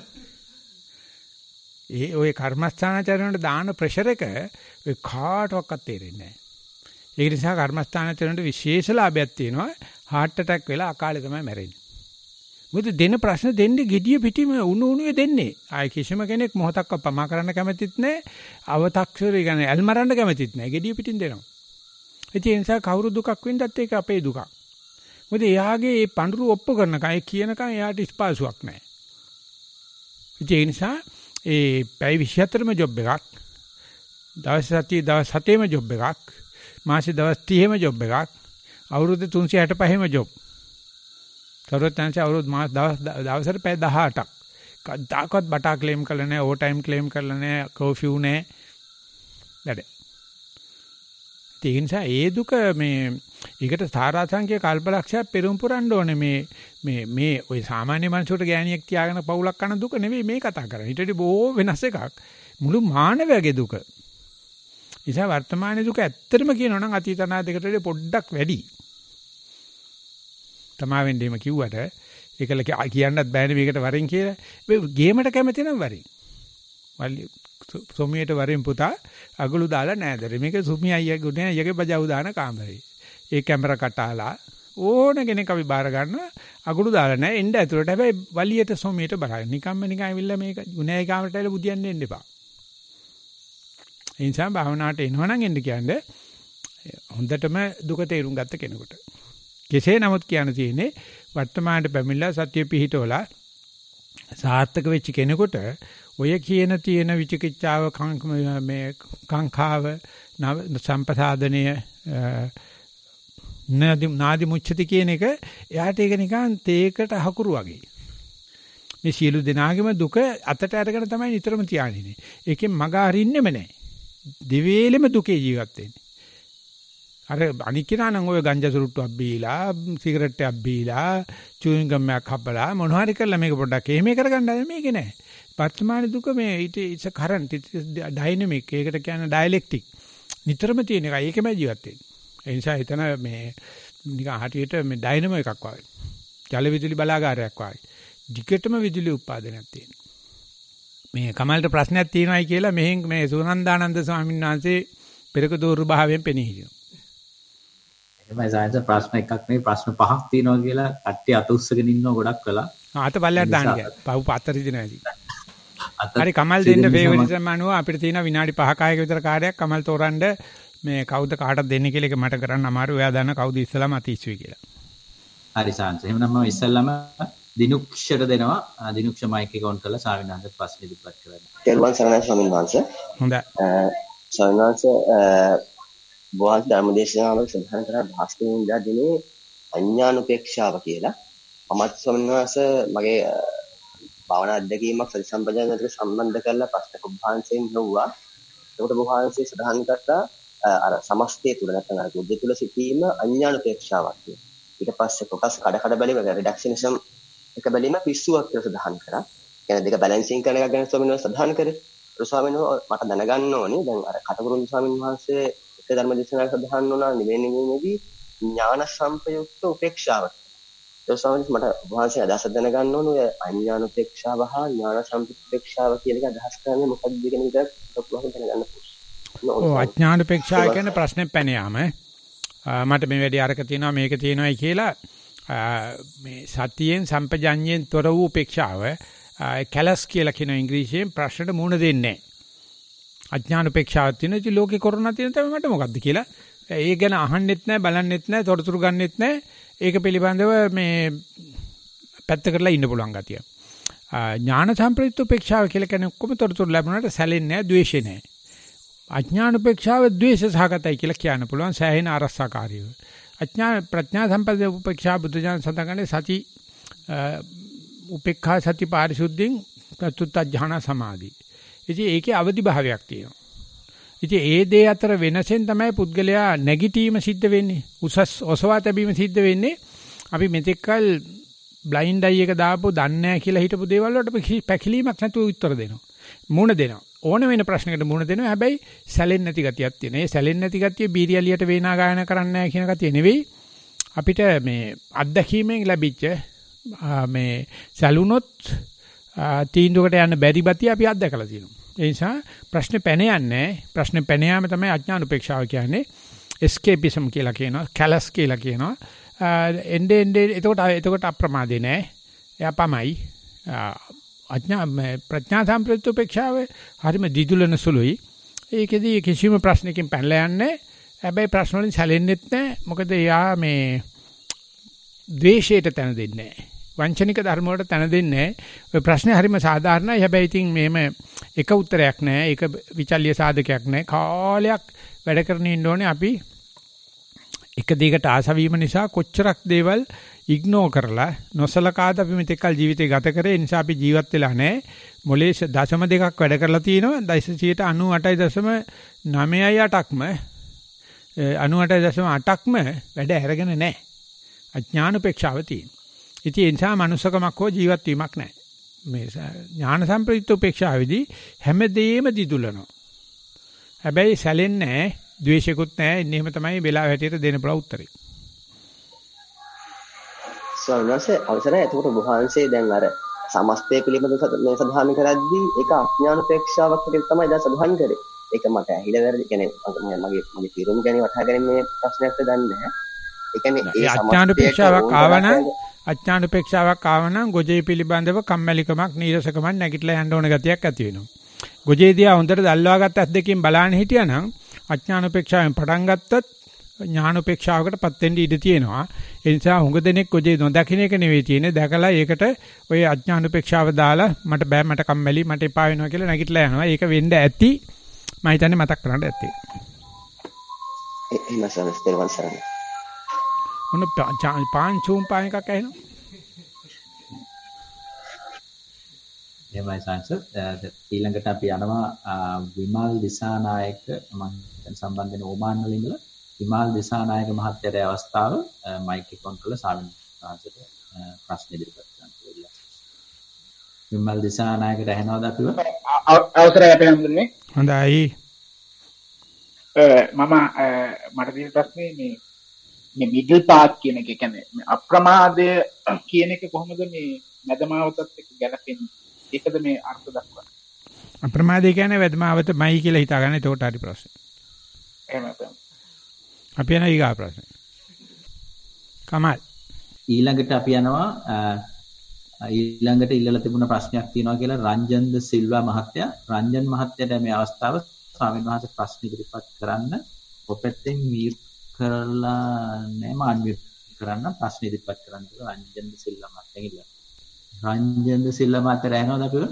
ඒ ඔය කර්මස්ථානාචාරණයට දාන ප්‍රෙෂර් එක ඔය කාටවත් තේරෙන්නේ නැහැ. ඒ නිසා කර්මස්ථානාචාරණයට විශේෂ ලාභයක් තියෙනවා. heart attack වෙලා අකාලේ තමයි මැරෙන්නේ. මොකද දෙන ප්‍රශ්න දෙන්නේ gediya පිටිම උණු උණුවේ දෙන්නේ. ආයි කිසිම කෙනෙක් මොහොතක්වත් පමා කරන්න කැමතිත් නැහැ. අව탁ෂර කියන්නේ ඇල්මරන්න කැමතිත් නැහැ. gediya පිටින් දෙනවා. ඒ නිසා කවුරු දුකක් වින්දත් ඒක අපේ දුකක්. මොකද එයාගේ මේ පඳුරු ඔප්පු කරනකම් ඒ කියනකම් එයාට ස්පාසුවක් නැහැ. ඒ නිසා ඒ පැය විසිහතරම ජොබ් එකක් දවස් සතිය දවස් හතේම ජොබ් එකක් මාසේ දවස් තිහේම ජොබ් එකක් අවුරුදු තුන්සිය හැටපහේම ජොබ් තවරත් අවුරුදු මාස දවස් දවසට පැය දහඅටක් කවදාකවත් බටා ක්ලේම් කරලා නැහැ ඕවර් ටයිම් ක්ලේම් කරලා නැහැ කර්ෆියු නැහැ වැඩ ඒ නිසා ඒ දුක මේ ඒකට සාරාංශික කල්පලක්ෂයක් පෙරම් පුරන්න ඕනේ මේ මේ මේ ওই සාමාන්‍ය මනුස්සයට ගෑණියෙක් තියාගෙන පවුලක් කරන දුක නෙවෙයි මේ කතා කරන්නේ. ඊටදී බොහෝ වෙනස් එකක්. මුළු මානවයාගේ දුක. ඉතින් වර්තමානයේ දුක ඇත්තටම කියනවා නම් අතීත අනාගතයකට වඩා පොඩ්ඩක් වැඩි. තමා වෙන්නේ එහෙම කිව්වට ඒකල කියන්නත් බෑනේ මේකට වරෙන් කියලා. මේ ගේමට කැමති නම් වරෙන්. වලි සොමියට වරෙන් පුතා අගලු දාලා නෑදර. මේක සුමි අයියා ගුණේ අයියාගේ බජවු දාන කාමරේ. ඒ කැමරා කටාලා ඕන කෙනෙක් අපි බාර ගන්නවා අගුළු දාලා නැහැ එන්න ඇතුළට හැබැයි වලියට සොමියට බරයි නිකම්ම නිකන් ඇවිල්ලා මේක ගුණයි කාමරට ඇවිල්ලා බුදියන්න එන්න එපා ඒ නිසා භාවනාවට එනවනම් එන්න කියන්නේ හොඳටම දුක තේරුම් ගත්ත කෙනෙකුට කෙසේ නමුත් කියන්න තියෙන්නේ වර්තමානයේ පැමිණලා සත්‍ය පිහිටවලා සාර්ථක වෙච්ච කෙනෙකුට ඔය කියන තියෙන විචිකිච්ඡාව මේ කාංකාව සම්පසාදනය නාදි නාදි මුච්චති කියන එක එයාට ඒක නිකන් තේකට හකුරු වගේ. මේ සියලු දෙනාගේම දුක අතට අරගෙන තමයි නිතරම තියානින්නේ. ඒකෙන් මග අරින්නෙම නැහැ. දිවේලෙම දුකේ ජීවත් වෙන්නේ. අර අනික් කෙනා නම් ඔය ගංජා සුරුට්ටුවක් බීලා, සිගරට් එකක් බීලා, චූයින් ගම් එකක් හපලා මොනවා හරි කරලා මේක පොඩ්ඩක් එහෙම කරගන්න මේක නෑ. වර්තමාන දුක මේ it's a current, it's dynamic. ඒකට කියන්නේ dialectic. නිතරම තියෙන එක. ඒකම ජීවත් වෙන්නේ. ඒ නිසා හිතන මේ නිකන් හටියට මේ ඩයිනමෝ එකක් වගේ. ජල විදුලි බලාගාරයක් වගේ. දිගටම විදුලි උත්පාදනයක් තියෙනවා. මේ කමල්ට ප්‍රශ්නයක් තියෙනවායි කියලා මෙහෙන් මේ සුනන්දානන්ද ස්වාමීන් වහන්සේ පෙරක දూరు භාවයෙන් පෙනී හිටියෝ. එහෙමයි සායන්ස ප්‍රශ්න එකක් නෙවෙයි ප්‍රශ්න පහක් තියෙනවා කියලා කට්ටිය අත උස්සගෙන ඉන්නව ගොඩක් වෙලා. ආ අත පල්ලයට දාන්න කියලා. පහු පතර දින ඇති. හරි කමල් දෙන්න ෆේවරිටිසම් අනුව අපිට තියෙන විනාඩි පහක ආයක විතර කාර්යයක් කමල් තෝරන්න මේ කවුද කාටද දෙන්නේ කියලා එක මට කරන්න අමාරුයි. ඔයා දන්න කවුද ඉස්සලාම අතිස්සුයි කියලා. හරි සාංශ. එහෙනම් මම ඉස්සල්ලාම දිනුක්ෂට දෙනවා. දිනුක්ෂ මයික් එක ඔන් කරලා ස්වාමීන් වහන්සේට ප්‍රශ්න ඉදිරිපත් කරන්න. තෙරුවන් සරණයි ස්වාමීන් වහන්සේ. හොඳයි. ස්වාමීන් වහන්සේ බෝධි ධර්මදේශනාවල සඳහන් කරා භාස්කරෙන් ඉඳලා දිනේ අඥානුපේක්ෂාව කියලා. මමත් ස්වාමීන් වහන්සේ මගේ භාවනා අධ්‍යක්ීමක් සතිසම්පජානනයට සම්බන්ධ කරලා ප්‍රශ්න කුභාන්සයෙන් හෙව්වා. ඒකට බෝධාන්සේ සඳහන් කරා අර සමස්තය තුල නැත්නම් අර බුද්ධ තුල සිටීම අඥානුපේක්ෂාවක් කියලා. ඊට පස්සේ කොටස් කඩ කඩ බැලීම රිඩක්ෂනිසම් එක බැලීම පිස්සුවක් කියලා සඳහන් කරා. කියන්නේ දෙක බැලන්සින් කරන එක ගැන ස්වාමීන් වහන්සේ සඳහන් කරේ. ඒ ස්වාමීන් වහන්සේ මට දැනගන්න ඕනේ දැන් අර කටුකුරුන් ස්වාමීන් වහන්සේ එක ධර්ම දේශනාවක සඳහන් වුණා නිවෙන්නේ නෙමෙයි ඥාන සම්පයුක්ත උපේක්ෂාව. ඒ ස්වාමීන් වහන්සේ මට වහන්සේ අදහස දැනගන්න ඕනේ ඔය අඥාන උපේක්ෂාව හා ඥාන සම්පයුක්ත උපේක්ෂාව කියන එක අදහස් කරන්නේ මොකක්ද කියන විදිහට ඔක්කොම දැනගන්න පුළුවන්. ඔව් අඥාන උපේක්ෂාව කියන්නේ ප්‍රශ්නේ පැන යාම. මට මේ වැඩි අරක තියෙනවා මේක තියෙනවායි කියලා මේ සතියෙන් සම්පජඤ්ඤයෙන් තොර වූ උපේක්ෂාව කැලස් කියලා කියන ඉංග්‍රීසියෙන් ප්‍රශ්නට මුහුණ දෙන්නේ නැහැ. අඥාන උපේක්ෂාවක් තියෙන ඉතින් ලෝකේ කොරෝනා තියෙන තමයි මට මොකද්ද කියලා. ඒ ගැන අහන්නෙත් නැහැ බලන්නෙත් නැහැ තොරතුරු ගන්නෙත් නැහැ. ඒක පිළිබඳව මේ පැත්ත කරලා ඉන්න පුළුවන් ගතිය. ඥාන සම්ප්‍රයුක්ත උපේක්ෂාව කියලා කියන්නේ ඔක්කොම තොරතුරු ලැබුණාට සැලෙන්නේ නැහැ ද්වේෂේ නැහැ. අඥාන උපේක්ෂාව ද්වේෂ සහගතයි කියලා කියන්න පුළුවන් සෑහෙන අරසකාරීව. අඥාන ප්‍රඥා සම්පද උපේක්ෂා බුද්ධ ඥාන සඳහන් සති උපේක්ඛා සති පාරිශුද්ධින් ප්‍රතුත් ඥාන සමාධි. ඉතින් ඒකේ අවදි භාවයක් තියෙනවා. ඉතින් ඒ දේ අතර වෙනසෙන් තමයි පුද්ගලයා නැගිටීම සිද්ධ වෙන්නේ. උසස් ඔසවා තැබීම සිද්ධ වෙන්නේ. අපි මෙතෙක්කල් බ්ලයින්ඩ් අයි එක දාපු දන්නේ නැහැ කියලා හිටපු දේවල් වලට පැකිලීමක් නැතුව උත්තර දෙනවා. මුණ දෙනවා. ඕන වෙන ප්‍රශ්නයකට මුණ දෙනවා. හැබැයි සැලෙන්නේ නැති ගතියක් තියෙනවා. ඒ සැලෙන්නේ නැති ගතිය බීරියලියට වේනා ගායන කරන්නේ නැහැ කියන ගතිය නෙවෙයි. අපිට මේ අත්දැකීමෙන් ලැබිච්ච මේ සැලුනොත් තීන්දුවකට යන්න බැරි බතිය අපි අත්දැකලා තියෙනවා. ඒ නිසා ප්‍රශ්නේ පැන යන්නේ ප්‍රශ්නේ පැන යාම තමයි අඥාන උපේක්ෂාව කියන්නේ. එස්කේපිසම් කියලා කියනවා. කැලස් කියලා කියනවා. එnde ende එතකොට එතකොට අප්‍රමාදේ නෑ. එයා පමයි. අඥා ප්‍රඥා සම්ප්‍රයුක්ත උපේක්ෂාව හරිම දිදුලන සුළුයි. ඒකෙදී කිසිම ප්‍රශ්නකින් පැනලා යන්නේ. හැබැයි ප්‍රශ්න වලින් සැලෙන්නෙත් නෑ. මොකද එයා මේ ද්වේෂයට තැන දෙන්නේ නෑ. වංචනික ධර්ම වලට තැන දෙන්නේ නෑ. ඔය ප්‍රශ්නේ හරිම සාධාරණයි. හැබැයි ඉතින් මේම එක උත්තරයක් නෑ. ඒක විචල්්‍ය සාධකයක් නෑ. කාලයක් වැඩ කරගෙන ඉන්න ඕනේ අපි එක දෙයකට ආසවීම නිසා කොච්චරක් දේවල් ඉග්නෝර් කරලා නොසලකාද අපි මෙතෙක්කල් ජීවිතේ ගත කරේ. ඒ නිසා අපි ජීවත් වෙලා නැහැ. මොලේ දශම දෙකක් වැඩ කරලා තිනවා. දශමයට අනූඅටයි දශම නවයයි අටක්ම අනූඅටයි දශම අටක්ම වැඩ අරගෙන නැහැ. අඥාන උපේක්ෂාව තියෙන. ඉතින් ඒ නිසා මනුස්සකමක් හෝ ජීවත් වීමක් නැහැ. මේ ඥාන සම්ප්‍රයුක්ත උපේක්ෂාවේදී හැමදේම දිදුලනවා. හැබැයි සැලෙන්නේ නැහැ. ද්වේෂිකුත් නැහැ. ඉන්නේ එහෙම තමයි වෙලාව හැටියට දෙන්න පුළුවන් උත්තරේ. ස්වාමීන් අවසරයි. එතකොට බුහන්සේ දැන් අර සමස්තය පිළිබඳව මේ සඳහන් කරද්දී ඒක අඥානුපේක්ෂාවක් කියලා තමයි දැන් සඳහන් කරේ. ඒක මට ඇහිලා වැරදි. කියන්නේ මගේ මගේ පිරුම් ගැන වටහා ගැනීම මේ ප්‍රශ්නයක් දන්නේ නැහැ. ඒ කියන්නේ ඒ අඥානුපේක්ෂාවක් ආවනම් අඥානුපේක්ෂාවක් ආවනම් ගොජේ පිළිබඳව කම්මැලිකමක් නීරසකමක් නැගිටලා යන්න ඕන ගතියක් ඇති වෙනවා. ගොජේ දිහා හොඳට දල්වාගත්ත ඇස් දෙකෙන් බලාන හිටියානම් අඥානුපේක්ෂාවෙන් පටන් ගත්තත් ඥානුපේක්ෂාවකටපත් වෙන්න ඉඩ තියෙනවා. ඒ නිසා හුඟ දෙනෙක් කොජේ නොදකින්න එක නෙවෙයි තියෙන්නේ. දැකලා ඒකට ඔය අඥානුපේක්ෂාව දාලා මට බෑ මට කම්මැලි මට එපා වෙනවා කියලා නැගිටලා යනවා. ඒක වෙන්න ඇති. මම හිතන්නේ මතක් කරන්න ඇති. එහෙම සමස්තේවන් සරණ. මොන පාන් චූම් පාන් එකක් ඇහෙනවා. එහෙමයි සංස. ඊළඟට අපි යනවා විමල් දිසානායක මම දැන් සම්බන්ධ වෙන ඕමාන් වල ඉඳලා විමල් දිසානායක මහත්තයාගේ අවස්ථාව මයික් එක ඔන් කරලා ස්වාමීන් වහන්සේට ප්‍රශ්න ඉදිරිපත් කරන්න කියලා. විමල් දිසානායකට ඇහෙනවද අපිව? අවසරයි අපේ හඳුන්නේ. හොඳයි. මම මට තියෙන ප්‍රශ්නේ මේ මේ මිඩල් පාත් කියන එක කියන්නේ අප්‍රමාදය කියන එක කොහොමද මේ මැදමාවතත් එක්ක ගැලපෙන්නේ? ඒකද මේ අර්ථ දක්වන්නේ. අප්‍රමාදේ කියන්නේ වැදමාවතමයි කියලා හිතාගන්න. එතකොට හරි ප්‍රශ්නේ. එහෙමයි. අපි යන ඊගා ප්‍රශ්නේ. කමල්. ඊළඟට අපි යනවා ඊළඟට ඉල්ලලා තිබුණ ප්‍රශ්නයක් තියෙනවා කියලා රංජන්ද සිල්වා මහත්තයා. රංජන් මහත්තයාට මේ අවස්ථාව ස්වාමීන් වහන්සේ ප්‍රශ්න ඉදිරිපත් කරන්න ඔපෙත්තෙන් මීට් කරලා නෑම අන්මියුට් කරන්න ප්‍රශ්න ඉදිරිපත් කරන්න කියලා රංජන්ද සිල්වා මහත්තයා ඉල්ලනවා. රංජන්ද සිල්වා මහත්තයා ඇහෙනවද අපිව?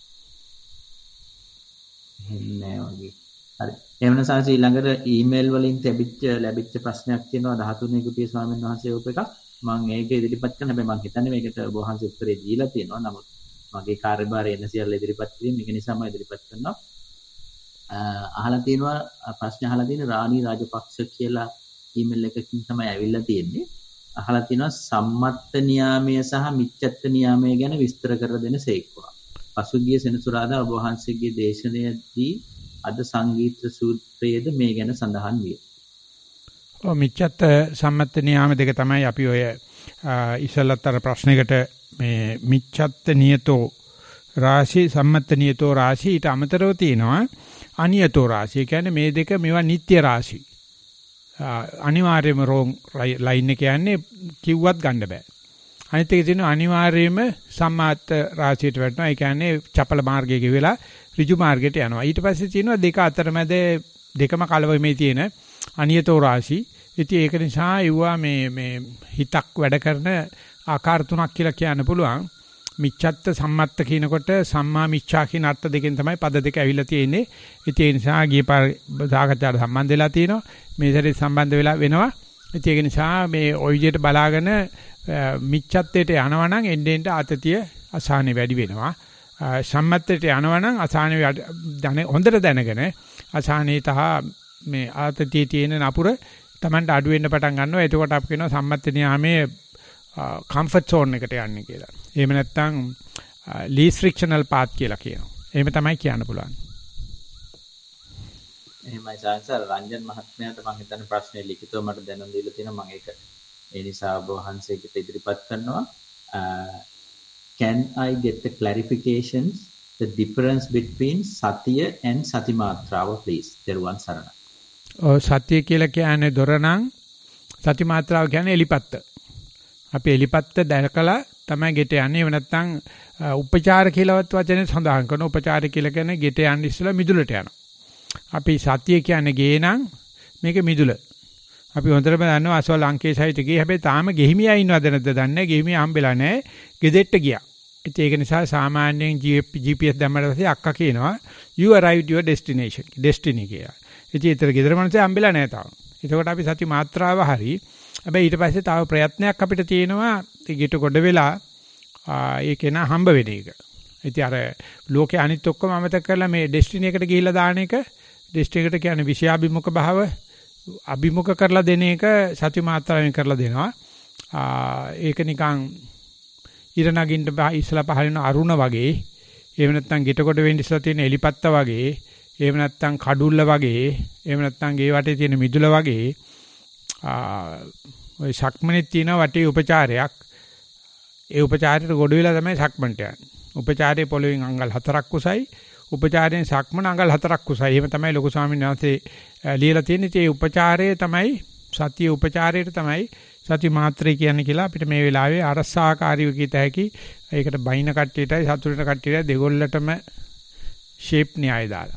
එන්නේ වගේ. හරි. එහෙම නැසාස ඊළඟට ඊමේල් වලින් ලැබිච්ච ලැබිච්ච ප්‍රශ්නයක් තියෙනවා දහතුනේ කුටියේ ස්වාමීන් වහන්සේ උප එකක්. මම ඒක ඉදිරිපත් කරන හැබැයි මම හිතන්නේ මේකට ඔබ වහන්සේ උත්තරේ දීලා තියෙනවා. නමුත් මගේ කාර්යභාරය එන සියල්ල ඉදිරිපත් කිරීම මේක නිසා මම ඉදිරිපත් කරනවා. අහලා තියෙනවා ප්‍රශ්න අහලා තියෙන රාණි රාජපක්ෂ කියලා ඊමේල් එකකින් තමයි ඇවිල්ලා තියෙන්නේ. අහලා තියෙනවා සම්මත්ත නියාමය සහ මිච්ඡත්ත නියාමය ගැන විස්තර කර දෙන සේක්වා. පසුගිය සෙනසුරාදා ඔබ වහන්සේගේ දේශනාවේදී අද සංගීත සූත්‍රයේද මේ ගැන සඳහන් විය. ඔව් මිච්ඡත් සම්මත්ත නියාම දෙක තමයි අපි ඔය ඉස්සලතර ප්‍රශ්නයකට මේ මිච්ඡත් නියතෝ රාශි සම්මත්ත නියතෝ රාශි ඊට අමතරව තියෙනවා අනියතෝ රාශි. ඒ කියන්නේ මේ දෙක මේවා නිට්ටය රාශි. අනිවාර්යයෙන්ම රෝන් ලයින් එක කියන්නේ කිව්වත් ගන්න බෑ. අනිත් එක තියෙනවා අනිවාර්යයෙන්ම සම්මාත් රාශියට වැටෙනවා. ඒ කියන්නේ චපල මාර්ගයේ කියලා ඍජු මාර්ගයට යනවා. ඊට පස්සේ තියෙනවා දෙක අතරමැද දෙකම කලවමේ තියෙන අනියතෝ රාශි. ඉතින් ඒක නිසා යුවා මේ මේ හිතක් වැඩ කරන ආකාර තුනක් කියලා කියන්න පුළුවන්. මිච්ඡත්ත සම්මත්ත කියනකොට සම්මා මිච්ඡා කියන අර්ථ දෙකෙන් තමයි පද දෙක ඇවිල්ලා තියෙන්නේ. ඉතින් ඒ නිසා ගිය පාර සාකච්ඡාවට සම්බන්ධ වෙලා තියෙනවා. මේ සැරේ සම්බන්ධ වෙලා වෙනවා. ඉතින් ඒක නිසා මේ ওই විදිහට බලාගෙන මිච්ඡත්තේට යනවා නම් එන්නේ එන්නේ ආතතිය අසහනෙ වැඩි වෙනවා. සම්මත්තේට යනවා නම් අසහනෙ හොඳට දැනගෙන අසහනේ තහ මේ ආතතියේ තියෙන නපුර Tamanට අඩු වෙන්න පටන් ගන්නවා. එතකොට අපි කියනවා සම්මත්ත නියාමයේ කම්ෆර්ට් zone එකට යන්නේ කියලා. එහෙම නැත්නම් least frictional path කියලා කියනවා. එහෙම තමයි කියන්න පුළුවන්. එහෙමයි සාංශර රංජන් මහත්මයාට මම හිතන්නේ ප්‍රශ්නේ ලිඛිතව මට දැනුම් දීලා තියෙනවා. මම ඒක ඒ නිසා ඔබ වහන්සේට ඉදිරිපත් කරනවා. Can I get the clarifications the difference between සතිය and සති මාත්‍රාව please? දරුවන් සරණ. ඔව් සතිය කියලා කියන්නේ දොර නම් සති මාත්‍රාව කියන්නේ එලිපත්ත. අපි එලිපත්ත දැකලා තමයි ගෙට යන්නේ. එහෙම නැත්නම් උපචාර කියලාවත් වචනේ සඳහන් කරන උපචාර කියලා කියන්නේ ගෙට යන්න ඉස්සෙල්ලා මිදුලට යනවා. අපි සතිය කියන්නේ ගේ නම් මේක මිදුල. අපි හොඳටම දන්නවා අසවල් අංකේ සහිත ගේ. හැබැයි තාම ගෙහිමියා ඉන්නවද නැද්ද දන්නේ නැහැ. ගෙහිමියා හම්බෙලා නැහැ. ගෙදෙට්ට ගියා. ඒක නිසා සාමාන්‍යයෙන් G P S දැම්මට පස්සේ අක්කා කියනවා you arrived your destination destiny කියලා. ඉතින් ඒතර ගෙදර මනසේ හම්බෙලා නැහැ තාම. එතකොට අපි සති මාත්‍රාව හරි. හැබැයි ඊට පස්සේ තව ප්‍රයත්නයක් අපිට තියෙනවා ඊට කොට වෙලා ඒක න හම්බ වෙන එක. ඉතින් අර ලෝකේ අනිත් ඔක්කොම අමතක කරලා මේ ඩෙස්ටිනි එකට ගිහිල්ලා දාන එක ඩෙස්ටිනි එකට කියන්නේ විෂයාභිමුඛ භාව අභිමුඛ කරලා දෙන එක සති මාත්‍රාවෙන් කරලා දෙනවා. ඒක නිකන් ඉර නගින්න ඉස්සලා පහලින අරුණ වගේ එහෙම නැත්නම් ගෙට කොට වෙන්න ඉස්සලා තියෙන එලිපත්ත වගේ එහෙම නැත්නම් කඩුල්ල වගේ එහෙම නැත්නම් ගේ වටේ තියෙන මිදුල වගේ ඔය සක්මනේ තියෙන වටේ උපචාරයක් ඒ උපචාරයට ගොඩ වෙලා තමයි සක්මන්ට යන්නේ. උපචාරයේ පොළවෙන් අංගල් හතරක් කුසයි උපචාරයෙන් සක්මන අංගල් හතරක් කුසයි. එහෙම තමයි ලොකු ස්වාමීන් වහන්සේ ලියලා තියෙන්නේ. ඒ උපචාරයේ තමයි සතිය උපචාරයට තමයි සති මාත්‍රය කියන්නේ කියලා අපිට මේ වෙලාවේ අරසාකාරීව කීත හැකි. ඒකට බයින කට්ටියටයි සතුටට කට්ටියටයි දෙගොල්ලටම ෂේප් න්‍යාය දාලා.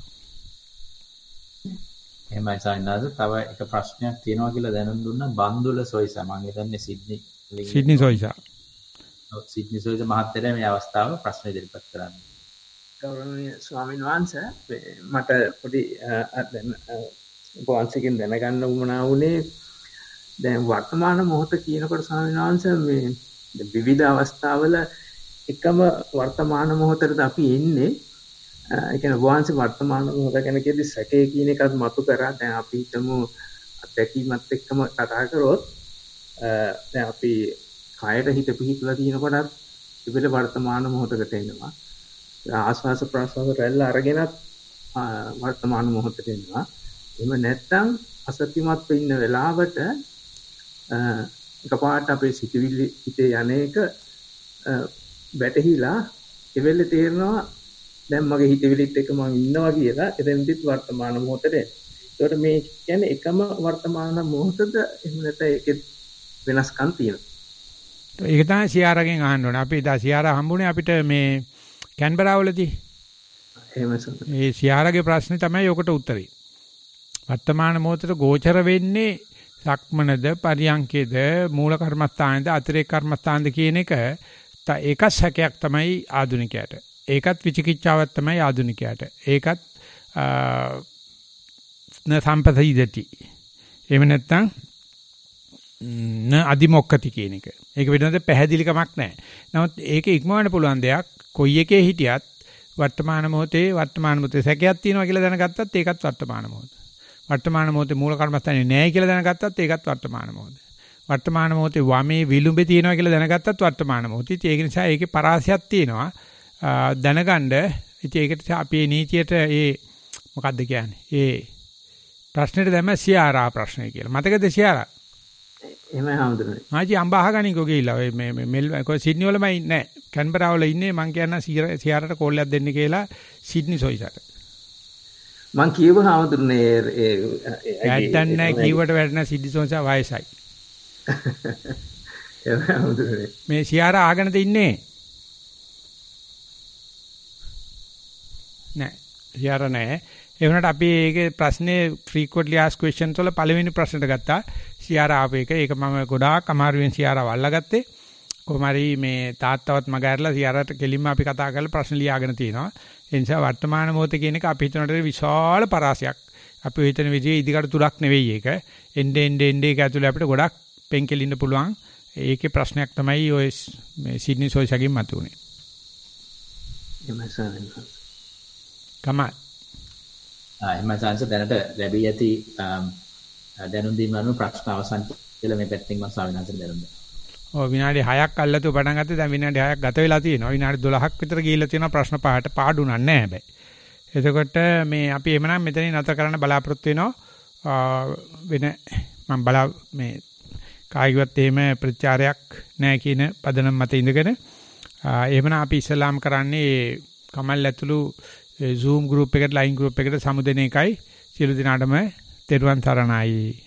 එහෙමයි සයින්නාද තව එක ප්‍රශ්නයක් තියෙනවා කියලා දැනුම් දුන්නා බන්දුල සොයිසා. මම හිතන්නේ සිඩ්නි සිඩ්නි සොයිසා. ඔව් සිඩ්නි සොයිසා මහත්තයා මේ අවස්ථාව ප්‍රශ්න ඉදිරිපත් කරන්න. ගෞරවනීය ස්වාමීන් වහන්සේ මට පොඩි දැන් වහන්සේගෙන් දැනගන්න උවමනා වුණේ දැන් වර්තමාන මොහොත කියනකොට ස්වාමීන් වහන්සේ මේ විවිධ අවස්ථාවල එකම වර්තමාන මොහොතට අපි ඉන්නේ. ඒ කියන්නේ වහන්සේ වර්තමාන මොහොත ගැන කියද්දි සැකේ කියන එකත් මතු කරා. දැන් අපි හිතමු අත්දැකීමත් එක්කම කතා කරොත් දැන් අපි කායයට හිත පිහිටලා තියෙනකොටත් ඉබේ වර්තමාන මොහොතකට එනවා. ආස්වාස ප්‍රාස්වාස රැල්ල අරගෙනත් වර්තමාන මොහොතට එනවා. එහෙම නැත්නම් අසත්‍යමත් වෙන්න වෙලාවට එකපාරට අපේ සිතුවිලි හිතේ යන්නේක වැටහිලා එවෙල තේරෙනවා දැන් මගේ හිතවිලිත් එක්ක මම ඉන්නවා කියලා එතෙන්දිත් වර්තමාන මොහොතේ. ඒකට මේ කියන්නේ එකම වර්තමාන මොහොතද එහෙම නැත්නම් ඒකේ වෙනස්කම් තියෙනවා. ඒක තමයි සියාරගෙන් අහන්න ඕනේ. අපි දා සියාර හම්බුනේ අපිට මේ කැන්බරාවලදී. එහෙමයි සර්. ඒ සියාරගේ ප්‍රශ්නේ තමයි ඔකට උත්තරේ. වර්තමාන මොහොතට ගෝචර වෙන්නේ සක්මනද පරියංකේද මූල කර්මස්ථානේද අතිරේක කර්මස්ථානද කියන එක ඒකත් සැකයක් තමයි ආධුනිකයාට. ඒකත් විචිකිච්ඡාවක් තමයි ආධුනිකයාට. ඒකත් න සම්පතයිදති. එහෙම නැත්නම් න අදිමොක්කති කියන එක. ඒක පිළිබඳව පැහැදිලිකමක් නැහැ. නමුත් ඒක ඉක්මවන්න පුළුවන් දෙයක්. කොයි එකේ හිටියත් වර්තමාන මොහොතේ වර්තමාන මොහොතේ සැකයක් තියෙනවා කියලා දැනගත්තත් ඒකත් වර්තමාන මොහොත. වර්තමාන මොහොතේ මූල කර්මස්ථානේ නැහැ කියලා දැනගත්තත් ඒකත් වර්තමාන මොහොත. වර්තමාන මොහොතේ වමේ විලුඹේ තියෙනවා කියලා දැනගත්තත් වර්තමාන මොහොතේ. ඒක නිසා ඒකේ පරාසයක් තියෙනවා. දැනගන්න ඉතින් ඒකට අපේ නීතියට ඒ මොකද්ද කියන්නේ? ඒ ප්‍රශ්නෙට දැම්ම සියාරා ප්‍රශ්නය කියලා. මතකද සියාරා? එහෙමයි හම්දුනේ. ආජි අම්බ අහගනිකෝ ගිහිල්ලා ඔය මේ මෙල් කොයි සිඩ්නි වලමයි ඉන්නේ නැහැ. කැන්බරා වල ඉන්නේ මං කියන්න සියාරට කෝල්ලයක් දෙන්න කියලා සිඩ්නි සොයිසට. මං කියව හම්දුනේ ඒ ඇත්තන් නැහැ කීවට වැඩන සිඩ්නි සොයිසා වයසයි. එහෙමයි හම්දුනේ. මේ සියාරා ආගෙනද ඉන්නේ? නෑ. සියාරා නෑ. ඒ වුණාට අපි ඒකේ ප්‍රශ්නේ frequently asked questions වල පළවෙනි ප්‍රශ්නට ගත්තා. සියාරා ආපු එක. ඒක මම ගොඩාක් අමාරුවෙන් සියාරා වල්ලාගත්තේ. කොහොමරි මේ තාත්තවත් මග ඇරලා සියාරාට කෙලින්ම අපි කතා කරලා ප්‍රශ්න ලියාගෙන තිනවා. ඒ නිසා වර්තමාන මොහොතේ කියන එක අපි හිතනට විශාල පරාසයක්. අපි හිතන විදිහේ ඉදිකට තුලක් නෙවෙයි ඒක. එnde end end එක ඇතුලේ අපිට ගොඩක් පෙන්කෙලින්න පුළුවන්. ඒකේ ප්‍රශ්නයක් තමයි ඔය මේ සිඩ්නි සොයිසගෙන් මතුනේ. එහෙමයි සර්. කමල් එහෙම සංස දැනට ලැබී ඇති දැනුම් දීම අනුව ප්‍රශ්න අවසන් කියලා මේ පැත්තෙන් මම ස්වාමීන් වහන්සේට දැනුම් දුන්නා. ඔව් විනාඩි හයක් අල්ලතු පටන් ගත්තේ දැන් විනාඩි හයක් ගත වෙලා තියෙනවා. විනාඩි දොළහක් විතර ගිහිල්ලා තියෙනවා ප්‍රශ්න පහට පාඩුණක් නැහැ හැබැයි. එතකොට මේ අපි එමනම් මෙතනින් නැතර කරන්න බලාපොරොත්තු වෙනවා. වෙන මම බලා මේ කායිකවත් එහෙම ප්‍රචාරයක් නැහැ කියන පදනම මත ඉඳගෙන එහෙමනම් අපි ඉස්ලාම් කරන්නේ කමල් ඇතුළු Zoom group එකට line group එකට සමුදෙන එකයි සියලු දිනාටම තෙරුවන් සරණයි.